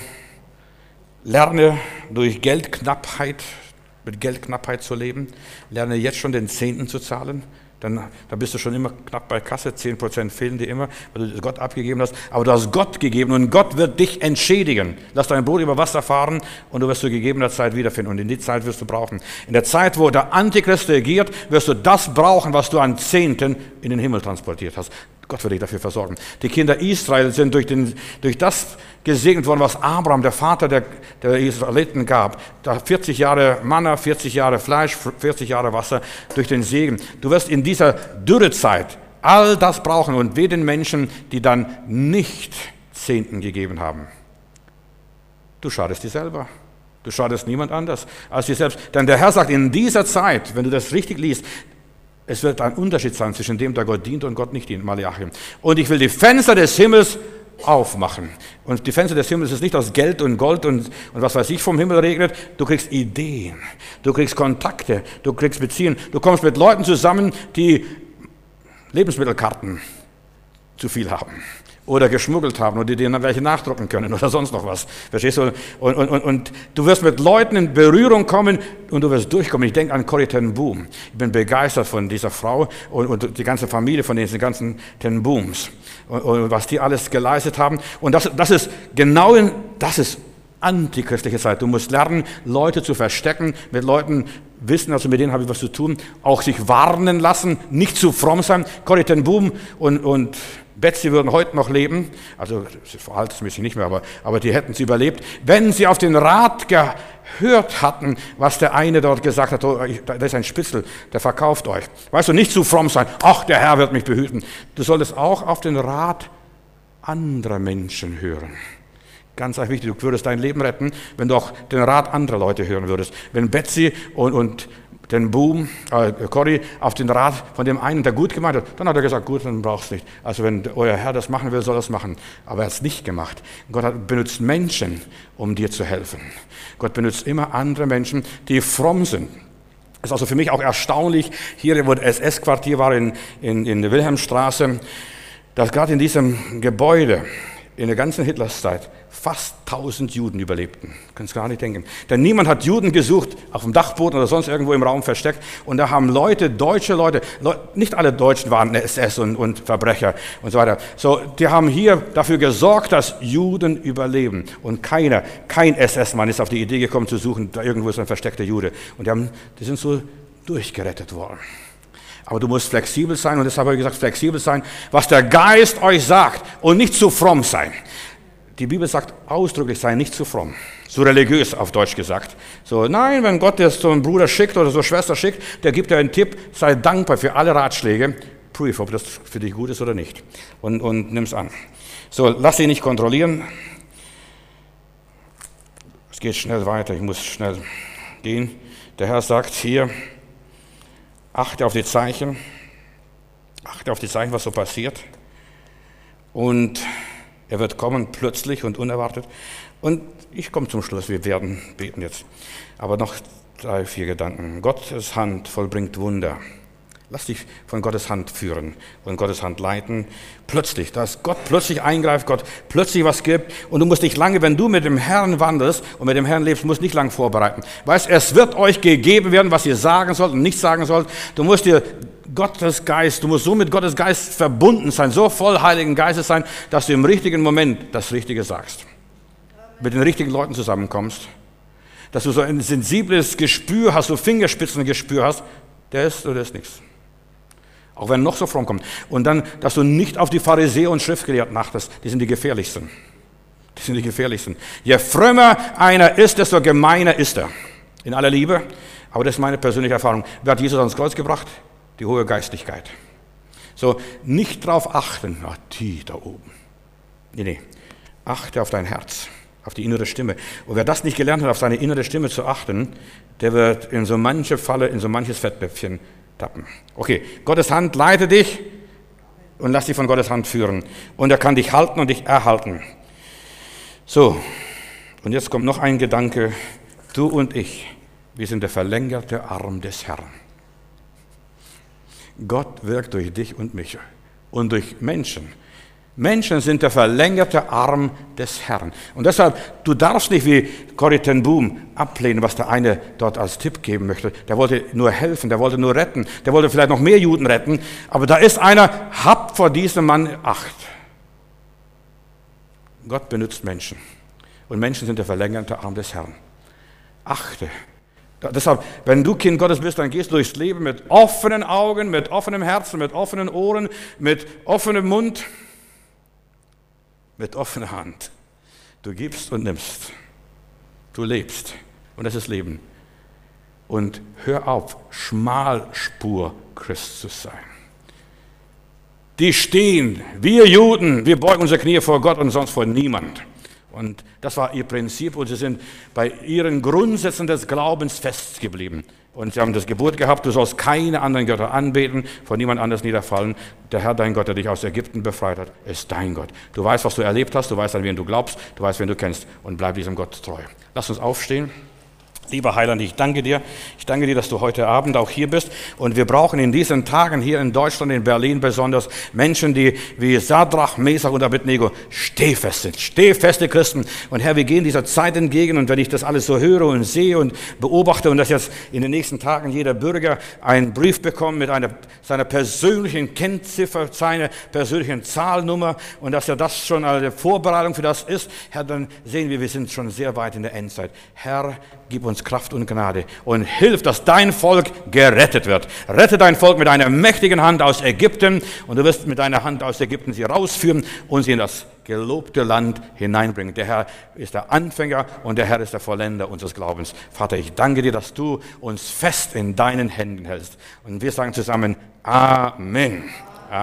lerne durch Geldknappheit, mit Geldknappheit zu leben. Lerne jetzt schon den Zehnten zu zahlen. Dann, dann bist du schon immer knapp bei Kasse, zehn Prozent fehlen dir immer, weil du Gott abgegeben hast. Aber du hast Gott gegeben und Gott wird dich entschädigen. Lass dein Boot über Wasser fahren und du wirst zu gegebener Zeit wiederfinden. Und in die Zeit wirst du brauchen. In der Zeit, wo der Antichrist regiert, wirst du das brauchen, was du an Zehnten in den Himmel transportiert hast. Gott wird dich dafür versorgen. Die Kinder Israel sind durch, den, durch das gesegnet worden, was Abraham, der Vater der, der Israeliten, gab. Da vierzig Jahre Manna, vierzig Jahre Fleisch, vierzig Jahre Wasser, durch den Segen. Du wirst in dieser Dürrezeit all das brauchen und weh den Menschen, die dann nicht Zehnten gegeben haben. Du schadest dir selber. Du schadest niemand anders als dir selbst. Denn der Herr sagt, in dieser Zeit, wenn du das richtig liest, es wird ein Unterschied sein zwischen dem, der Gott dient und Gott nicht dient, Malachi. Und ich will die Fenster des Himmels aufmachen. Und die Fenster des Himmels ist nicht aus Geld und Gold und, und was weiß ich vom Himmel regnet. Du kriegst Ideen, du kriegst Kontakte, du kriegst Beziehungen. Du kommst mit Leuten zusammen, die Lebensmittelkarten zu viel haben. Oder geschmuggelt haben oder die dann welche nachdrucken können oder sonst noch was. Verstehst du? Und, und, und, und du wirst mit Leuten in Berührung kommen und du wirst durchkommen. Ich denke an Corrie ten Boom. Ich bin begeistert von dieser Frau und, und die ganze Familie von diesen ganzen ten Booms. Und, und was die alles geleistet haben. Und das, das ist genau in, das ist antichristliche Zeit. Du musst lernen, Leute zu verstecken, mit Leuten wissen, also mit denen habe ich was zu tun, auch sich warnen lassen, nicht zu fromm sein. Corrie ten Boom und, und Betsy würden heute noch leben, also verhaltensmäßig nicht mehr, aber, aber die hätten sie überlebt, wenn sie auf den Rat gehört hatten, was der eine dort gesagt hat, oh, da ist ein Spitzel, der verkauft euch. Weißt du, nicht zu fromm sein, ach, der Herr wird mich behüten. Du solltest auch auf den Rat anderer Menschen hören. Ganz wichtig, du würdest dein Leben retten, wenn du auch den Rat anderer Leute hören würdest. Wenn Betsy und, und den Boom, äh, Corrie, auf den Rat von dem einen, der gut gemeint hat, dann hat er gesagt, gut, dann brauchst du nicht. Also wenn euer Herr das machen will, soll er es machen. Aber er hat es nicht gemacht. Gott hat, benutzt Menschen, um dir zu helfen. Gott benutzt immer andere Menschen, die fromm sind. ist also für mich auch erstaunlich, hier wo das S S-Quartier war in, in, in der Wilhelmstraße, dass gerade in diesem Gebäude in der ganzen Hitlerszeit fast tausend Juden überlebten. Kannst gar nicht denken. Denn niemand hat Juden gesucht, auf dem Dachboden oder sonst irgendwo im Raum versteckt. Und da haben Leute, deutsche Leute, Leute nicht alle Deutschen waren S S und, und Verbrecher und so weiter. So, die haben hier dafür gesorgt, dass Juden überleben. Und keiner, kein S S-Mann ist auf die Idee gekommen zu suchen, da irgendwo ist ein versteckter Jude. Und die, haben, die sind so durchgerettet worden. Aber du musst flexibel sein, und deshalb habe ich gesagt, flexibel sein, was der Geist euch sagt und nicht zu fromm sein. Die Bibel sagt ausdrücklich, sei nicht zu fromm, zu religiös auf Deutsch gesagt. So, nein, wenn Gott dir so einen Bruder schickt oder so eine Schwester schickt, der gibt dir einen Tipp, sei dankbar für alle Ratschläge, prüf, ob das für dich gut ist oder nicht, und, und nimm es an. So, lass dich nicht kontrollieren. Es geht schnell weiter, ich muss schnell gehen. Der Herr sagt hier, achte auf die Zeichen, achte auf die Zeichen, was so passiert. Und er wird kommen, plötzlich und unerwartet. Und ich komme zum Schluss, wir werden beten jetzt. Aber noch drei, vier Gedanken. Gottes Hand vollbringt Wunder. Lass dich von Gottes Hand führen und Gottes Hand leiten. Plötzlich, dass Gott plötzlich eingreift, Gott plötzlich was gibt. Und du musst dich lange, wenn du mit dem Herrn wandelst und mit dem Herrn lebst, musst nicht lange vorbereiten. Weißt, es wird euch gegeben werden, was ihr sagen sollt und nicht sagen sollt. Du musst dir Gottes Geist, du musst so mit Gottes Geist verbunden sein, so voll Heiligen Geistes sein, dass du im richtigen Moment das Richtige sagst. Mit den richtigen Leuten zusammenkommst. Dass du so ein sensibles Gespür hast, so Fingerspitzengespür hast, der ist oder ist nichts. Auch wenn er noch so fromm kommt. Und dann, dass du nicht auf die Pharisäer und Schriftgelehrten achtest, die sind die gefährlichsten. Die sind die gefährlichsten. Je frömmer einer ist, desto gemeiner ist er. In aller Liebe. Aber das ist meine persönliche Erfahrung. Wer hat Jesus ans Kreuz gebracht? Die hohe Geistlichkeit. So, nicht drauf achten, ach, die da oben. Nee, nee. Achte auf dein Herz, auf die innere Stimme. Und wer das nicht gelernt hat, auf seine innere Stimme zu achten, der wird in so manche Falle, in so manches Fettnäpfchen tappen. Okay, Gottes Hand leite dich und lass dich von Gottes Hand führen. Und er kann dich halten und dich erhalten. So, und jetzt kommt noch ein Gedanke. Du und ich, wir sind der verlängerte Arm des Herrn. Gott wirkt durch dich und mich und durch Menschen. Menschen sind der verlängerte Arm des Herrn. Und deshalb, du darfst nicht wie Corrie ten Boom ablehnen, was der eine dort als Tipp geben möchte. Der wollte nur helfen, der wollte nur retten, der wollte vielleicht noch mehr Juden retten. Aber da ist einer, habt vor diesem Mann Acht. Gott benutzt Menschen. Und Menschen sind der verlängerte Arm des Herrn. Achte. Deshalb, wenn du Kind Gottes bist, dann gehst du durchs Leben mit offenen Augen, mit offenem Herzen, mit offenen Ohren, mit offenem Mund, mit offener Hand. Du gibst und nimmst. Du lebst. Und das ist Leben. Und hör auf, Schmalspur-Christ zu sein. Die stehen, wir Juden, wir beugen unsere Knie vor Gott und sonst vor niemand. Und das war ihr Prinzip und sie sind bei ihren Grundsätzen des Glaubens festgeblieben. Und sie haben das Gebot gehabt, du sollst keine anderen Götter anbeten, vor niemand anders niederfallen. Der Herr, dein Gott, der dich aus Ägypten befreit hat, ist dein Gott. Du weißt, was du erlebt hast, du weißt, an wen du glaubst, du weißt, wen du kennst und bleib diesem Gott treu. Lass uns aufstehen. Lieber Heiland, ich danke dir. Ich danke dir, dass du heute Abend auch hier bist. Und wir brauchen in diesen Tagen hier in Deutschland, in Berlin besonders, Menschen, die wie Sadrach, Mesach und Abednego stehfest sind. Stehfeste Christen. Und Herr, wir gehen dieser Zeit entgegen. Und wenn ich das alles so höre und sehe und beobachte und dass jetzt in den nächsten Tagen jeder Bürger einen Brief bekommt mit einer, seiner persönlichen Kennziffer, seiner persönlichen Zahlnummer und dass er das schon eine Vorbereitung für das ist, Herr, dann sehen wir, wir sind schon sehr weit in der Endzeit. Herr, gib uns Kraft und Gnade und hilf, dass dein Volk gerettet wird. Rette dein Volk mit einer mächtigen Hand aus Ägypten und du wirst mit deiner Hand aus Ägypten sie rausführen und sie in das gelobte Land hineinbringen. Der Herr ist der Anfänger und der Herr ist der Vollender unseres Glaubens. Vater, ich danke dir, dass du uns fest in deinen Händen hältst. Und wir sagen zusammen Amen.